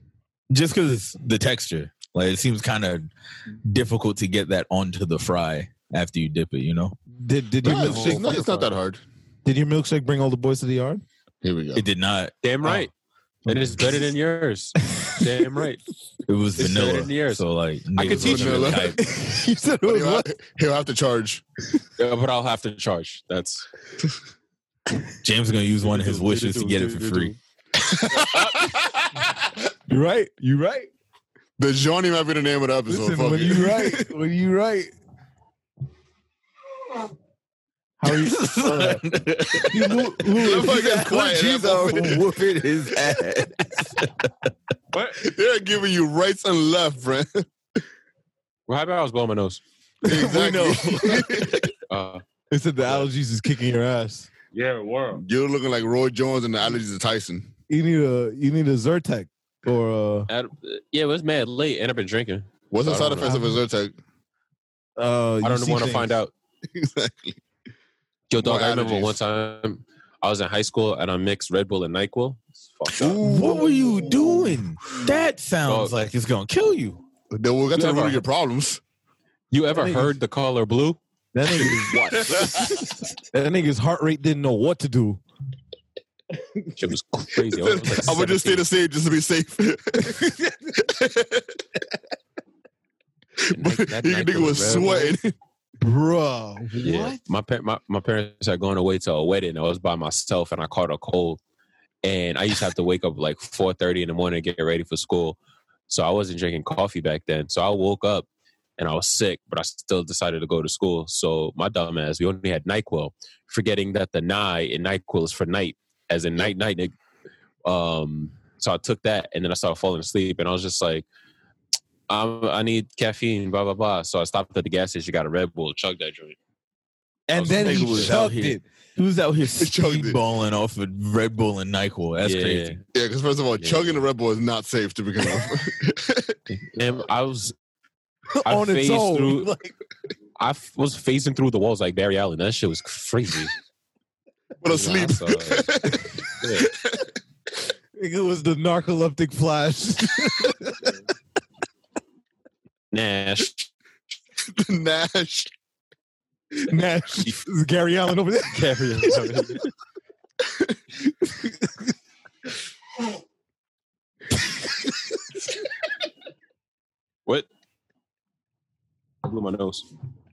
Speaker 4: just because the texture, like it seems kind of difficult to get that onto the fry after you dip it, you know?
Speaker 2: Did did your
Speaker 3: No, it's,
Speaker 2: milkshake?
Speaker 3: it's not, it's not that hard.
Speaker 2: Did your milkshake bring all the boys to the yard?
Speaker 3: Here we go.
Speaker 4: It did not.
Speaker 1: Damn right. And it's better than yours. Damn right.
Speaker 4: It was
Speaker 1: It's better
Speaker 4: vanilla.
Speaker 1: than yours.
Speaker 4: So like,
Speaker 1: I could
Speaker 4: niggas
Speaker 1: teach
Speaker 4: wasn't
Speaker 1: you.
Speaker 4: really
Speaker 3: Vanilla.
Speaker 4: hype.
Speaker 2: You said it
Speaker 3: But
Speaker 2: was
Speaker 3: he'll,
Speaker 2: what?
Speaker 3: he'll have to charge.
Speaker 1: Yeah, but I'll have to charge. That's
Speaker 4: James is gonna use one of his wishes to get it for free.
Speaker 2: You right. You right.
Speaker 3: The Johnny might be the name of the episode.
Speaker 2: Listen,
Speaker 3: Fuck
Speaker 2: when
Speaker 3: it.
Speaker 2: you right, when you right. How are you? Uh, you Lou, Lou,
Speaker 3: Look like it's quiet.
Speaker 4: Allergies are whooping his ass.
Speaker 1: What?
Speaker 3: They're giving you rights and left, friend.
Speaker 1: Well, how about I was blowing my nose?
Speaker 3: Exactly.
Speaker 1: Uh,
Speaker 2: they said the allergies is kicking your ass.
Speaker 1: yeah, world.
Speaker 3: You're looking like Roy Jones and the allergies of Tyson.
Speaker 2: You need a you need a Zyrtec or uh
Speaker 1: Yeah, it was mad late, and I've been drinking.
Speaker 3: What's the
Speaker 1: I
Speaker 3: side
Speaker 1: don't
Speaker 3: effects of a Zyrtec?
Speaker 2: uh.
Speaker 1: I don't want to find out.
Speaker 3: Exactly.
Speaker 1: Yo, dog,
Speaker 3: More
Speaker 1: I remember
Speaker 3: allergies.
Speaker 1: one time I was in high school and I mixed Red Bull and NyQuil. It's fucked up.
Speaker 4: What were you doing? That sounds
Speaker 1: Dog.
Speaker 4: like it's gonna kill you.
Speaker 3: Then we'll get to
Speaker 1: You
Speaker 3: the root
Speaker 1: ever-
Speaker 3: of your problems.
Speaker 1: You ever
Speaker 2: That nigga-
Speaker 1: heard the color blue?
Speaker 2: That nigga's that nigga's heart rate didn't know what to do.
Speaker 1: Shit was crazy. I, was like
Speaker 3: I would just stay the same just to be safe. But
Speaker 1: That- that
Speaker 3: you
Speaker 1: NyQuil
Speaker 3: nigga was
Speaker 1: Red Bull.
Speaker 3: sweating.
Speaker 2: Bruh,
Speaker 1: Yeah,
Speaker 2: what?
Speaker 1: my par- my my parents are going away to a wedding. I was by myself and I caught a cold, and I used to have to wake up like four thirty in the morning to get ready for school. So I wasn't drinking coffee back then. So I woke up and I was sick, but I still decided to go to school. So my dumb ass, we only had NyQuil, forgetting that the Ny in NyQuil is for night, as in night night. nigga. Um, so I took that and then I started falling asleep, and I was just like, I'm, I need caffeine, blah blah blah. So I stopped at the gas station, got a Red Bull, chugged that joint.
Speaker 2: And then
Speaker 4: Nigga
Speaker 2: he
Speaker 4: was out
Speaker 2: chugged
Speaker 4: here.
Speaker 2: it.
Speaker 4: He was out here
Speaker 3: chugged it.
Speaker 4: speedballing off of Red Bull and NyQuil. That's
Speaker 1: Yeah.
Speaker 4: crazy.
Speaker 3: Yeah, because first of all,
Speaker 1: Yeah.
Speaker 3: chugging the Red Bull is not safe to begin with.
Speaker 1: And I was I
Speaker 2: on its
Speaker 1: phased
Speaker 2: own.
Speaker 1: through-
Speaker 2: Like,
Speaker 1: I f- was phasing through the walls like Barry Allen. That shit was crazy.
Speaker 3: But asleep.
Speaker 1: Yeah, I saw it. Yeah.
Speaker 2: it was the narcoleptic flash.
Speaker 1: Nash.
Speaker 3: Nash.
Speaker 2: Nash. This is Gary Allen over there.
Speaker 1: Barry Allen. What? I blew my nose.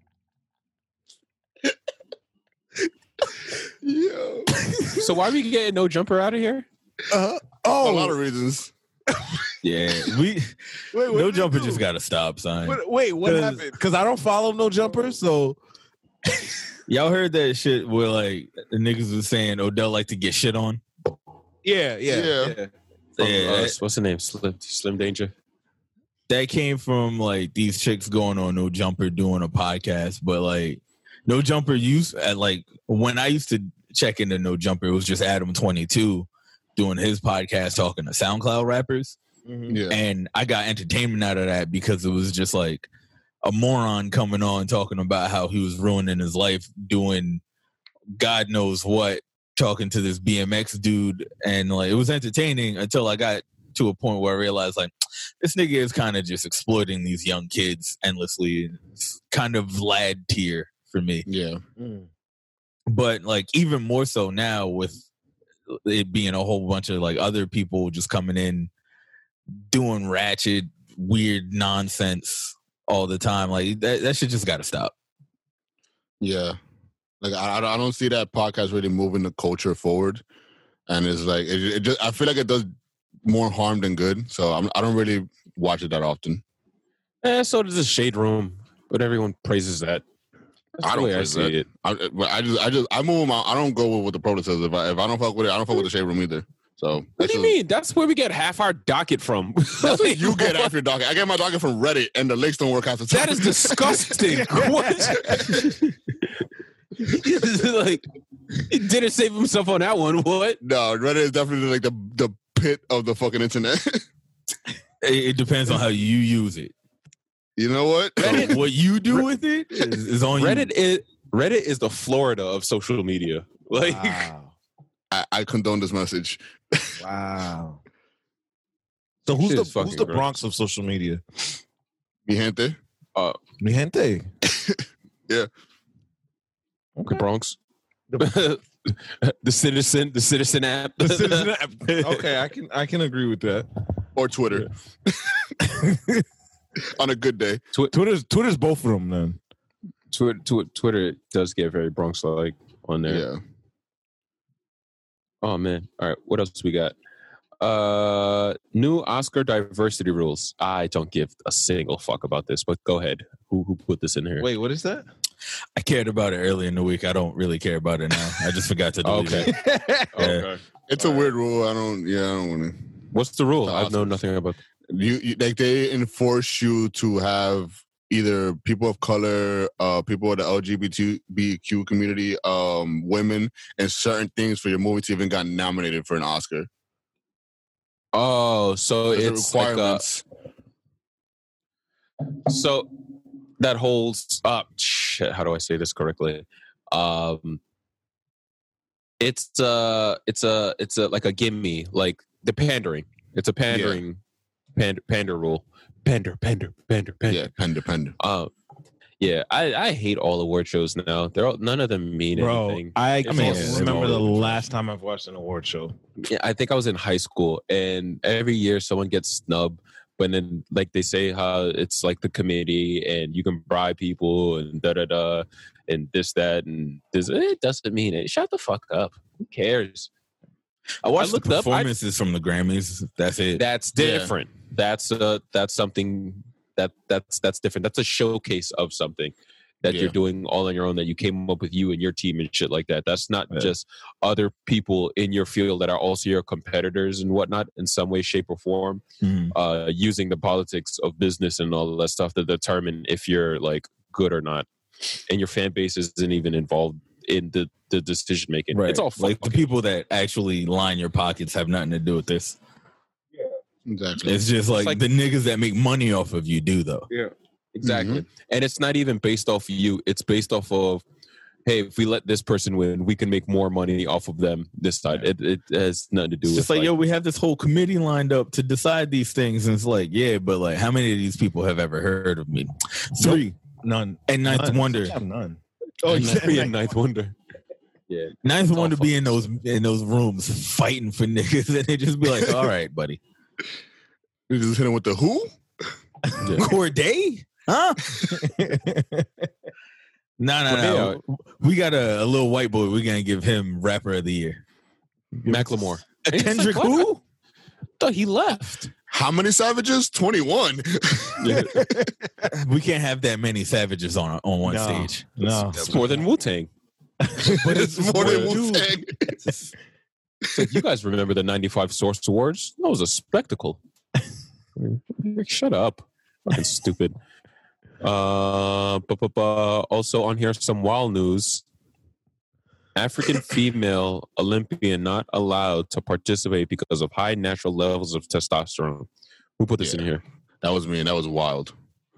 Speaker 3: Yo.
Speaker 1: So why we getting no jumper out of here?
Speaker 2: Uh,
Speaker 3: A
Speaker 2: oh,
Speaker 3: lot of reasons.
Speaker 4: Yeah, we
Speaker 2: wait, what
Speaker 4: no
Speaker 2: did
Speaker 4: jumper
Speaker 2: you do?
Speaker 4: just got to stop, son.
Speaker 2: What, wait, what
Speaker 4: 'Cause-
Speaker 2: happened? Because I don't follow no jumper, so
Speaker 4: Y'all heard that shit where like the niggas was saying Odell like to get shit on?
Speaker 2: yeah, yeah,
Speaker 3: Yeah.
Speaker 2: yeah.
Speaker 1: From,
Speaker 4: Yeah,
Speaker 1: uh,
Speaker 4: that-
Speaker 1: what's the name? Slim, Slim Danger.
Speaker 4: That came from like these chicks going on No Jumper doing a podcast, but like No Jumper used at like when I used to check into No Jumper, it was just Adam twenty-two doing his podcast talking to SoundCloud rappers.
Speaker 2: Mhm.
Speaker 3: Yeah.
Speaker 4: And I got entertainment out of that because it was just like a moron coming on talking about how he was ruining his life doing God knows what, talking to this B M X dude. And like it was entertaining until I got to a point where I realized like this nigga is kind of just exploiting these young kids endlessly. It's kind of lad tier for me.
Speaker 3: Yeah.
Speaker 2: Mm.
Speaker 4: But like even more so now with it being a whole bunch of like other people just coming in doing ratchet weird nonsense all the time, like that, that shit just gotta stop.
Speaker 3: Yeah. Like I, I don't see that podcast really moving the culture forward, and it's like it, it just I feel like it does more harm than good. So I'm, I don't really watch it that often.
Speaker 1: Eh, so does the Shade Room, but everyone praises that. That's
Speaker 3: I
Speaker 1: the
Speaker 3: don't
Speaker 1: way I
Speaker 3: praise
Speaker 1: see
Speaker 3: that.
Speaker 1: it.
Speaker 3: I, but I just I just I move my I don't go with what the product says. If I if I don't fuck with it, I don't fuck with the shade room either. So
Speaker 1: What
Speaker 3: that's
Speaker 1: do you
Speaker 3: just-
Speaker 1: mean? That's where we get half our docket from.
Speaker 3: That's what you get off your docket. I get my docket from Reddit, and the links don't work out the time.
Speaker 1: That is disgusting. What? Like, he didn't save himself on that one. What?
Speaker 3: No, Reddit is definitely like the the pit of the fucking internet.
Speaker 4: It, it depends on how you use it.
Speaker 3: You know what?
Speaker 4: So what you do with it is, is on
Speaker 1: Reddit
Speaker 4: you.
Speaker 1: is Reddit is the Florida of social media. Like,
Speaker 2: Wow.
Speaker 3: I, I condone this message.
Speaker 2: Wow. So who's
Speaker 1: Shit
Speaker 2: the
Speaker 1: is fucking
Speaker 2: who's the
Speaker 1: gross.
Speaker 2: Bronx of social media?
Speaker 3: Mi gente.
Speaker 2: Mi gente.
Speaker 3: Yeah.
Speaker 1: the Bronx, the Citizen, the Citizen app,
Speaker 2: The Citizen app. Okay, I can I can agree with that.
Speaker 3: Or Twitter. On a good day.
Speaker 2: Twitter's Twitter's both of them then.
Speaker 1: Twitter, Twitter, Twitter does get very Bronx like on there.
Speaker 3: Yeah.
Speaker 1: Oh man! All right, what else we got? Uh, new Oscar diversity rules. I don't give a single fuck about this, but go ahead. Who who put this in here?
Speaker 2: Wait, what is that?
Speaker 4: I cared about it early in the week. I don't really care about it now. I just forgot to delete
Speaker 1: Okay.
Speaker 4: it. Yeah.
Speaker 1: Okay.
Speaker 3: It's a weird rule. I don't. Yeah, I don't want to.
Speaker 1: What's the rule?
Speaker 3: The
Speaker 1: I know
Speaker 3: Oscars.
Speaker 1: nothing about.
Speaker 3: You, you like they enforce you to have either people of color, uh, people of the L G B T Q community, um, women, and certain things for your movie to even get nominated for an Oscar.
Speaker 1: Oh, so
Speaker 3: There's
Speaker 1: it's like a,
Speaker 3: requirements.
Speaker 1: so that holds up. Shit, how do I say this correctly? Um, it's uh it's a it's a like a gimme, like the pandering. It's a pandering pander pander rule. Pander, pander, pander, pander.
Speaker 3: yeah, pender, pender.
Speaker 1: Um, yeah, I, I hate all award shows now. They're all, none of them mean
Speaker 2: Bro,
Speaker 1: anything.
Speaker 2: I
Speaker 1: It's
Speaker 2: can't
Speaker 1: all
Speaker 4: yeah,
Speaker 2: remember
Speaker 1: so-
Speaker 2: the last time I've watched an award show.
Speaker 1: Yeah, I think I was in high school, and every year someone gets snubbed. But then, like they say, how it's like the committee, and you can bribe people, and da da da, and this that, and this. It doesn't mean it. Shut the fuck up. Who cares?
Speaker 4: I watched
Speaker 1: I
Speaker 4: the
Speaker 1: looked up, I-
Speaker 4: performances from the Grammys. That's it.
Speaker 1: That's
Speaker 3: Yeah.
Speaker 1: different. That's uh that's something that that's that's different. That's a showcase of something that
Speaker 3: Yeah.
Speaker 1: you're doing all on your own, that you came up with, you and your team and shit like that. That's not
Speaker 4: Yeah.
Speaker 1: just other people in your field that are also your competitors and whatnot in some way, shape, or form,
Speaker 4: Mhm.
Speaker 1: uh, using the politics of business and all of that stuff to determine if you're like good or not. And your fan base isn't even involved in the, the decision making.
Speaker 4: Right.
Speaker 1: It's all
Speaker 4: like the
Speaker 1: fucking-
Speaker 4: people that actually line your pockets have nothing to do with this.
Speaker 3: Exactly.
Speaker 4: It's just like,
Speaker 1: like-
Speaker 4: the niggas that make money off of you do, though.
Speaker 1: Exactly. And it's not even based off you. It's based off of, hey, if we let this person win, we can make more money off of them this side. It, it has nothing to do
Speaker 4: It's
Speaker 1: with
Speaker 4: just like, yo, we have this whole committee lined up to decide these things. And it's like, yeah, but like, how many of these people have ever heard of me? Three.
Speaker 2: None.
Speaker 4: And Ninth
Speaker 2: None.
Speaker 4: Wonder.
Speaker 2: I have none.
Speaker 1: oh,
Speaker 2: And
Speaker 1: you
Speaker 2: then-
Speaker 1: be a Ninth Wonder. Yeah.
Speaker 4: Ninth
Speaker 1: It's all
Speaker 4: Wonder be in
Speaker 1: fucking-
Speaker 4: those in those rooms fighting for niggas, and they just be like, all right, buddy.
Speaker 3: You just hit him with the who?
Speaker 4: Corday? Huh? No, no, no. We got a, a little white boy. We're gonna give him rapper of the year.
Speaker 1: Macklemore.
Speaker 4: A Kendrick
Speaker 1: What?
Speaker 4: who?
Speaker 1: thought he left.
Speaker 3: How many savages? twenty-one.
Speaker 1: Yeah.
Speaker 4: We can't have that many savages on on one
Speaker 2: No.
Speaker 4: stage.
Speaker 2: No.
Speaker 1: It's more than Wu Tang.
Speaker 3: But it's more than
Speaker 1: more-
Speaker 3: Wu-Tang.
Speaker 1: You guys remember the ninety-five Source Awards? That was a spectacle. Shut up. Fucking stupid. Uh, bu- bu- bu- also on here, some wild news. African female Olympian not allowed to participate because of high natural levels of testosterone. Who put this
Speaker 3: Yeah.
Speaker 1: in here?
Speaker 3: That was me, and that was wild.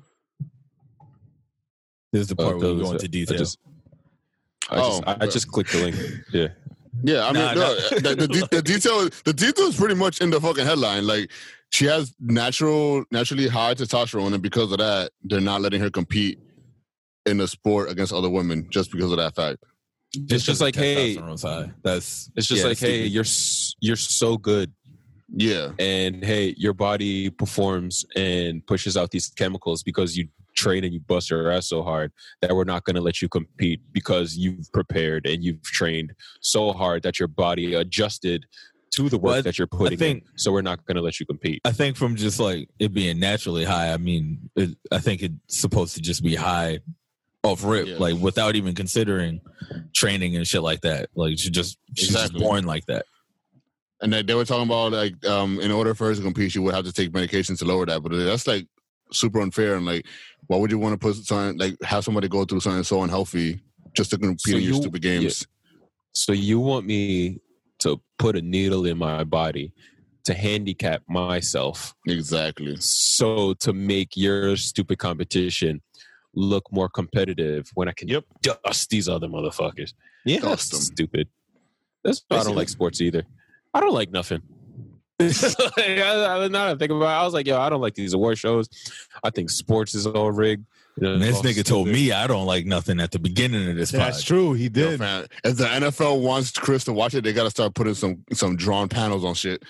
Speaker 4: This is the
Speaker 1: Uh,
Speaker 4: part where we
Speaker 1: those-
Speaker 4: go into
Speaker 1: I
Speaker 4: detail.
Speaker 1: just, I just,
Speaker 3: Oh,
Speaker 1: I, I just clicked the link. Yeah.
Speaker 3: Yeah, I mean,
Speaker 4: Nah,
Speaker 3: no,
Speaker 4: nah.
Speaker 3: the, the, de- the detail, the detail is pretty much in the fucking headline. Like, she has natural, naturally high testosterone, and because of that, they're not letting her compete in the sport against other women just because of that fact.
Speaker 1: It's just like, hey,
Speaker 4: testosterone's high. That's
Speaker 1: it's just
Speaker 4: yeah,
Speaker 1: like, hey,
Speaker 4: stupid.
Speaker 1: you're s- you're so good,
Speaker 3: Yeah,
Speaker 1: and hey, your body performs and pushes out these chemicals because you train and you bust your ass so hard that we're not going to let you compete because you've prepared and you've trained so hard that your body adjusted to the work
Speaker 4: Well, I-
Speaker 1: that you're putting
Speaker 4: think-
Speaker 1: in. So we're not going to let you compete.
Speaker 4: I think from just like it being naturally high, I mean, it, I think it's supposed to just be high off rip,
Speaker 3: Yeah.
Speaker 4: like without even considering training and shit like that. Like she just she's
Speaker 3: Exactly.
Speaker 4: just born like that.
Speaker 3: and they, they were talking about like, um, in order for her to compete, she would have to take medication to lower that. But that's like super unfair. And like, why would you want to put something like have somebody go through something so unhealthy just to compete
Speaker 1: So
Speaker 3: in your
Speaker 1: you-
Speaker 3: stupid games?
Speaker 1: So you want me to put a needle in my body to handicap myself,
Speaker 3: Exactly.
Speaker 1: so to make your stupid competition look more competitive when I can
Speaker 2: Yep.
Speaker 1: dust these other motherfuckers.
Speaker 2: Yeah.
Speaker 3: Dust
Speaker 1: That's
Speaker 3: them.
Speaker 1: stupid. That's why I don't
Speaker 3: Basically-
Speaker 1: like sports either. I don't like nothing. Like, I, I, now that I think about it, I was like, yo, I don't like these award shows. I think sports is all rigged. You know,
Speaker 4: And this
Speaker 1: all
Speaker 4: nigga told
Speaker 1: stupid.
Speaker 4: me I don't like nothing at the beginning of this
Speaker 2: That's
Speaker 4: pod.
Speaker 2: true. He
Speaker 3: Yo,
Speaker 2: did.
Speaker 3: fam, if the N F L wants Chris to watch it, they got to start putting some some drawn panels on shit.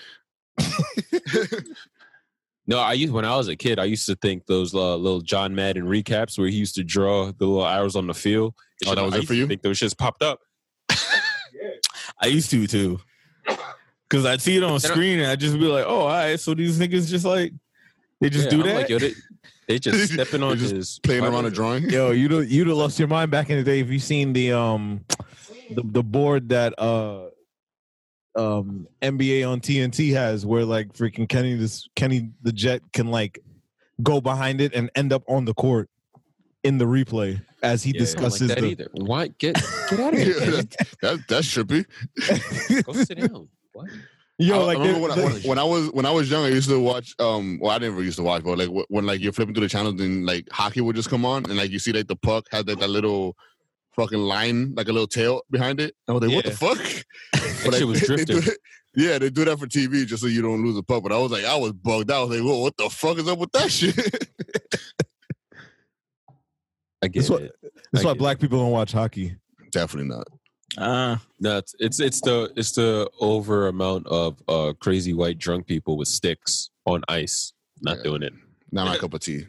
Speaker 1: No, I used when I was a kid. I used to think those uh, little John Madden recaps where he used to draw the little arrows on the field.
Speaker 3: Oh, that was
Speaker 1: I
Speaker 3: it
Speaker 1: used
Speaker 3: for
Speaker 1: to
Speaker 3: you?
Speaker 1: Think those shits popped up.
Speaker 4: I used to too. Cause I'd see it on
Speaker 1: I-
Speaker 4: screen and I'd just be like, oh, all right, so these niggas just like They just
Speaker 1: Yeah,
Speaker 4: do
Speaker 1: I'm
Speaker 4: that.
Speaker 1: like, yo, they, they just stepping on
Speaker 3: They're just
Speaker 1: his
Speaker 3: playing around a drawing.
Speaker 2: Yo, you'd have, you'd have lost your mind back in the day if you seen the um the, the board that uh um N B A on T N T has, where like freaking Kenny this Kenny the Jet can like go behind it and end up on the court in the replay as he
Speaker 1: Yeah, I don't
Speaker 2: discusses
Speaker 1: like that
Speaker 2: the.
Speaker 1: either. Why get get out of
Speaker 3: Yeah,
Speaker 1: here? Kenny.
Speaker 3: that, that, that's trippy.
Speaker 1: Go sit down. What?
Speaker 2: Yo,
Speaker 3: I,
Speaker 2: like
Speaker 3: I remember when,
Speaker 2: the-
Speaker 3: I, when, when I was when I was young, I used to watch. Um, well, I never used to watch, but like wh- when like you're flipping through the channels and like hockey would just come on, and like you see like the puck had like that little fucking line, like a little tail behind it. I was like, what the
Speaker 1: Yeah.
Speaker 3: fuck?
Speaker 1: That shit was
Speaker 3: they, they
Speaker 1: drifting.
Speaker 3: do it- yeah, they do that for T V just so you don't lose a puck. But I was like, I was bugged out. I was like, whoa, what the fuck is up with that shit?
Speaker 1: I get
Speaker 2: That's what-
Speaker 1: it.
Speaker 2: That's
Speaker 1: I
Speaker 2: why
Speaker 1: get
Speaker 2: black people don't watch hockey.
Speaker 3: Definitely not.
Speaker 4: Uh,
Speaker 1: No, it's, it's it's the it's the over amount of uh crazy white drunk people with sticks on ice. Not
Speaker 3: Yeah.
Speaker 1: doing it.
Speaker 3: Not my cup of tea.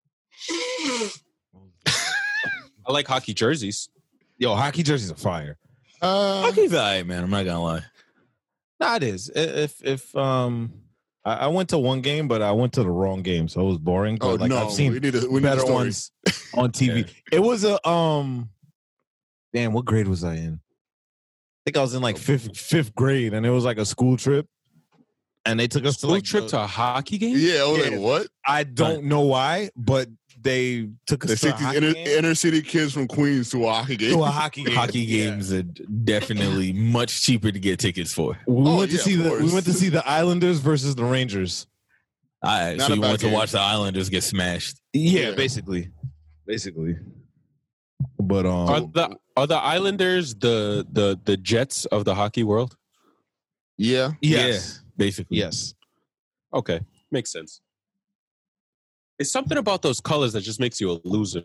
Speaker 1: I like hockey jerseys.
Speaker 2: Yo, hockey jerseys are fire.
Speaker 3: Uh,
Speaker 4: hockey's alright, man. I'm not gonna lie.
Speaker 2: Nah, it is. If if um, I, I went to one game, but I went to the wrong game, so it was boring. But
Speaker 3: oh
Speaker 2: like
Speaker 3: no,
Speaker 2: I've seen
Speaker 3: we need a, we need a
Speaker 2: better
Speaker 3: story.
Speaker 2: ones on T V.
Speaker 1: Yeah.
Speaker 2: It was a um, damn, what grade was I in? I think I was in like fifth fifth grade, and it was like a school trip, and they took us to
Speaker 1: School
Speaker 2: like
Speaker 1: trip
Speaker 2: the-
Speaker 1: to a hockey game.
Speaker 3: Yeah, I was
Speaker 2: Yeah.
Speaker 3: like, what?
Speaker 2: I don't know why, but they took us
Speaker 3: They
Speaker 2: to a
Speaker 3: sent these
Speaker 2: hockey
Speaker 3: inner,
Speaker 2: game.
Speaker 3: inner city kids from Queens to a hockey game.
Speaker 2: to a hockey game.
Speaker 4: Hockey
Speaker 2: Yeah.
Speaker 4: games are definitely much cheaper to get tickets for.
Speaker 2: We
Speaker 3: Oh,
Speaker 2: went to
Speaker 3: yeah,
Speaker 2: see
Speaker 3: of
Speaker 2: the we
Speaker 3: course.
Speaker 2: went to see the Islanders versus the Rangers.
Speaker 4: All right,
Speaker 3: Not
Speaker 4: so
Speaker 3: a
Speaker 4: you
Speaker 3: bad
Speaker 4: want to
Speaker 3: game.
Speaker 4: watch the Islanders get smashed?
Speaker 2: Yeah,
Speaker 3: Yeah.
Speaker 2: basically, basically. But um,
Speaker 1: Are the are the Islanders the the the Jets of the hockey world?
Speaker 3: Yeah.
Speaker 2: yes,
Speaker 4: Basically,
Speaker 2: yes.
Speaker 1: Okay, makes sense. It's something about those colors that just makes you a loser.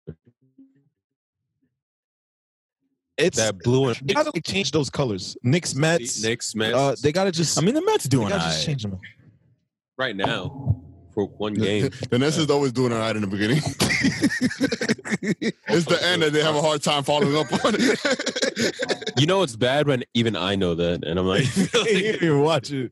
Speaker 2: It's
Speaker 1: That blue and
Speaker 2: they gotta like, change those colors. Knicks, Mets.
Speaker 1: Knicks, Mets.
Speaker 2: Uh, they gotta just.
Speaker 4: I mean, the Mets
Speaker 2: they
Speaker 4: doing
Speaker 2: gotta
Speaker 4: all
Speaker 2: just
Speaker 4: right.
Speaker 2: change them.
Speaker 1: right now for one game.
Speaker 3: The Nets is always doing all right in the beginning. It's the end that they have a hard time following up on it.
Speaker 1: You know it's bad when even I know that, and I'm like,
Speaker 2: You didn't even watch it.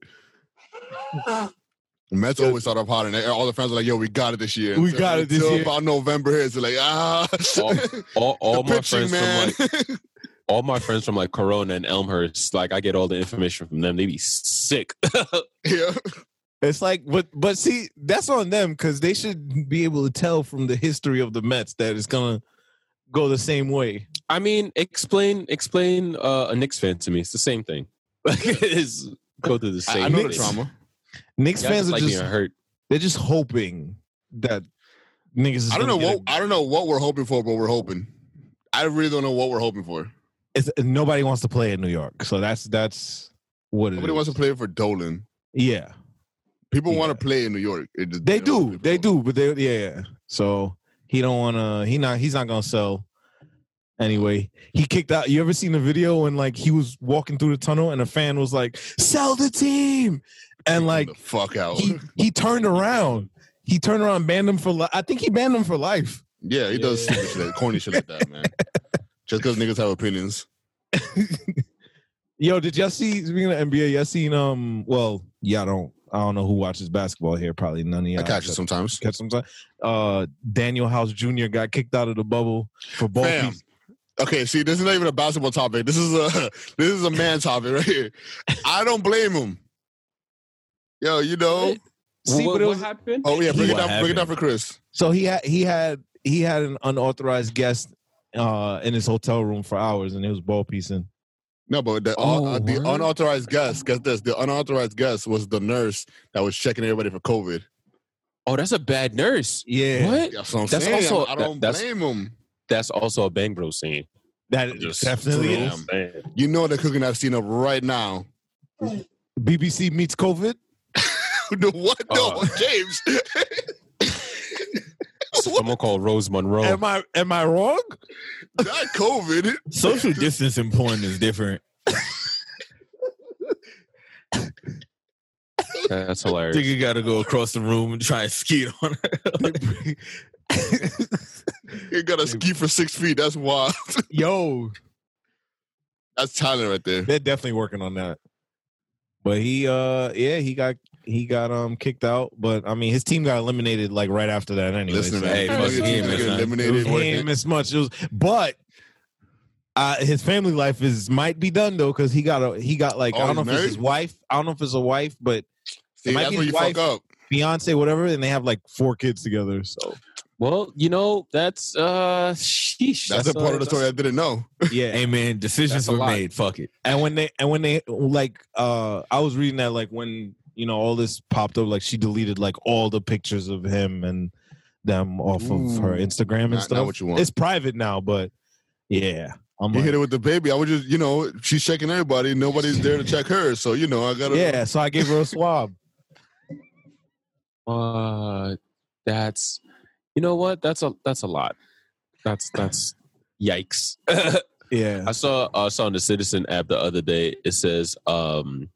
Speaker 3: The Mets always start off hot, and they- all the fans are like, "Yo, we got it this year."
Speaker 2: We
Speaker 3: Until-
Speaker 2: got it this
Speaker 3: until
Speaker 2: year.
Speaker 3: About November hits, they're like, "Ah."
Speaker 1: all, all, all
Speaker 3: The
Speaker 1: my
Speaker 3: pitching,
Speaker 1: friends from like all my friends from like Corona and Elmhurst, like I get all the information from them. They be sick.
Speaker 3: yeah.
Speaker 2: It's like, but but see, that's on them because they should be able to tell from the history of the Mets that it's gonna go the same way.
Speaker 1: I mean, explain explain uh, a Knicks fan to me. It's the same thing. Like it's go through the
Speaker 3: I,
Speaker 1: same.
Speaker 3: I know the
Speaker 1: thing.
Speaker 3: trauma.
Speaker 2: Knicks
Speaker 1: Y'all
Speaker 2: fans
Speaker 1: just
Speaker 2: are
Speaker 1: like
Speaker 2: just
Speaker 1: being hurt.
Speaker 2: they're just hoping that niggas. Is
Speaker 3: I don't know
Speaker 2: gonna
Speaker 3: what
Speaker 2: get
Speaker 3: I don't know what we're hoping for, but we're hoping. I really don't know what we're hoping for.
Speaker 2: a- it's, nobody wants to play in New York, so that's that's what it
Speaker 3: Nobody
Speaker 2: is.
Speaker 3: wants to play for Dolan.
Speaker 2: Yeah,
Speaker 3: People
Speaker 2: Yeah.
Speaker 3: want to play in New York. It just-
Speaker 2: they
Speaker 3: don't
Speaker 2: do,
Speaker 3: play
Speaker 2: they
Speaker 3: for-
Speaker 2: do, but they yeah. yeah. So he don't want to. He not. He's not gonna sell. Anyway, he kicked out. You ever seen the video when like he was walking through the tunnel and a fan was like, "Sell the team," and
Speaker 3: Get
Speaker 2: like
Speaker 3: the fuck out.
Speaker 2: he he turned around. He turned around, and banned him for. Li- I think he banned him for life.
Speaker 3: Yeah, he does stupid shit, corny shit like that, man. Just because niggas have opinions.
Speaker 2: Yo, did y'all see? Speaking of N B A, y'all seen? Um, well, yeah, I don't. I don't know who watches basketball here. Probably none of y'all.
Speaker 3: I catch it sometimes.
Speaker 2: Catch some time. Uh, Daniel House Junior got kicked out of the bubble for ball.
Speaker 3: Fam.
Speaker 2: fees.
Speaker 3: Okay, see, this is not even a basketball topic. This is a this is a man topic right here. I don't blame him. Yo, you know.
Speaker 2: See,
Speaker 1: what,
Speaker 2: but it
Speaker 1: what
Speaker 2: was
Speaker 1: happened?
Speaker 3: Oh yeah, bring it
Speaker 4: What
Speaker 3: down. Bring it down
Speaker 4: happened?
Speaker 3: for Chris.
Speaker 2: so he had he had he had an unauthorized guest uh in his hotel room for hours, and it was ball piecing.
Speaker 3: No, but the,
Speaker 1: Oh,
Speaker 3: uh, the
Speaker 1: word?
Speaker 3: unauthorized guest. Guess this: the unauthorized guest was the nurse that was checking everybody for COVID.
Speaker 1: Oh, that's a bad nurse.
Speaker 2: Yeah,
Speaker 1: What?
Speaker 3: That's what I'm
Speaker 1: That's
Speaker 3: saying.
Speaker 1: also-
Speaker 3: I don't
Speaker 1: that- that's-
Speaker 3: blame him.
Speaker 1: That's also a Bang Bros scene.
Speaker 2: that
Speaker 3: I'm just
Speaker 2: definitely
Speaker 3: saying.
Speaker 2: is.
Speaker 1: Man.
Speaker 3: You know they're cooking that scene up right now.
Speaker 2: B B C meets COVID.
Speaker 3: The what? No,
Speaker 1: Uh.
Speaker 3: James.
Speaker 1: Someone called Rose Monroe.
Speaker 2: Am I am I wrong?
Speaker 3: Not COVID.
Speaker 4: Social distancing porn is different.
Speaker 1: That's hilarious.
Speaker 4: Think you got to go across the room and try and skeet on her.
Speaker 3: You got to ski for six feet. That's wild.
Speaker 2: Yo,
Speaker 3: That's talent right there.
Speaker 2: they're definitely working on that. But he, uh, yeah, he got he got um kicked out, but I mean his team got eliminated like right after that anyway.
Speaker 3: Listen,
Speaker 2: so-
Speaker 3: man,
Speaker 4: Hey,
Speaker 3: hey,
Speaker 4: fuck, he ain't
Speaker 3: get
Speaker 4: missing nothing.
Speaker 3: eliminated.
Speaker 2: He ain't missed much. It was, but uh, his family life is might be done though because he got a he got like
Speaker 3: Oh,
Speaker 2: I don't know
Speaker 3: he's
Speaker 2: if it's his
Speaker 3: married?
Speaker 2: wife. I don't know if it's a wife, but
Speaker 3: See,
Speaker 2: it might
Speaker 3: that's
Speaker 2: be
Speaker 3: where
Speaker 2: his
Speaker 3: you
Speaker 2: wife,
Speaker 3: fuck up.
Speaker 2: fiance, whatever, and they have like four kids together. So
Speaker 1: Well, you know, that's uh sheesh.
Speaker 3: That's, the
Speaker 1: uh,
Speaker 3: part of the story I didn't know.
Speaker 2: yeah,
Speaker 4: Hey man, decisions
Speaker 1: That's a
Speaker 4: were
Speaker 1: lot.
Speaker 4: made. Fuck it.
Speaker 2: and when they and when they like uh I was reading that like when you know all this popped up like she deleted like all the pictures of him and them off of her
Speaker 3: Ooh.
Speaker 2: Instagram and
Speaker 3: Not-
Speaker 2: stuff.
Speaker 3: not what you want.
Speaker 2: It's private now, but yeah, I'm
Speaker 3: He
Speaker 2: like,
Speaker 3: hit it with the baby. I was just, you know, she's checking everybody. Nobody's there to check her. So, you know, I got to.
Speaker 2: yeah. So I gave her a swab.
Speaker 1: Uh that's you know what? That's a that's a lot. That's that's yikes.
Speaker 2: Yeah.
Speaker 1: I saw I saw on the Citizen app the other day. It says um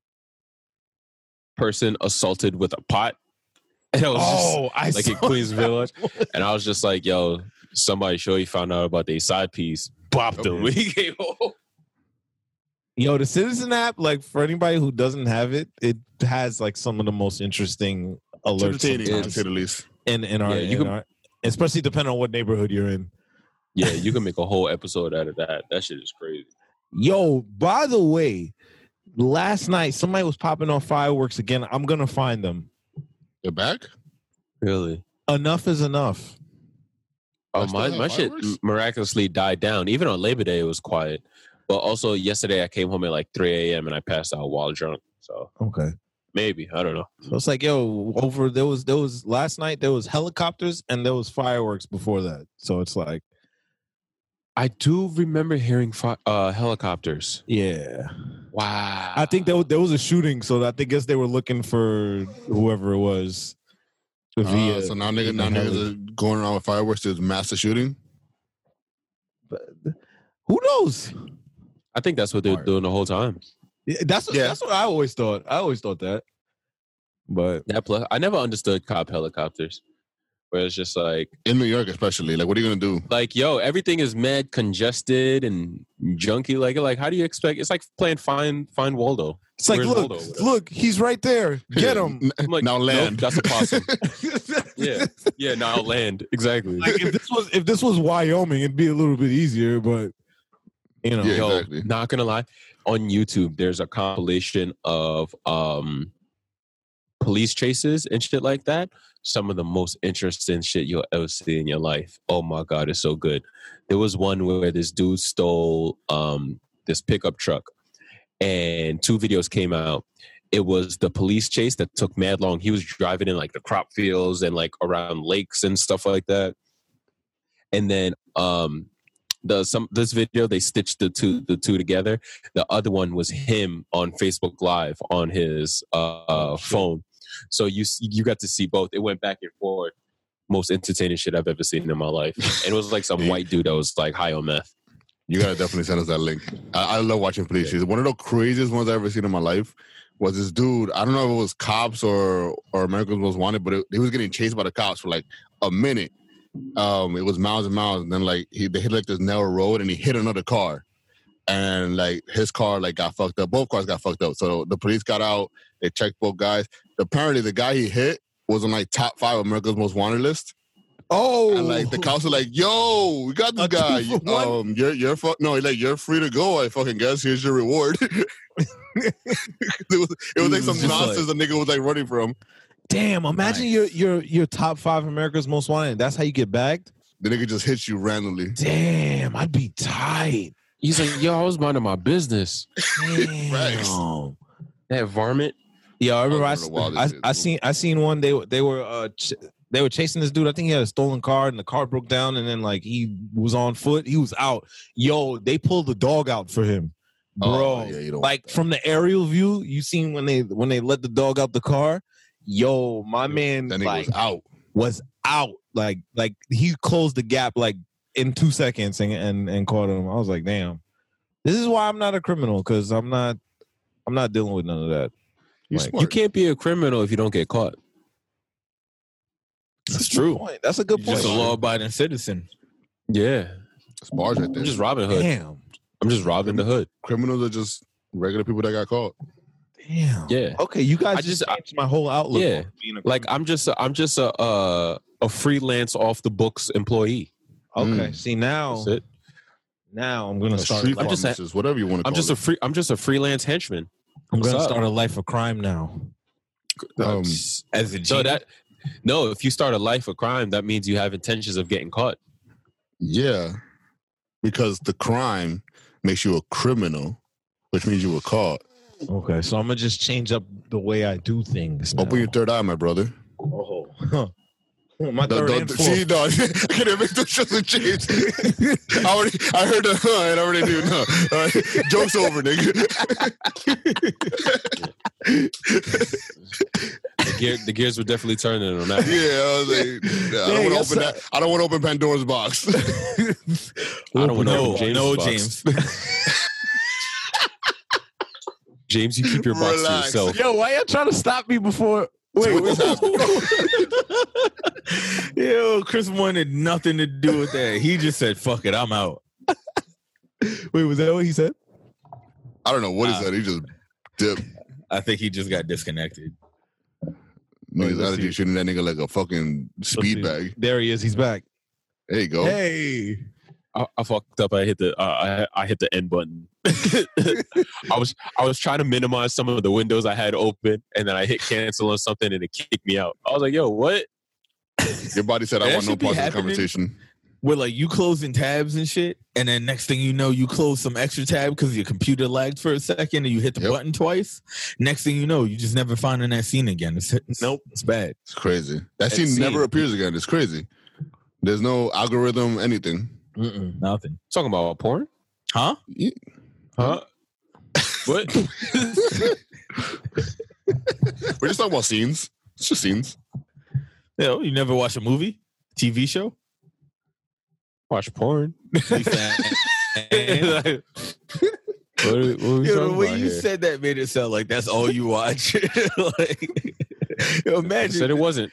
Speaker 1: person assaulted with a pot. And I was
Speaker 2: Oh, I
Speaker 1: just like in
Speaker 2: saw
Speaker 1: Queens
Speaker 2: that.
Speaker 1: Village. And I was just like, yo, somebody sure he found out about their side piece. Bopped him when he came home.
Speaker 2: Yo, the Citizen app, like for anybody who doesn't have it, it has like some of the most interesting alerts
Speaker 3: Entertaining, to
Speaker 2: sometimes
Speaker 3: say the least.
Speaker 2: in in our,
Speaker 1: Yeah, you
Speaker 2: in
Speaker 1: can-
Speaker 2: our especially depending on what neighborhood you're in.
Speaker 1: Yeah, you can make a whole episode out of that. That shit is crazy.
Speaker 2: Yo, by the way, last night somebody was popping off fireworks again. I'm gonna find them.
Speaker 3: They're back?
Speaker 1: Really?
Speaker 2: Enough is enough.
Speaker 1: Oh,
Speaker 3: I still
Speaker 1: my,
Speaker 3: have
Speaker 1: my shit
Speaker 3: fireworks?
Speaker 1: miraculously died down. Even on Labor Day, it was quiet. But also, yesterday I came home at like three a.m. and I passed out while drunk. So
Speaker 2: Okay.
Speaker 1: maybe. I don't know.
Speaker 2: So it's like, yo, over there was there was last night there was helicopters and there was fireworks before that. So it's like,
Speaker 1: I do remember hearing fi- uh, helicopters.
Speaker 2: yeah.
Speaker 1: Wow.
Speaker 2: I think there was, there was a shooting, so I think guess they were looking for whoever it was.
Speaker 3: Uh,
Speaker 2: Via-
Speaker 3: so now niggas,
Speaker 2: via
Speaker 3: now
Speaker 2: heli.
Speaker 3: niggas are going around with fireworks. There's massive shooting.
Speaker 2: Who knows?
Speaker 1: I think that's what they're doing the whole time.
Speaker 2: Yeah, That's
Speaker 3: Yeah.
Speaker 2: that's what I always thought. I always thought that. But
Speaker 1: That plus, I never understood cop helicopters, where it's just like,
Speaker 3: In New York, especially. Like, what are you going to do?
Speaker 1: like, yo, everything is mad congested and junky. Like, like, how do you expect? It's like playing Find Find Waldo.
Speaker 2: it's like,
Speaker 1: Where's
Speaker 2: look,
Speaker 1: Waldo? Whatever.
Speaker 2: look, he's right there. Get him.
Speaker 3: N-
Speaker 1: I'm like,
Speaker 3: now
Speaker 1: nope,
Speaker 3: land.
Speaker 1: that's a possum. Yeah, yeah. Now land exactly.
Speaker 2: Like if this was if this was Wyoming, it'd be a little bit easier, but you know,
Speaker 3: Yeah.
Speaker 1: Yo,
Speaker 3: exactly.
Speaker 1: not gonna lie, on YouTube there's a compilation of um police chases and shit like that. Some of the most interesting shit you'll ever see in your life. Oh my god, it's so good. There was one where this dude stole um this pickup truck, and two videos came out. It was the police chase that took mad long. He was driving in like the crop fields and like around lakes and stuff like that. And then um the some this video they stitched the two the two together. The other one was him on Facebook Live on his uh, uh phone. So you you got to see both. It went back and forth. Most entertaining shit I've ever seen in my life. And it was like some white dude that was like high on meth.
Speaker 3: You got to definitely send us that link. I, I love watching police chases. One of the craziest ones I've ever seen in my life was this dude. I don't know if it was cops or, or America's Most Wanted, but it, he was getting chased by the cops for like a minute. Um, it was miles and miles, and then like he they hit like this narrow road, and he hit another car, and like his car like got fucked up. Both cars got fucked up. So the police got out. They checked both guys. Apparently, the guy he hit was on like top five America's Most Wanted list.
Speaker 2: oh,
Speaker 3: And like the cops were like, "Yo, we got this
Speaker 2: A two
Speaker 3: guy.
Speaker 2: for one?
Speaker 3: Um, you're you're fu- no, like you're free to go. I fucking guess. Here's your reward." it was it was like
Speaker 4: It
Speaker 3: some
Speaker 4: was just
Speaker 3: nonsense the nigga was like running from.
Speaker 2: damn! Imagine
Speaker 4: Nice.
Speaker 2: your your your top five America's Most Wanted. That's how you get bagged.
Speaker 3: The nigga just hits you randomly.
Speaker 2: Damn, I'd be tight.
Speaker 1: He's like, yo, I was minding my business.
Speaker 2: Damn.
Speaker 1: That varmint.
Speaker 2: Yeah, I remember I,
Speaker 3: That was one of the
Speaker 2: I,
Speaker 3: wildest
Speaker 2: I
Speaker 3: shits.
Speaker 2: seen I seen one. They they were uh ch- they were chasing this dude. I think he had a stolen car, and the car broke down, and then like he was on foot. He was out. Yo, they pulled the dog out for him, bro.
Speaker 3: Oh, yeah, you don't
Speaker 2: like
Speaker 3: want that.
Speaker 2: from the aerial view, you seen when they when they let the dog out the car. Yo, my man,
Speaker 3: That nigga
Speaker 2: like
Speaker 3: was out.
Speaker 2: was out. Like like he closed the gap like in two seconds and and, and caught him. I was like, damn. This is why I'm not a criminal, because I'm not I'm not dealing with none of that.
Speaker 3: You
Speaker 2: Like,
Speaker 3: smart.
Speaker 1: You can't be a criminal if you don't get caught.
Speaker 2: That's
Speaker 4: That's
Speaker 2: a good
Speaker 4: true.
Speaker 2: point. That's a good
Speaker 4: You're
Speaker 2: point.
Speaker 4: just a law-abiding citizen.
Speaker 1: Yeah.
Speaker 3: It's bars right there.
Speaker 1: I'm just Robin Hood.
Speaker 2: Damn.
Speaker 1: I'm just robbing the hood.
Speaker 3: Criminals are just regular people that got caught.
Speaker 2: Damn.
Speaker 1: Yeah.
Speaker 2: Okay, you guys
Speaker 1: I
Speaker 2: just
Speaker 1: just-
Speaker 2: changed my whole outlook.
Speaker 1: Yeah.
Speaker 2: on being a
Speaker 1: Like I'm just a, I'm just a uh, a freelance off the books employee.
Speaker 2: okay.
Speaker 3: Mm.
Speaker 2: See now,
Speaker 1: That's it.
Speaker 2: now I'm gonna
Speaker 3: A
Speaker 2: start.
Speaker 3: street
Speaker 2: Like,
Speaker 1: I'm just a-
Speaker 3: pharmacist, whatever you want to call
Speaker 1: I'm just
Speaker 3: it.
Speaker 1: a free I'm just a freelance henchman.
Speaker 2: I'm gonna
Speaker 1: What's up?
Speaker 2: start a life of crime now.
Speaker 3: Um,
Speaker 4: As a
Speaker 1: So
Speaker 4: genie.
Speaker 1: that no, if you start a life of crime, that means you have intentions of getting caught.
Speaker 3: yeah, because the crime makes you a criminal, which means you were caught.
Speaker 2: Okay, so I'm gonna just change up the way I do things. Now.
Speaker 3: Open your third eye, my brother.
Speaker 2: Oh, huh. My
Speaker 3: No,
Speaker 2: third
Speaker 3: no,
Speaker 2: and
Speaker 3: see,
Speaker 2: fourth.
Speaker 3: no, I can't make those shows and James. I already, I heard the huh, and I already knew. No, all right, joke's over, nigga.
Speaker 1: The, gear, the gears were definitely turning on that.
Speaker 3: Yeah, I was like, nah, I don't
Speaker 2: Hey,
Speaker 3: want to
Speaker 2: yes,
Speaker 3: open that. I don't want to open Pandora's box.
Speaker 1: I don't want to
Speaker 4: no,
Speaker 1: open James'
Speaker 4: no,
Speaker 1: box.
Speaker 4: James.
Speaker 1: James, you keep your box
Speaker 3: Relax.
Speaker 1: to yourself.
Speaker 2: Yo, why y'all trying to stop me before? Wait,
Speaker 3: What
Speaker 2: wait,
Speaker 3: just
Speaker 4: Yo, Chris wanted nothing to do with that. He just said, "Fuck it, I'm out."
Speaker 2: wait, was that what he said?
Speaker 3: I don't know what he
Speaker 4: Nah.
Speaker 3: said. He just dipped.
Speaker 4: I think he just got disconnected.
Speaker 3: Niggas
Speaker 2: let's
Speaker 3: out
Speaker 2: see.
Speaker 3: there shooting that nigga like a fucking speed
Speaker 2: see.
Speaker 3: bag.
Speaker 2: There he is. He's back.
Speaker 3: There you go.
Speaker 2: Hey,
Speaker 1: I, I fucked up. I hit the uh, I, I hit the end button. I was I was trying to minimize some of the windows I had open, and then I hit cancel on something, and it kicked me out. I was like, "Yo, what?"
Speaker 3: Your body said, "I
Speaker 4: That
Speaker 3: want no
Speaker 4: should be
Speaker 3: part of this
Speaker 4: happening.
Speaker 3: conversation."
Speaker 4: Where like you closing tabs and shit, and then next thing you know, you close some extra tab because your computer lagged for a second, and you hit the
Speaker 3: Yep.
Speaker 4: button twice. Next thing you know, you just never finding that scene again. It's, it's
Speaker 2: Nope.
Speaker 4: it's bad.
Speaker 3: It's crazy. That
Speaker 1: That
Speaker 3: scene
Speaker 1: scene.
Speaker 3: never appears again. It's crazy. There's no algorithm, anything.
Speaker 2: Mm-mm.
Speaker 4: Nothing,
Speaker 1: Talking about porn?
Speaker 4: huh?
Speaker 3: Yeah.
Speaker 1: Huh? What?
Speaker 3: We're just talking about scenes. It's just scenes.
Speaker 4: Yo, you never watch a movie, T V show?
Speaker 1: Watch porn?
Speaker 4: You fan-
Speaker 1: what, are, what are we
Speaker 4: Yo, the
Speaker 1: talking
Speaker 4: way
Speaker 1: about
Speaker 4: you
Speaker 1: here?
Speaker 4: said that made it sound like that's all you watch. like, yo,
Speaker 1: I
Speaker 4: imagine
Speaker 1: said it wasn't.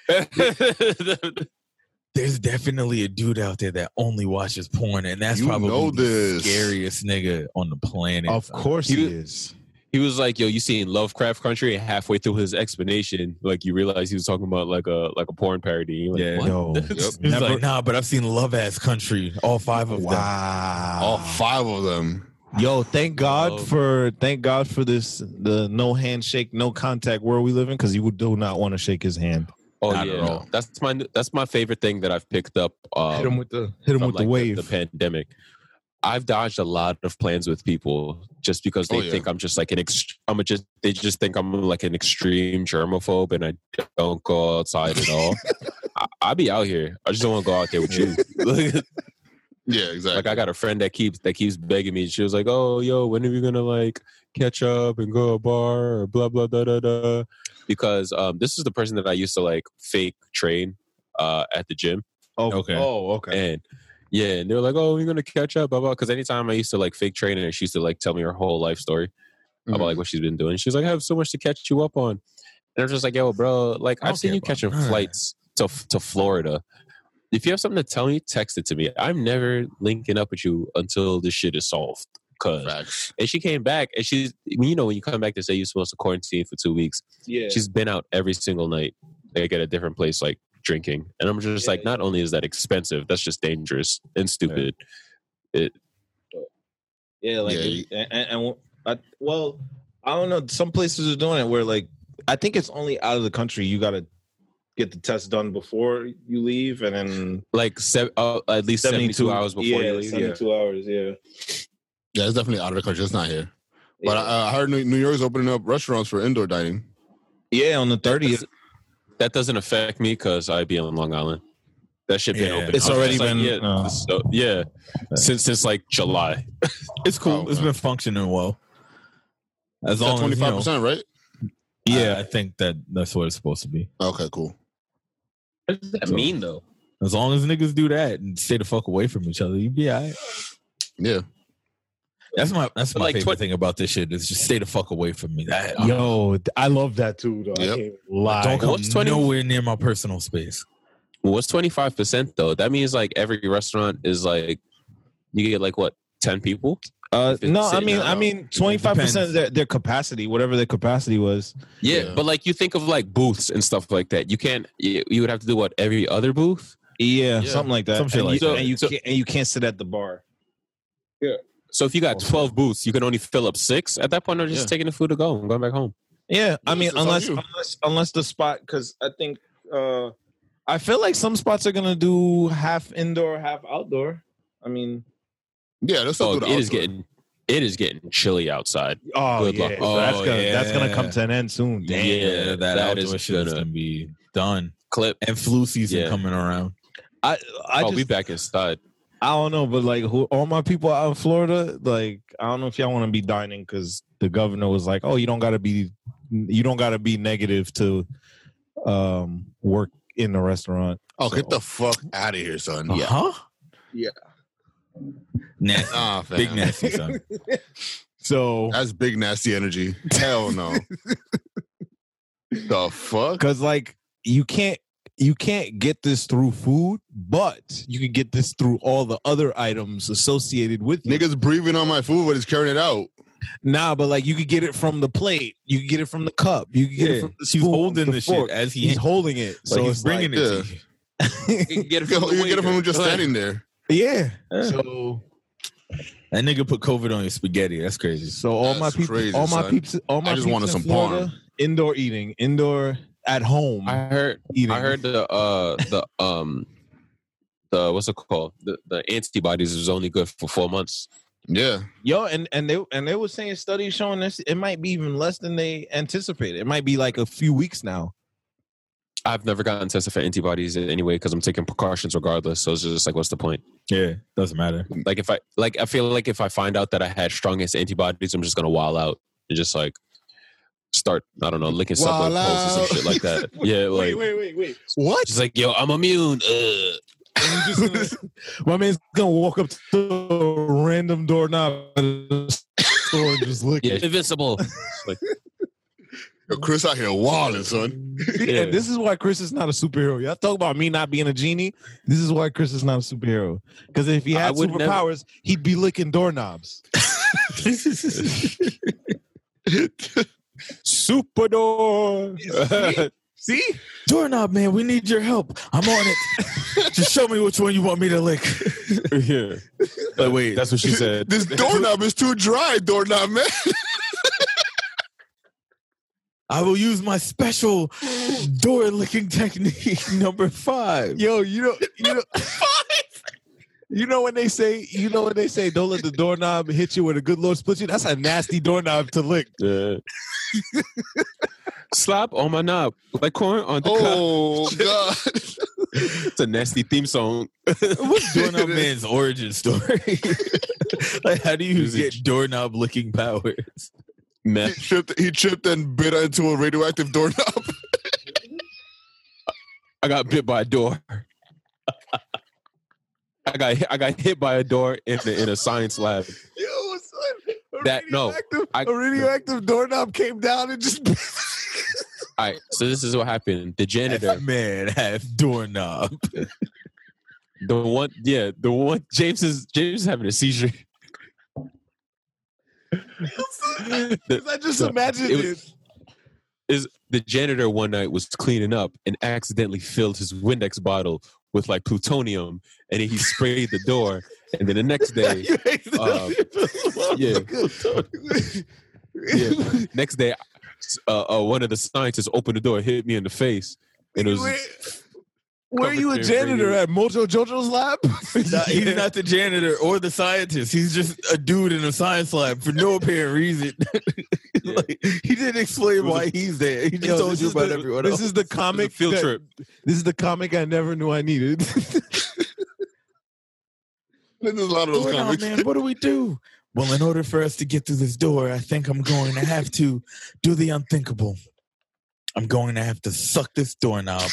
Speaker 4: there's definitely a dude out there that only watches porn, and that's
Speaker 3: You
Speaker 4: probably
Speaker 3: know
Speaker 4: the
Speaker 3: this.
Speaker 4: scariest nigga on the planet.
Speaker 2: Of course
Speaker 1: You-
Speaker 2: he is.
Speaker 1: He was like, "Yo, you seen Lovecraft Country?" And halfway through his explanation, like you realize he was talking about like a like a porn parody. You're like,
Speaker 4: Yeah.
Speaker 1: what?
Speaker 2: Yo,
Speaker 4: He's
Speaker 2: Never-
Speaker 4: like, nah, but I've seen Love Ass Country, all five of them.
Speaker 2: wow.
Speaker 3: All five of them.
Speaker 2: Yo, thank God
Speaker 1: Oh.
Speaker 2: for thank God for this the no handshake, no contact world we live in, because you do not want to shake his hand.
Speaker 1: Oh
Speaker 4: Not at
Speaker 1: yeah,
Speaker 4: all.
Speaker 1: that's my that's my favorite thing that I've picked up. Um,
Speaker 2: hit him with the hit him
Speaker 1: from,
Speaker 2: with
Speaker 1: like,
Speaker 2: the wave.
Speaker 1: The, pandemic. I've dodged a lot of plans with people just because they
Speaker 3: Oh, yeah.
Speaker 1: think I'm just like an ex- I'm a just they just think I'm like an extreme germaphobe and I don't go outside at all. I, I be out here. I just don't want to go out there with you.
Speaker 3: Yeah, exactly.
Speaker 1: Like I got a friend that keeps that keeps begging me. She was like, "Oh, yo, when are we gonna like catch up and go to a bar or blah blah da da da?" Because um, this is the person that I used to like fake train uh, at the gym,
Speaker 2: oh,
Speaker 4: Okay.
Speaker 2: Oh, okay.
Speaker 1: and yeah, and they were like, "Oh, we're gonna catch up," blah blah. Because anytime I used to like fake train her, she used to like tell me her whole life story
Speaker 3: Mhm.
Speaker 1: about like what she's been doing. She was like, "I have so much to catch you up on," and I was just like, "Yo, bro, like
Speaker 4: I don't
Speaker 1: I've seen
Speaker 4: care
Speaker 1: you
Speaker 4: about
Speaker 1: catching
Speaker 4: none of that.
Speaker 1: flights to to Florida." If you have something to tell me, text it to me. I'm never linking up with you until this shit is solved. Cause
Speaker 3: Facts.
Speaker 1: and she came back and she's you know when you come back to say you're supposed to quarantine for two weeks,
Speaker 2: Yeah.
Speaker 1: she's been out every single night, like at a different place, like drinking. And I'm just
Speaker 2: Yeah,
Speaker 1: like, not only is that expensive, that's just dangerous and stupid. It
Speaker 2: Yeah, like,
Speaker 3: Yeah,
Speaker 2: it-
Speaker 3: you-
Speaker 2: and, and, and I, well, I don't know. Some places are doing it where, like, I think it's only out of the country you got to get the test done before you leave, and then
Speaker 1: like se- uh, at least seventy-two hours before
Speaker 2: yeah,
Speaker 1: you leave. Yeah.
Speaker 2: seventy-two hours. Yeah,
Speaker 3: Yeah, it's definitely out of the country. It's not here. But I, I heard New New York's opening up restaurants for indoor dining.
Speaker 2: yeah, on the thirtieth.
Speaker 1: That doesn't affect me because I be on Long Island. That shit been
Speaker 4: Yeah.
Speaker 1: open.
Speaker 2: It's
Speaker 1: I was
Speaker 2: already
Speaker 1: just like,
Speaker 2: been-
Speaker 1: yeah,
Speaker 2: oh.
Speaker 1: so, yeah, since since like July.
Speaker 4: It's cool.
Speaker 3: Oh,
Speaker 4: It's
Speaker 3: okay.
Speaker 4: been functioning well. As long
Speaker 3: Twenty
Speaker 4: as
Speaker 3: five
Speaker 4: you know,
Speaker 3: percent, right?
Speaker 4: yeah, I think that that's what it's supposed to be.
Speaker 3: Okay, cool.
Speaker 1: What does that
Speaker 4: So-
Speaker 1: mean though?
Speaker 4: As long as niggas do that and stay the fuck away from each other, you be all right.
Speaker 3: Yeah.
Speaker 4: That's my that's
Speaker 1: But
Speaker 4: my
Speaker 1: like
Speaker 4: favorite
Speaker 1: tw-
Speaker 4: thing about this shit is just stay the fuck away from me. That,
Speaker 2: Yo, I love that too. Though. I
Speaker 3: Yep.
Speaker 2: can't even lie.
Speaker 4: don't come
Speaker 1: What's twenty
Speaker 4: nowhere near my personal space.
Speaker 1: What's twenty-five percent though? That means like every restaurant is like you get like what ten people.
Speaker 2: Uh,
Speaker 1: If it's
Speaker 2: no, I
Speaker 1: sitting
Speaker 2: mean,
Speaker 1: out.
Speaker 2: I mean, twenty five percent of
Speaker 4: depends.
Speaker 2: their, their capacity, whatever their capacity was.
Speaker 1: Yeah,
Speaker 3: Yeah.
Speaker 1: but like you think of like booths and stuff like that. You can't. You, you would have to do what every other booth.
Speaker 2: Yeah,
Speaker 3: Yeah.
Speaker 2: something like that.
Speaker 4: Some shit
Speaker 2: and
Speaker 4: like
Speaker 2: you,
Speaker 1: that.
Speaker 2: And you
Speaker 1: So-
Speaker 2: can't and you can't sit at the bar.
Speaker 1: So if you got twelve booths, you can only fill up six. At that point, they're just
Speaker 3: Yeah.
Speaker 1: taking the food to go and going back home.
Speaker 2: Yeah, I
Speaker 3: Yes,
Speaker 2: mean,
Speaker 3: it's on
Speaker 2: unless
Speaker 3: you.
Speaker 2: unless unless the spot, because I think uh, I feel like some spots are gonna do half indoor, half outdoor. I mean,
Speaker 3: Yeah, let's still
Speaker 1: Oh,
Speaker 3: do
Speaker 1: it
Speaker 3: the
Speaker 1: is
Speaker 3: outdoor.
Speaker 1: getting it is getting chilly outside.
Speaker 2: oh
Speaker 1: Good
Speaker 2: yeah,
Speaker 1: luck.
Speaker 2: so that's
Speaker 4: Oh,
Speaker 2: gonna that's gonna come
Speaker 4: yeah.
Speaker 2: to an end soon. Damn.
Speaker 1: Yeah,
Speaker 4: Yeah, that,
Speaker 1: that
Speaker 4: outdoor
Speaker 1: is
Speaker 4: shit is
Speaker 1: gonna-
Speaker 4: gonna be done.
Speaker 1: Clip.
Speaker 4: And flu season
Speaker 1: Yeah.
Speaker 4: coming around.
Speaker 2: I I
Speaker 1: I'll
Speaker 2: just
Speaker 1: be back inside.
Speaker 2: I don't know, but like who, all my people out in Florida, like I don't know if y'all want to be dining because the governor was like, "Oh, you don't got to be, you don't got to be negative to um, work in the restaurant."
Speaker 3: Oh,
Speaker 2: So-
Speaker 3: get the fuck out of here, son.
Speaker 2: Yeah.
Speaker 4: Huh?
Speaker 2: Yeah.
Speaker 4: Nasty.
Speaker 3: Nah, fam.
Speaker 4: Big nasty, son.
Speaker 2: So,
Speaker 3: That's big nasty energy. Hell no. The fuck?
Speaker 2: because like you can't you can't get this through food, but you can get this through all the other items associated with it.
Speaker 3: Niggas breathing on my food, but it's carrying it out.
Speaker 2: Nah, but like you could get it from the plate, you can get it from the cup, you can get it
Speaker 4: Yeah,
Speaker 2: from the
Speaker 4: she's
Speaker 2: spoon,
Speaker 4: holding
Speaker 2: the
Speaker 4: the
Speaker 2: fork.
Speaker 4: shit as he
Speaker 2: He's holding it,
Speaker 4: so
Speaker 2: so
Speaker 4: he's
Speaker 2: it's
Speaker 4: bringing
Speaker 2: like,
Speaker 4: it
Speaker 3: yeah.
Speaker 4: to you.
Speaker 1: You can get it
Speaker 3: You
Speaker 1: from the
Speaker 3: get it from
Speaker 1: waiter.
Speaker 3: him just
Speaker 1: Go ahead.
Speaker 3: standing there.
Speaker 2: Yeah.
Speaker 4: Yeah.
Speaker 2: So
Speaker 4: That nigga put COVID on your spaghetti. That's crazy.
Speaker 2: so all my
Speaker 3: That's
Speaker 2: people,
Speaker 3: crazy,
Speaker 2: all my
Speaker 3: son.
Speaker 2: peeps, all my
Speaker 3: I just
Speaker 2: peeps
Speaker 3: wanted
Speaker 2: in
Speaker 3: some
Speaker 2: Florida,
Speaker 3: parm.
Speaker 2: indoor eating, indoor at home
Speaker 1: I heard.
Speaker 2: eating.
Speaker 1: I heard the uh the um the what's it called the the antibodies was only good for four months.
Speaker 3: Yeah.
Speaker 2: Yo, and and they and they were saying studies showing this it might be even less than they anticipated. It might be like a few weeks now.
Speaker 1: I've never gotten tested for antibodies anyway because I'm taking precautions regardless. So it's just like, what's the point?
Speaker 4: Yeah, doesn't matter.
Speaker 1: Like if I like, I feel like if I find out that I had strongest antibodies, I'm just gonna wall out and just like start, I don't know, licking subway
Speaker 3: Wall
Speaker 1: poles or some
Speaker 3: out.
Speaker 1: shit like that. Yeah, like
Speaker 2: wait, wait, wait. What?
Speaker 1: just like, yo, I'm immune. Uh.
Speaker 2: And you just gonna- my man's gonna walk up to a random doorknob at a store and just lick
Speaker 1: Yeah,
Speaker 2: it.
Speaker 1: invincible.
Speaker 3: Yo, Chris out here walling, son.
Speaker 1: Yeah.
Speaker 2: And this is why Chris is not a superhero. Y'all talk about me not being a genie. This is why Chris is not a superhero. Because if he
Speaker 1: I
Speaker 2: had
Speaker 1: would never-
Speaker 2: superpowers, he'd be licking doorknobs.
Speaker 1: Super door.
Speaker 2: See?
Speaker 4: Doorknob, man, we need your help. I'm on it. Just show me which one you want me to lick.
Speaker 1: Yeah.
Speaker 4: But wait,
Speaker 1: That's what she said.
Speaker 3: This doorknob is too dry, doorknob, man.
Speaker 4: I will use my special door licking technique number five.
Speaker 2: Yo, you know, you know, you know when they say, you know when they say, don't let the doorknob hit you with a good Lord split you. That's a nasty doorknob to lick.
Speaker 1: Yeah. Slap on my knob like corn on the cob.
Speaker 3: Oh, God.
Speaker 1: It's a nasty theme song.
Speaker 4: What's Doorknob Man's origin story? Like, how do you
Speaker 1: Is it-
Speaker 4: get doorknob licking powers?
Speaker 3: He
Speaker 1: Meth.
Speaker 3: tripped, he tripped and bit into a radioactive doorknob.
Speaker 1: I got bit by a door. I got hit, I got hit by a door in the, in a science lab.
Speaker 2: Yo, son, a
Speaker 1: That- no,
Speaker 2: radioactive-
Speaker 1: I-
Speaker 2: a radioactive doorknob came down and just.
Speaker 1: All right, so this is what happened. The janitor,
Speaker 4: Man, half doorknob.
Speaker 1: the one, yeah, the one. James is James is having a seizure. The-
Speaker 2: I just
Speaker 1: so
Speaker 2: imagined
Speaker 1: it
Speaker 2: it.
Speaker 1: was- is the janitor one night was cleaning up and accidentally filled his Windex bottle with like plutonium, and then he sprayed the door. And then the next day, um, yeah. yeah, next day, uh, uh, one of the scientists opened the door, hit me in the face, and it was
Speaker 2: Wait, were you a
Speaker 1: covered in
Speaker 2: janitor
Speaker 1: radio-
Speaker 2: at Mojo Jojo's lab?
Speaker 4: Nah, he's not the janitor or the scientist. He's just a dude in a science lab for no apparent reason. Like, he didn't explain
Speaker 1: It was
Speaker 4: why
Speaker 1: a-
Speaker 4: he's there. He just
Speaker 2: Yo,
Speaker 4: told
Speaker 2: this
Speaker 4: you
Speaker 2: is
Speaker 4: about
Speaker 2: the-
Speaker 4: everyone
Speaker 2: This
Speaker 4: else.
Speaker 2: is the
Speaker 1: It was
Speaker 2: comic
Speaker 1: a field
Speaker 2: that-
Speaker 1: trip.
Speaker 2: This is the comic I never knew I needed.
Speaker 3: There's a lot of those
Speaker 4: Doorknob,
Speaker 3: comics.
Speaker 4: man, what do we do? Well, in order for us to get through this door, I think I'm going to have to do the unthinkable. I'm going to have to suck this doorknob.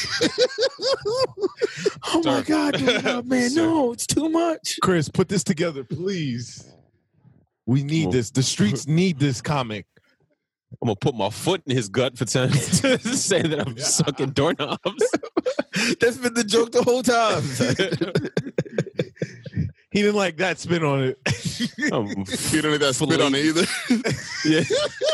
Speaker 4: Oh my
Speaker 1: Sir.
Speaker 4: God, doorknob, man,
Speaker 1: Sir.
Speaker 4: no, it's too much.
Speaker 2: Chris, put this together, please. We need
Speaker 1: Well-
Speaker 2: this. The streets need this comic.
Speaker 1: I'm gonna put my foot in his gut for ten to say that I'm sucking doorknobs.
Speaker 4: That's been the joke the whole time.
Speaker 2: He didn't like that spin on it.
Speaker 1: I'm
Speaker 3: He don't need that spit on it either.
Speaker 1: yeah.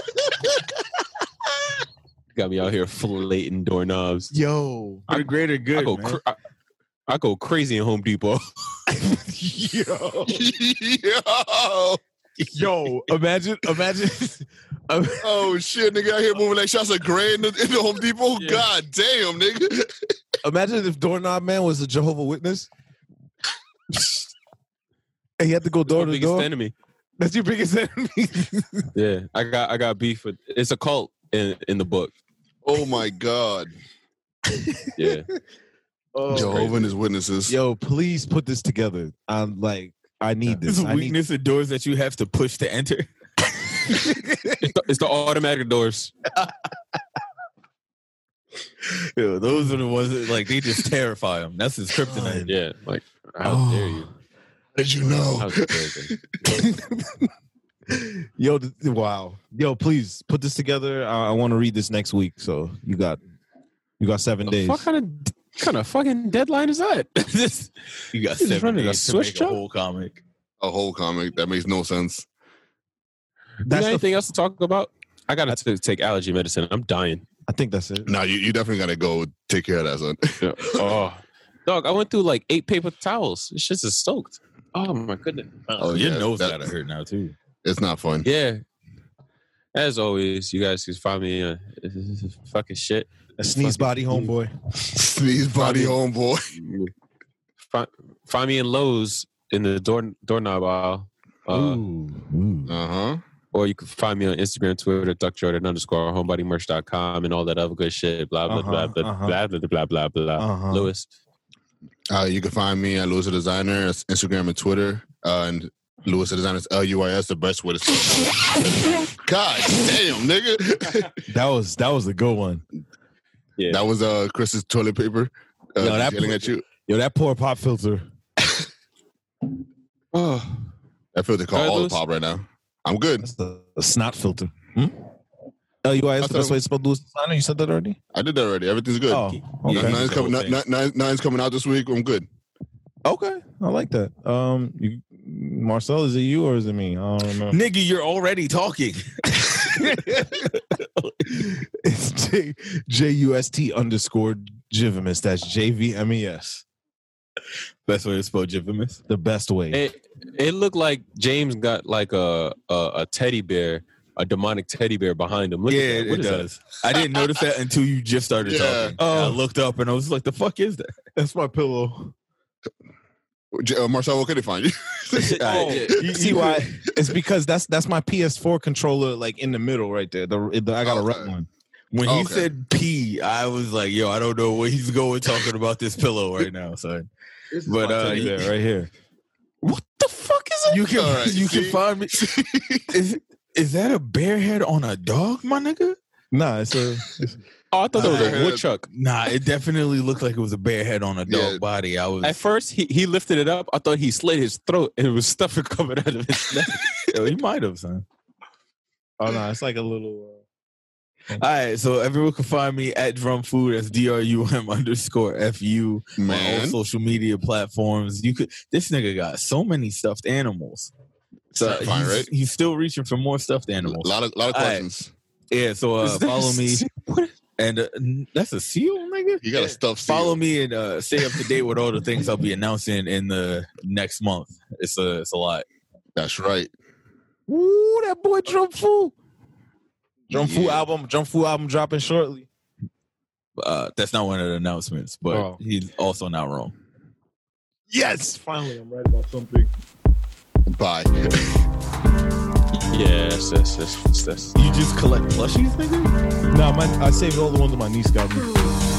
Speaker 1: Got me out here filleting doorknobs.
Speaker 2: Yo,
Speaker 4: For the greater good,
Speaker 1: I go,
Speaker 4: man.
Speaker 1: cr- I, I go crazy in Home Depot.
Speaker 2: yo,
Speaker 3: Yo.
Speaker 2: yo! Imagine, imagine.
Speaker 3: Oh shit, nigga out here moving like shots of gray in the, in the Home Depot.
Speaker 1: Yeah.
Speaker 3: God damn, nigga.
Speaker 2: Imagine if Doorknob Man was a Jehovah's Witness. And he had to go
Speaker 1: That's my
Speaker 2: door to
Speaker 1: biggest
Speaker 2: door.
Speaker 1: enemy.
Speaker 2: That's your biggest enemy.
Speaker 1: Yeah, I got I got beef with. It's a cult in in the book.
Speaker 3: Oh my God.
Speaker 1: Yeah,
Speaker 2: Oh,
Speaker 3: Jehovah and his witnesses.
Speaker 2: yo, please put this together. I'm like, I need
Speaker 4: This
Speaker 2: this.
Speaker 4: is a
Speaker 2: I need,
Speaker 4: weakness of doors that you have to push to enter.
Speaker 1: it's the, it's the automatic doors.
Speaker 4: Yo, those are the ones that like they just terrify him. That's his kryptonite.
Speaker 1: Yeah, like how
Speaker 2: Oh.
Speaker 1: dare you?
Speaker 3: How did you know?
Speaker 1: How dare you?
Speaker 2: Yo, th- wow. Yo, please put this together. I, I want to read this next week. So you got, you got seven
Speaker 1: The
Speaker 2: days.
Speaker 1: fuck kind of kind of fucking deadline is that?
Speaker 4: This, you got
Speaker 1: He's
Speaker 4: seven
Speaker 1: running a
Speaker 4: days to
Speaker 1: Swiss
Speaker 4: make a
Speaker 1: chop?
Speaker 4: whole comic.
Speaker 3: A whole comic that makes no sense.
Speaker 1: You
Speaker 2: That's
Speaker 1: got
Speaker 2: the-
Speaker 1: anything else to talk about? I gotta t- take allergy medicine. I'm dying.
Speaker 2: I think that's it.
Speaker 3: Nah, you, you definitely gotta go take care of that, son.
Speaker 1: Oh, dog! I went through like eight paper towels. This shit's is stoked. Oh my goodness.
Speaker 3: Oh,
Speaker 4: Your
Speaker 3: yeah,
Speaker 4: nose
Speaker 3: that-
Speaker 4: gotta hurt now too.
Speaker 3: It's not fun.
Speaker 1: Yeah. As always, you guys can find me uh, fucking shit.
Speaker 2: A sneeze body homeboy.
Speaker 3: Sneeze body homeboy.
Speaker 1: Find, find me in Lowe's in the door doorknob aisle. Uh,
Speaker 2: Ooh, ooh.
Speaker 3: Uh huh.
Speaker 1: or you can find me on Instagram, Twitter, Duck Jordan underscore homebodymerch dot com and all that other good shit. Blah blah
Speaker 2: Uh-huh,
Speaker 1: blah blah,
Speaker 2: uh-huh.
Speaker 1: blah blah blah blah blah.
Speaker 2: Uh-huh.
Speaker 1: Lewis.
Speaker 3: Uh, you can find me at Lewis the Designer, that's Instagram and Twitter. Uh, and Lewis the Designer is L U I S, the best way to spell. God damn, nigga.
Speaker 2: That was that was a good one.
Speaker 1: Yeah.
Speaker 3: That was uh Chris's toilet paper. Uh,
Speaker 2: Yo, that
Speaker 3: yelling
Speaker 2: put-
Speaker 3: at you.
Speaker 2: Yo, that poor pop filter.
Speaker 1: Oh,
Speaker 3: I feel they call
Speaker 1: Alright,
Speaker 3: all the
Speaker 1: Lewis.
Speaker 3: pop right now. I'm good.
Speaker 2: That's the, the snot filter. Hmm? L U I S,
Speaker 3: I
Speaker 2: the
Speaker 3: thought
Speaker 2: best
Speaker 3: it
Speaker 2: way to spell Lewis Designer. You said that already?
Speaker 3: I did that already. Everything's good.
Speaker 2: Oh,
Speaker 3: Nine-
Speaker 2: okay.
Speaker 3: Nine's, coming,
Speaker 4: Whole thing.
Speaker 3: nine, nine, nine's coming out this week. I'm good.
Speaker 2: Okay, I like that. Um, you, Marcel, is it you or is it me? I don't remember.
Speaker 4: Nigga, you're already talking.
Speaker 2: It's J J U S T underscore Jivimus. That's J V M E S.
Speaker 4: Best way to spell Jivimus.
Speaker 2: The best way.
Speaker 1: it it looked like James got like a a, a teddy bear, a demonic teddy bear behind him. Look
Speaker 4: Yeah,
Speaker 1: at that.
Speaker 4: it,
Speaker 1: What
Speaker 4: it
Speaker 1: is that?
Speaker 4: does. I didn't notice that until you just started
Speaker 3: Yeah.
Speaker 4: talking.
Speaker 2: Oh.
Speaker 4: And I looked up and I was like, "The fuck is that?"
Speaker 2: That's my pillow.
Speaker 3: J- Uh, Marcel, what can they find you?
Speaker 1: Oh,
Speaker 2: You see why? It's because that's that's my P S four controller, like in the middle, right there. The, the I got a red
Speaker 3: Okay.
Speaker 2: one.
Speaker 4: When he
Speaker 3: Okay.
Speaker 4: said P, I was like, "Yo, I don't know where he's going talking about this pillow right now, son." But uh,
Speaker 2: Teddy bear right here.
Speaker 4: what the fuck is it? You can
Speaker 3: All right,
Speaker 4: you
Speaker 3: see?
Speaker 4: can find me. Is is that a bear head on a dog, my nigga?
Speaker 2: Nah, it's a. It's,
Speaker 1: Oh, I thought that was
Speaker 3: Uh,
Speaker 1: a woodchuck.
Speaker 4: Nah, it definitely looked like it was a bear head on a dog
Speaker 3: Yeah.
Speaker 4: body. I was
Speaker 1: At first, he, he lifted it up. I thought he slit his throat and it was stuff coming out of his neck.
Speaker 4: Yo, he might have, son.
Speaker 2: oh no, it's like a little.
Speaker 4: All right, so everyone can find me at Drum Food. That's D R U M underscore F U on all
Speaker 3: Man.
Speaker 4: social media platforms. You could. This nigga got so many stuffed animals. So
Speaker 3: Fine,
Speaker 4: he's,
Speaker 3: right?
Speaker 4: he's still reaching for more stuffed
Speaker 3: A
Speaker 4: animals.
Speaker 3: lot of, lot of
Speaker 4: All right.
Speaker 3: questions.
Speaker 4: Yeah, so uh,
Speaker 1: Is that-
Speaker 4: follow me
Speaker 1: What?
Speaker 4: and uh, n- that's a seal, nigga.
Speaker 3: You got to stuff seal.
Speaker 4: Follow me and uh, stay up to date with all the things I'll be announcing in the next month. It's a it's a lot.
Speaker 3: That's right.
Speaker 2: Ooh, that boy Drum Fu. Drum Fu
Speaker 3: Yeah.
Speaker 2: album. Drum Fu album dropping shortly.
Speaker 4: Uh, that's not one of the announcements, but
Speaker 2: Oh.
Speaker 4: he's also not wrong.
Speaker 2: Yes, finally, I'm right about something.
Speaker 3: Bye.
Speaker 1: Yes, yes, yes, yes, yes.
Speaker 4: You just collect plushies, nigga?
Speaker 2: Nah, my, I saved all the ones that my niece got me.